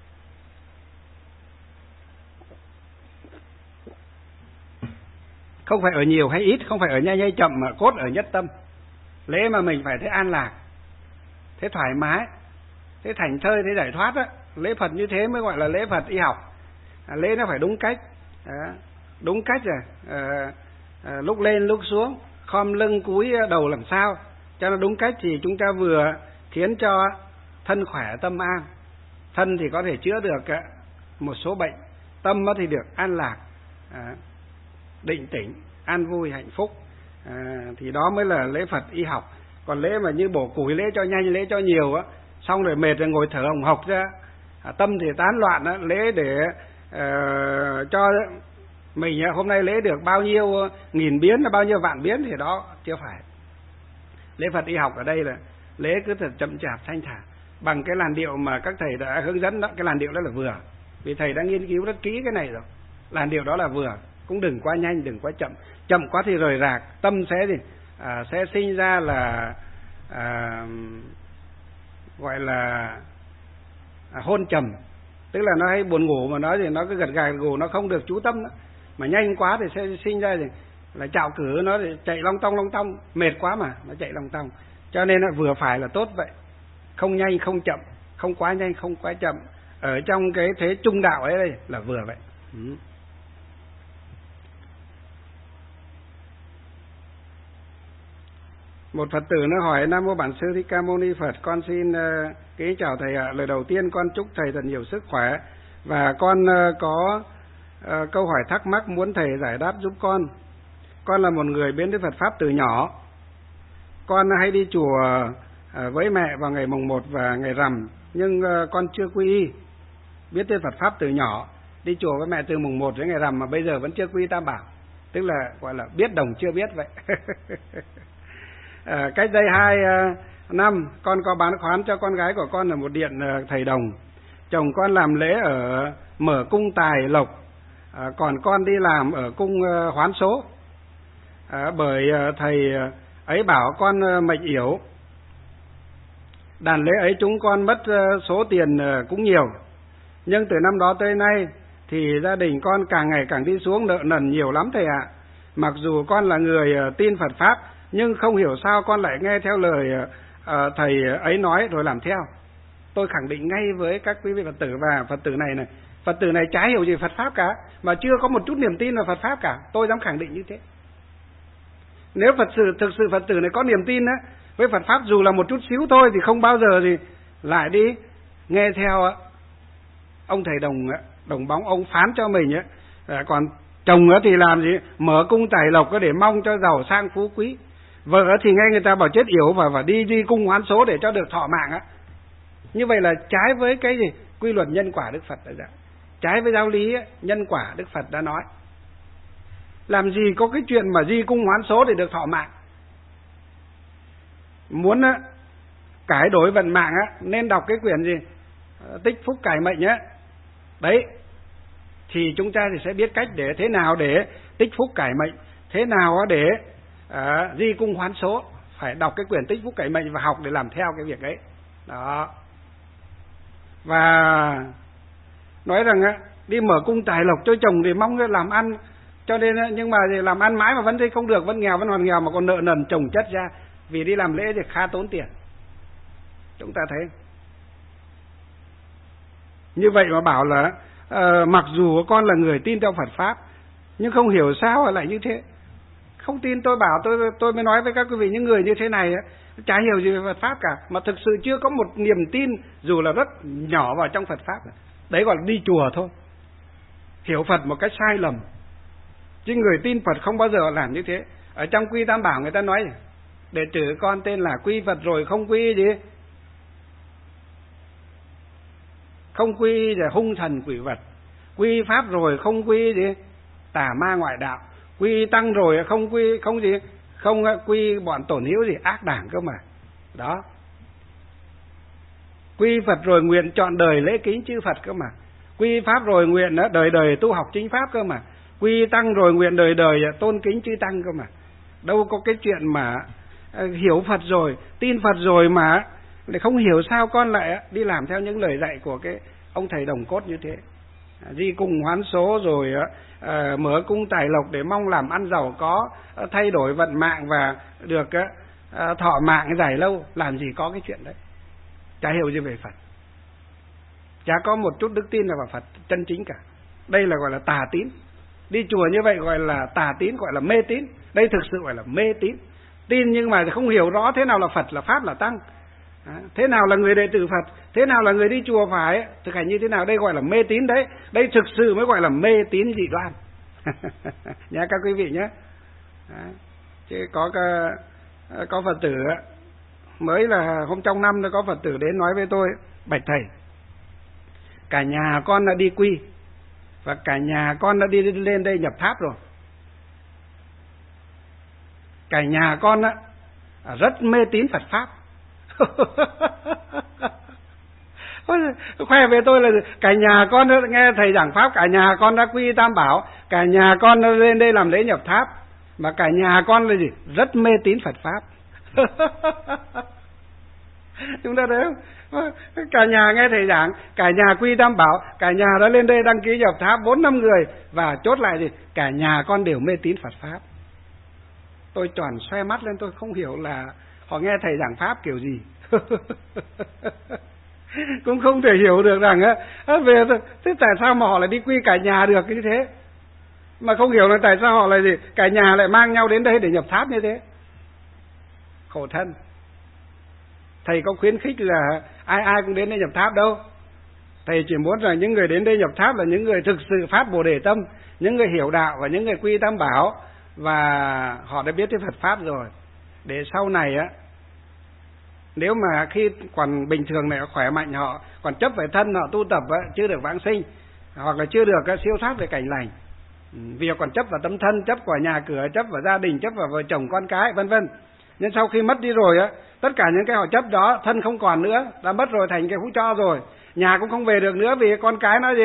S2: Không phải ở nhiều hay ít, không phải ở nhanh hay chậm, mà cốt ở nhất tâm. Lễ mà mình phải thấy an lạc, thấy thoải mái, thấy thảnh thơi, thấy giải thoát á. Lễ Phật như thế mới gọi là lễ Phật y học. Lễ nó phải đúng cách. Đúng cách rồi. Lúc lên lúc xuống, khom lưng cúi đầu làm sao cho nó đúng cách, thì chúng ta vừa khiến cho thân khỏe tâm an. Thân thì có thể chữa được một số bệnh, tâm thì được an lạc, định tĩnh, an vui, hạnh phúc. Thì đó mới là lễ Phật y học. Còn lễ mà như bổ củi, lễ cho nhanh, lễ cho nhiều á, xong rồi mệt rồi ngồi thở hồng hộc ra, tâm thì tán loạn á, lễ để cho mình hôm nay lễ được bao nhiêu nghìn biến, bao nhiêu vạn biến thì đó chưa phải. Lễ Phật y học ở đây là lễ cứ thật chậm chạp thanh thản, bằng cái làn điệu mà các thầy đã hướng dẫn đó. Cái làn điệu đó là vừa, vì thầy đã nghiên cứu rất kỹ cái này rồi. Làn điệu đó là vừa, cũng đừng quá nhanh, đừng quá chậm. Chậm quá thì rời rạc, tâm sẽ sinh ra là gọi là hôn trầm, tức là nó hay buồn ngủ mà nói thì nó cứ gật gà gù, nó không được chú tâm đó. Mà nhanh quá thì sẽ sinh ra là chạo cử, nó thì chạy long tong, mệt quá mà nó chạy long tong. Cho nên nó vừa phải là tốt vậy, không nhanh không chậm, không quá nhanh không quá chậm, ở trong cái thế trung đạo ấy đây là vừa vậy. Một Phật tử nó hỏi: Nam mô Bản Sư Thích Ca Mâu Ni Phật, con xin kính chào thầy ạ. Lời đầu tiên con chúc thầy thật nhiều sức khỏe, và con có câu hỏi thắc mắc muốn thầy giải đáp giúp con. Con là một người biết đến Phật pháp từ nhỏ. Con hay đi chùa với mẹ vào ngày mùng 1 và ngày rằm, nhưng con chưa quy y. Biết đến Phật pháp từ nhỏ, đi chùa với mẹ từ mùng 1 đến ngày rằm mà bây giờ vẫn chưa quy y Tam Bảo, tức là gọi là biết đồng chưa biết vậy. Cách đây 2 năm con có bán khoán cho con gái của con ở một điện thầy đồng. Chồng con làm lễ ở mở cung tài lộc, còn con đi làm ở cung hoán số. Bởi thầy ấy bảo con mệnh yểu. Đàn lễ ấy chúng con mất số tiền cũng nhiều, nhưng từ năm đó tới nay thì gia đình con càng ngày càng đi xuống, nợ nần nhiều lắm thầy ạ. Mặc dù con là người tin Phật pháp, nhưng không hiểu sao con lại nghe theo lời thầy ấy nói rồi làm theo. Tôi khẳng định ngay với các quý vị Phật tử và Phật tử này chả hiểu gì Phật pháp cả, mà chưa có một chút niềm tin vào Phật pháp cả. Tôi dám khẳng định như thế. Nếu thực sự Phật tử này có niềm tin với Phật pháp dù là một chút xíu thôi, thì không bao giờ thì lại đi nghe theo ông thầy đồng Đồng bóng ông phán cho mình ấy. Còn chồng thì làm gì? Mở cung tài lộc để mong cho giàu sang phú quý. Vợ thì nghe người ta bảo chết yểu và đi cung hoán số để cho được thọ mạng á. Như vậy là trái với cái gì? Quy luật nhân quả Đức Phật đã dạy. Trái với giáo lý nhân quả Đức Phật đã nói. Làm gì có cái chuyện mà di cung hoán số để được thọ mạng. Muốn cải đổi vận mạng nên đọc cái quyển gì? Tích Phúc Cải Mệnh á. Đấy. Thì chúng ta thì sẽ biết cách để thế nào để tích phúc cải mệnh, thế nào để di cung hoán số. Phải đọc cái quyển Tích Phúc Cải Mệnh và học để làm theo cái việc ấy. Đó. Và nói rằng đi mở cung tài lộc cho chồng thì mong làm ăn, cho nên nhưng mà thì làm ăn mãi mà vẫn thấy không được, vẫn nghèo, vẫn hoàn nghèo, mà còn nợ nần chồng chất ra, vì đi làm lễ thì khá tốn tiền. Chúng ta thấy như vậy mà bảo là mặc dù con là người tin theo Phật pháp nhưng không hiểu sao lại như thế. Không tin tôi bảo tôi mới nói với các quý vị, những người như thế này chả hiểu gì về Phật pháp cả, mà thực sự chưa có một niềm tin dù là rất nhỏ vào trong Phật pháp. Đấy gọi là đi chùa thôi, hiểu Phật một cách sai lầm. Chứ người tin Phật không bao giờ làm như thế. Ở trong Quy Tam Bảo người ta nói đệ tử con tên là quy Phật rồi không quy gì, không quy là hung thần quỷ vật, quy pháp rồi không quy gì tà ma ngoại đạo, quy tăng rồi không quy không gì, không quy bọn tổn hiếu gì ác đảng cơ mà. Đó. Quy Phật rồi nguyện chọn đời lễ kính chư Phật cơ mà. Quy pháp rồi nguyện đời đời tu học chính pháp cơ mà. Quy tăng rồi nguyện đời đời tôn kính chư tăng cơ mà. Đâu có cái chuyện mà hiểu Phật rồi, tin Phật rồi mà lại không hiểu sao con lại đi làm theo những lời dạy của cái ông thầy đồng cốt như thế. Di cung hoán số rồi mở cung tài lộc để mong làm ăn giàu có, thay đổi vận mạng và được thọ mạng dài lâu. Làm gì có cái chuyện đấy. Chả hiểu gì về Phật, chả có một chút đức tin nào vào Phật chân chính cả. Đây là gọi là tà tín. Đi chùa như vậy gọi là tà tín, gọi là mê tín. Đây thực sự gọi là mê tín. Tin nhưng mà không hiểu rõ thế nào là Phật, là Pháp, là Tăng, thế nào là người đệ tử Phật, thế nào là người đi chùa phải thực hành như thế nào. Đây gọi là mê tín đấy. Đây thực sự mới gọi là mê tín dị đoan. Nha các quý vị nhé. Chứ có Phật tử mới là hôm trong năm có Phật tử đến nói với tôi: bạch thầy, cả nhà con đã đi quy và cả nhà con đã đi lên đây nhập tháp rồi. Cả nhà con rất mê tín Phật pháp. Khoe về tôi là cả nhà con nghe thầy giảng pháp, cả nhà con đã quy Tam Bảo, cả nhà con đã lên đây làm lễ nhập tháp, mà cả nhà con là gì? Rất mê tín Phật pháp. Chúng ta thấy không? Cả nhà nghe thầy giảng, cả nhà quy Tam Bảo, cả nhà đã lên đây đăng ký nhập tháp 4-5 người, và chốt lại gì? Cả nhà con đều mê tín Phật pháp. Tôi toàn xoe mắt lên, tôi không hiểu là họ nghe thầy giảng pháp kiểu gì. Cũng không thể hiểu được rằng về thế tại sao mà họ lại đi quy cả nhà được như thế, mà không hiểu là tại sao họ lại gì cả nhà lại mang nhau đến đây để nhập tháp như thế. Khổ thân. Thầy có khuyến khích là ai cũng đến đây nhập tháp đâu. Thầy chỉ muốn rằng những người đến đây nhập tháp là những người thực sự phát Bồ Đề tâm, những người hiểu đạo và những người quy Tam Bảo, và họ đã biết cái Phật pháp rồi, để sau này nếu mà khi còn bình thường này khỏe mạnh, họ còn chấp về thân, họ tu tập chưa được vãng sinh, hoặc là chưa được siêu thoát về cảnh lành, vì còn chấp vào tâm thân, chấp vào nhà cửa, chấp vào gia đình, chấp vào vợ chồng con cái, vân vân. Nhưng sau khi mất đi rồi tất cả những cái họ chấp đó, thân không còn nữa, đã mất rồi, thành cái hũ tro rồi, nhà cũng không về được nữa, vì con cái nó gì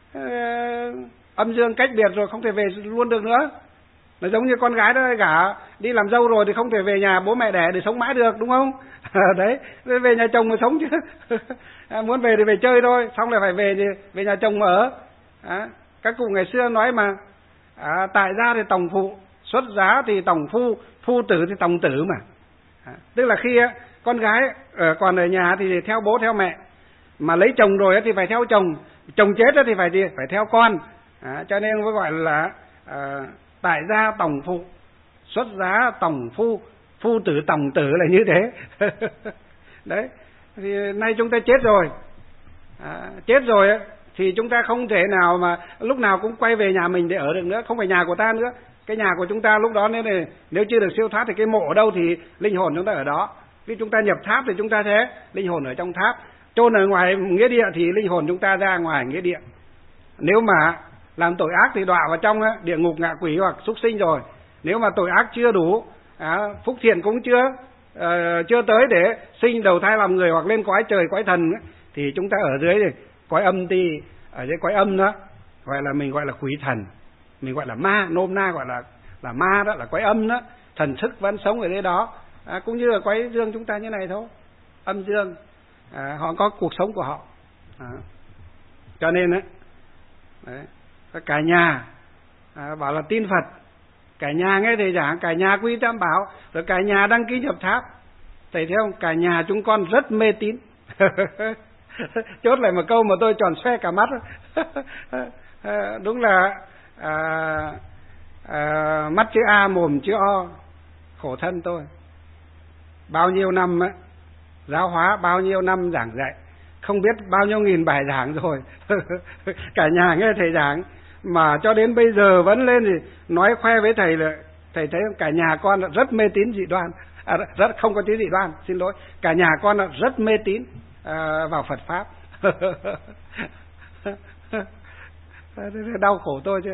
S2: âm dương cách biệt rồi, không thể về luôn được nữa. Nó giống như con gái đó gả đi làm dâu rồi thì không thể về nhà bố mẹ đẻ để sống mãi được, đúng không? Đấy, về nhà chồng mà sống chứ. Muốn về thì về chơi thôi, xong lại phải về nhà chồng mà ở. Các cụ ngày xưa nói mà tại gia thì tòng phụ, xuất giá thì tòng phu, phu tử thì tòng tử mà. Tức là khi con gái còn ở nhà thì theo bố theo mẹ, mà lấy chồng rồi thì phải theo chồng, chồng chết thì phải theo con. Cho nên mới gọi là tại gia tòng phụ, xuất giá tòng phu, phu tử tòng tử là như thế. Đấy, thì nay chúng ta chết rồi, thì chúng ta không thể nào mà lúc nào cũng quay về nhà mình để ở được nữa, không phải nhà của ta nữa. Cái nhà của chúng ta lúc đó nếu chưa được siêu thoát thì cái mộ ở đâu thì linh hồn chúng ta ở đó. Khi chúng ta nhập tháp thì chúng ta thế, linh hồn ở trong tháp. Chôn ở ngoài nghĩa địa thì linh hồn chúng ta ra ngoài nghĩa địa. Nếu mà làm tội ác thì đọa vào trong địa ngục, ngạ quỷ hoặc súc sinh rồi. Nếu mà tội ác chưa đủ, phúc thiện cũng chưa tới để sinh đầu thai làm người hoặc lên cõi trời cõi thần, thì chúng ta ở dưới cõi âm, thì ở dưới cõi âm đó mình gọi là quỷ thần, mình gọi là ma, nôm na gọi là ma, đó là cõi âm đó. Thần thức vẫn sống ở dưới đó, cũng như là cõi dương chúng ta như này thôi, âm dương, họ có cuộc sống của họ. Cho nên cả nhà bảo là tin Phật, cả nhà nghe thầy giảng, cả nhà quy Tam Bảo, rồi cả nhà đăng ký nhập tháp. Thầy thấy không, cả nhà chúng con rất mê tín. Chốt lại một câu mà tôi tròn xoe cả mắt. Đúng là mắt chữ A, mồm chữ O, khổ thân tôi. Bao nhiêu năm giáo hóa, bao nhiêu năm giảng dạy, không biết bao nhiêu nghìn bài giảng rồi. Cả nhà nghe thầy giảng mà cho đến bây giờ vẫn lên thì nói khoe với thầy là thầy thấy cả nhà con rất mê tín dị đoan, rất không có tí dị đoan, xin lỗi, cả nhà con rất mê tín vào Phật pháp. Đau khổ tôi chứ.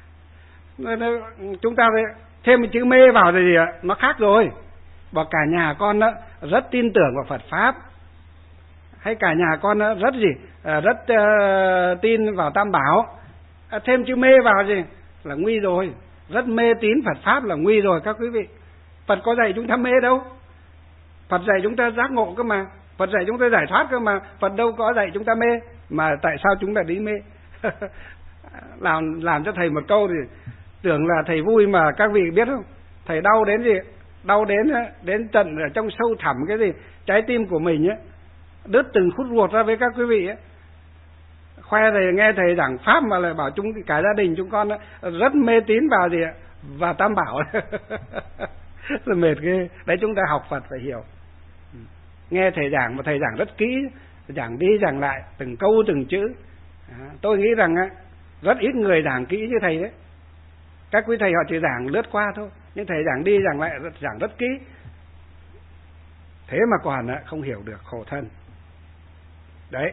S2: Chúng ta thêm một chữ mê vào thì nó khác rồi. Bảo cả nhà con rất tin tưởng vào Phật pháp, hay cả nhà con rất tin vào Tam Bảo, thêm chữ mê vào gì là nguy rồi. Rất mê tín Phật pháp là nguy rồi các quý vị. Phật có dạy chúng ta mê đâu, Phật dạy chúng ta giác ngộ cơ mà, Phật dạy chúng ta giải thoát cơ mà, Phật đâu có dạy chúng ta mê. Mà tại sao chúng ta đi mê? Làm cho thầy một câu thì tưởng là thầy vui, mà các vị biết không, thầy đau đến gì, đau đến tận ở trong sâu thẳm cái gì trái tim của mình ấy, đứt từng khúc ruột ra với các quý vị ấy. Khoe thầy, nghe thầy giảng pháp mà lại bảo cả gia đình chúng con rất mê tín vào gì ạ, vào Tam Bảo. Là mệt ghê. Đấy, chúng ta học Phật phải hiểu. Nghe thầy giảng mà thầy giảng rất kỹ, giảng đi giảng lại từng câu từng chữ. Tôi nghĩ rằng rất ít người giảng kỹ như thầy đấy. Các quý thầy họ chỉ giảng lướt qua thôi, nhưng thầy giảng đi giảng lại, giảng rất kỹ. Thế mà còn không hiểu được, khổ thân. Đấy.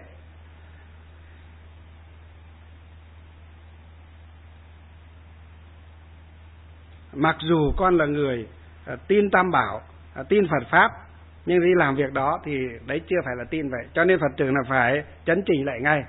S2: Mặc dù con là người tin Tam Bảo, tin Phật pháp, nhưng đi làm việc đó thì đấy chưa phải là tin vậy. Cho nên Phật trưởng là phải chấn chỉnh lại ngay.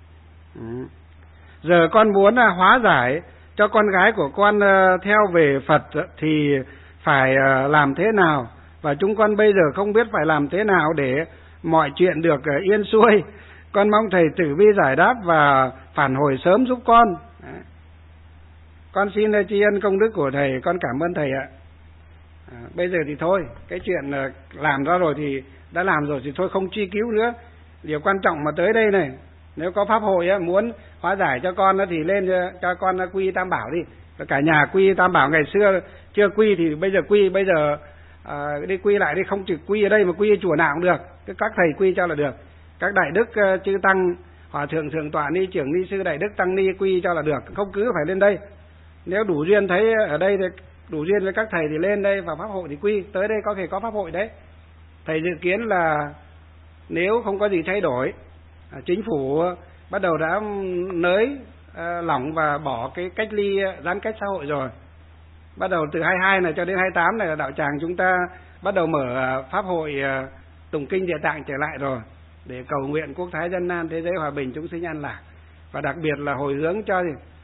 S2: Giờ con muốn hóa giải cho con gái của con theo về Phật thì phải làm thế nào? Và chúng con bây giờ không biết phải làm thế nào để mọi chuyện được yên xuôi. Con mong thầy Tử Vi giải đáp và phản hồi sớm giúp con. Con xin tri ân công đức của thầy, con cảm ơn thầy ạ. Bây giờ thì thôi, cái chuyện làm ra rồi thì đã làm rồi thì thôi, không truy cứu nữa. Điều quan trọng mà tới đây này, nếu có pháp hội muốn hóa giải cho con thì lên cho con quy Tam Bảo đi. Cả nhà quy Tam Bảo, ngày xưa chưa quy thì bây giờ quy, bây giờ đi quy lại đi, không chỉ quy ở đây mà quy ở chùa nào cũng được. Các thầy quy cho là được. Các đại đức chư tăng, hòa thượng, thượng tọa ni, trưởng ni sư, đại đức tăng ni quy cho là được, không cứ phải lên đây. Nếu đủ duyên thấy ở đây thì đủ duyên với các thầy thì lên đây vào pháp hội thì quy. Tới đây có thể có pháp hội đấy. Thầy dự kiến là nếu không có gì thay đổi, chính phủ bắt đầu đã nới lỏng và bỏ cái cách ly giãn cách xã hội rồi. Bắt đầu từ 22 này cho đến 28 này là đạo tràng chúng ta bắt đầu mở pháp hội tụng kinh Địa Tạng trở lại rồi, để cầu nguyện quốc thái dân an, thế giới hòa bình, chúng sinh an lạc. Và đặc biệt là hồi hướng cho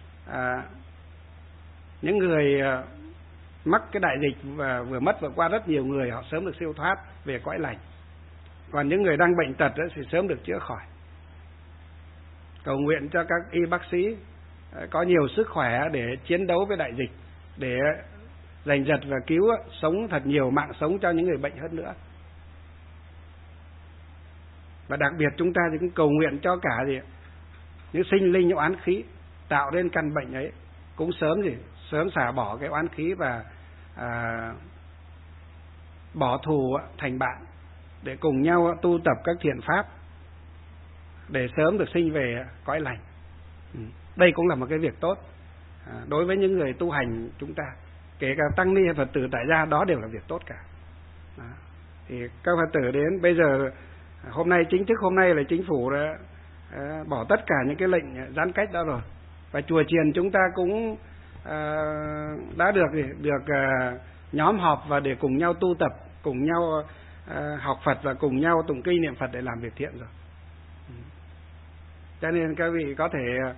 S2: những người mắc cái đại dịch và vừa mất vừa qua rất nhiều người, họ sớm được siêu thoát về cõi lành. Còn những người đang bệnh tật thì sớm được chữa khỏi. Cầu nguyện cho các y bác sĩ có nhiều sức khỏe để chiến đấu với đại dịch, để giành giật và cứu sống thật nhiều mạng sống cho những người bệnh hơn nữa. Và đặc biệt chúng ta thì cũng cầu nguyện cho cả những sinh linh oán khí tạo nên căn bệnh ấy cũng sớm xả bỏ cái oán khí và bỏ thù thành bạn, để cùng nhau tu tập các thiện pháp để sớm được sinh về cõi lành. Đây cũng là một cái việc tốt đối với những người tu hành chúng ta, kể cả tăng ni hay Phật tử tại gia, đó đều là việc tốt cả. Thì các Phật tử đến bây giờ, hôm nay chính thức hôm nay là chính phủ đã bỏ tất cả những cái lệnh giãn cách đó rồi, và chùa chiền chúng ta cũng đã được nhóm họp và để cùng nhau tu tập, cùng nhau học Phật và cùng nhau tụng kinh niệm Phật để làm việc thiện rồi. Cho nên các vị có thể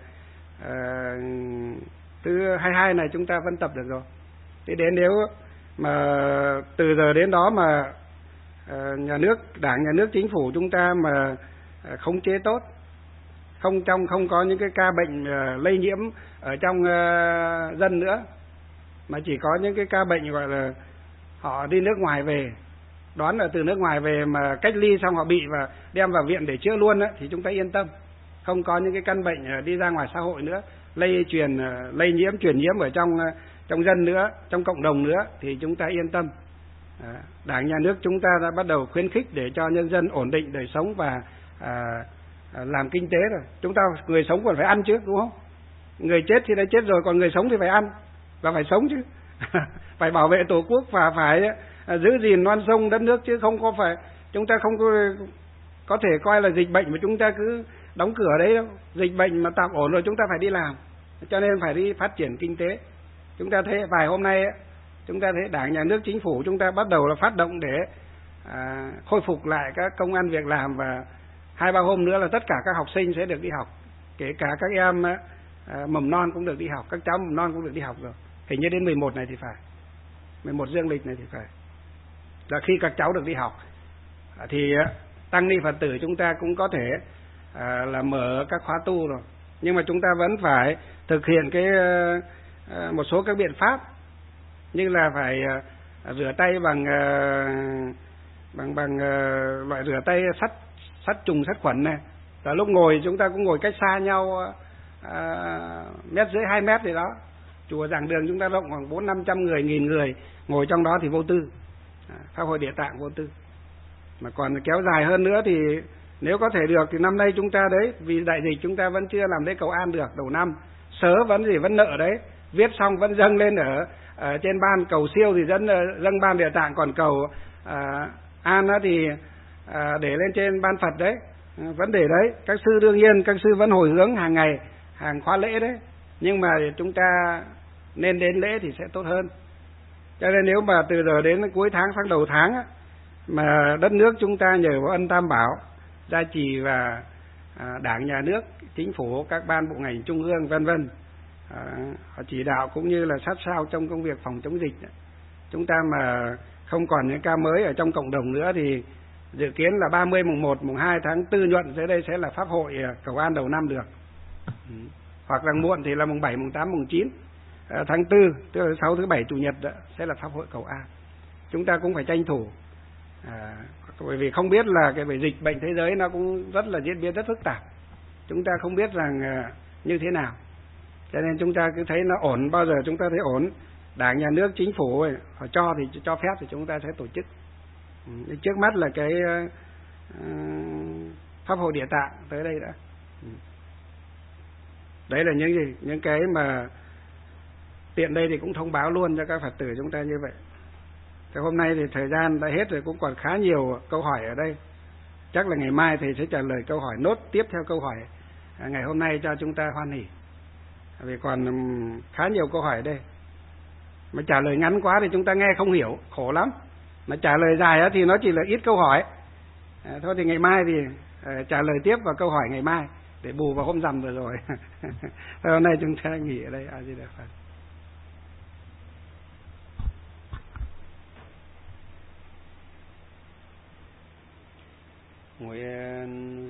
S2: từ 22 này chúng ta vẫn tập được rồi. Thế đến nếu mà từ giờ đến đó mà nhà nước, Đảng, nhà nước, chính phủ chúng ta mà khống chế tốt, không có những cái ca bệnh lây nhiễm ở trong dân nữa, mà chỉ có những cái ca bệnh gọi là họ đi nước ngoài về, đoán là từ nước ngoài về mà cách ly xong họ bị và đem vào viện để chữa luôn á, thì chúng ta yên tâm. Không có những cái căn bệnh đi ra ngoài xã hội nữa, lây nhiễm, truyền nhiễm ở trong dân nữa, trong cộng đồng nữa, thì chúng ta yên tâm. Đảng, nhà nước chúng ta đã bắt đầu khuyến khích để cho nhân dân ổn định đời sống và làm kinh tế rồi. Chúng ta người sống còn phải ăn chứ, đúng không? Người chết thì đã chết rồi, còn người sống thì phải ăn và phải sống chứ. Phải bảo vệ Tổ quốc và phải giữ gìn non sông đất nước, chứ không có phải chúng ta không có thể coi là dịch bệnh mà chúng ta cứ đóng cửa đấy đâu. Dịch bệnh mà tạm ổn rồi chúng ta phải đi làm, cho nên phải đi phát triển kinh tế. Chúng ta thấy vài hôm nay chúng ta thấy Đảng, nhà nước, chính phủ chúng ta bắt đầu là phát động để khôi phục lại các công ăn việc làm, và 2-3 hôm nữa là tất cả các học sinh sẽ được đi học, kể cả các em mầm non cũng được đi học, các cháu mầm non cũng được đi học rồi. Hình như đến 11 này thì phải, 11 dương lịch này thì phải, là khi các cháu được đi học thì tăng ni Phật tử chúng ta cũng có thể là mở các khóa tu rồi. Nhưng mà chúng ta vẫn phải thực hiện một số các biện pháp, như là phải rửa tay bằng loại rửa tay sát trùng sát khuẩn này. Và lúc ngồi chúng ta cũng ngồi cách xa nhau 1,5 mét gì đó. Chùa Giảng Đường chúng ta rộng khoảng 400-500 người, 1.000 người, ngồi trong đó thì vô tư, Pháp hội Địa Tạng vô tư. Mà còn kéo dài hơn nữa thì nếu có thể được thì năm nay chúng ta đấy, vì đại dịch chúng ta vẫn chưa làm lễ cầu an được đầu năm, sớ vẫn nợ đấy, viết xong vẫn dâng lên ở trên ban cầu siêu thì dâng ban Địa Tạng, còn cầu an đó thì để lên trên ban Phật đấy, vẫn để đấy. Các sư đương nhiên các sư vẫn hồi hướng hàng ngày, hàng khóa lễ đấy, nhưng mà chúng ta nên đến lễ thì sẽ tốt hơn. Cho nên nếu mà từ giờ đến cuối tháng sang đầu tháng mà đất nước chúng ta nhờ vào ân Tam Bảo gia trì và Đảng, nhà nước, chính phủ, các ban bộ ngành trung ương vân vân họ chỉ đạo cũng như là sát sao trong công việc phòng chống dịch, chúng ta mà không còn những ca mới ở trong cộng đồng nữa thì dự kiến là 30, mùng 1, mùng 2 tháng 4 nhuận dưới đây sẽ là pháp hội cầu an đầu năm được. Hoặc là muộn thì là mùng 7, mùng 8, mùng 9 tháng 4, tức là 6, thứ 7, chủ nhật sẽ là pháp hội cầu an. Chúng ta cũng phải tranh thủ, bởi vì không biết là cái dịch bệnh thế giới nó cũng rất là diễn biến rất phức tạp, chúng ta không biết rằng như thế nào, cho nên chúng ta cứ thấy nó ổn, bao giờ chúng ta thấy ổn, Đảng, nhà nước, chính phủ họ cho thì cho phép thì chúng ta sẽ tổ chức. Trước mắt là cái pháp hội Địa Tạng tới đây đã. Đấy là những gì, những cái mà tiện đây thì cũng thông báo luôn cho các Phật tử chúng ta như vậy. Thế hôm nay thì thời gian đã hết rồi, cũng còn khá nhiều câu hỏi ở đây. Chắc là ngày mai thầy sẽ trả lời câu hỏi nốt tiếp theo câu hỏi ngày hôm nay cho chúng ta hoan hỉ. Vì còn khá nhiều câu hỏi ở đây. Mà trả lời ngắn quá thì chúng ta nghe không hiểu, khổ lắm. Mà trả lời dài thì nó chỉ là ít câu hỏi. Thôi thì ngày mai thì trả lời tiếp vào câu hỏi ngày mai để bù vào hôm rằm vừa rồi. Hôm nay chúng ta nghỉ ở đây. A Di Đà Phật. Nguyện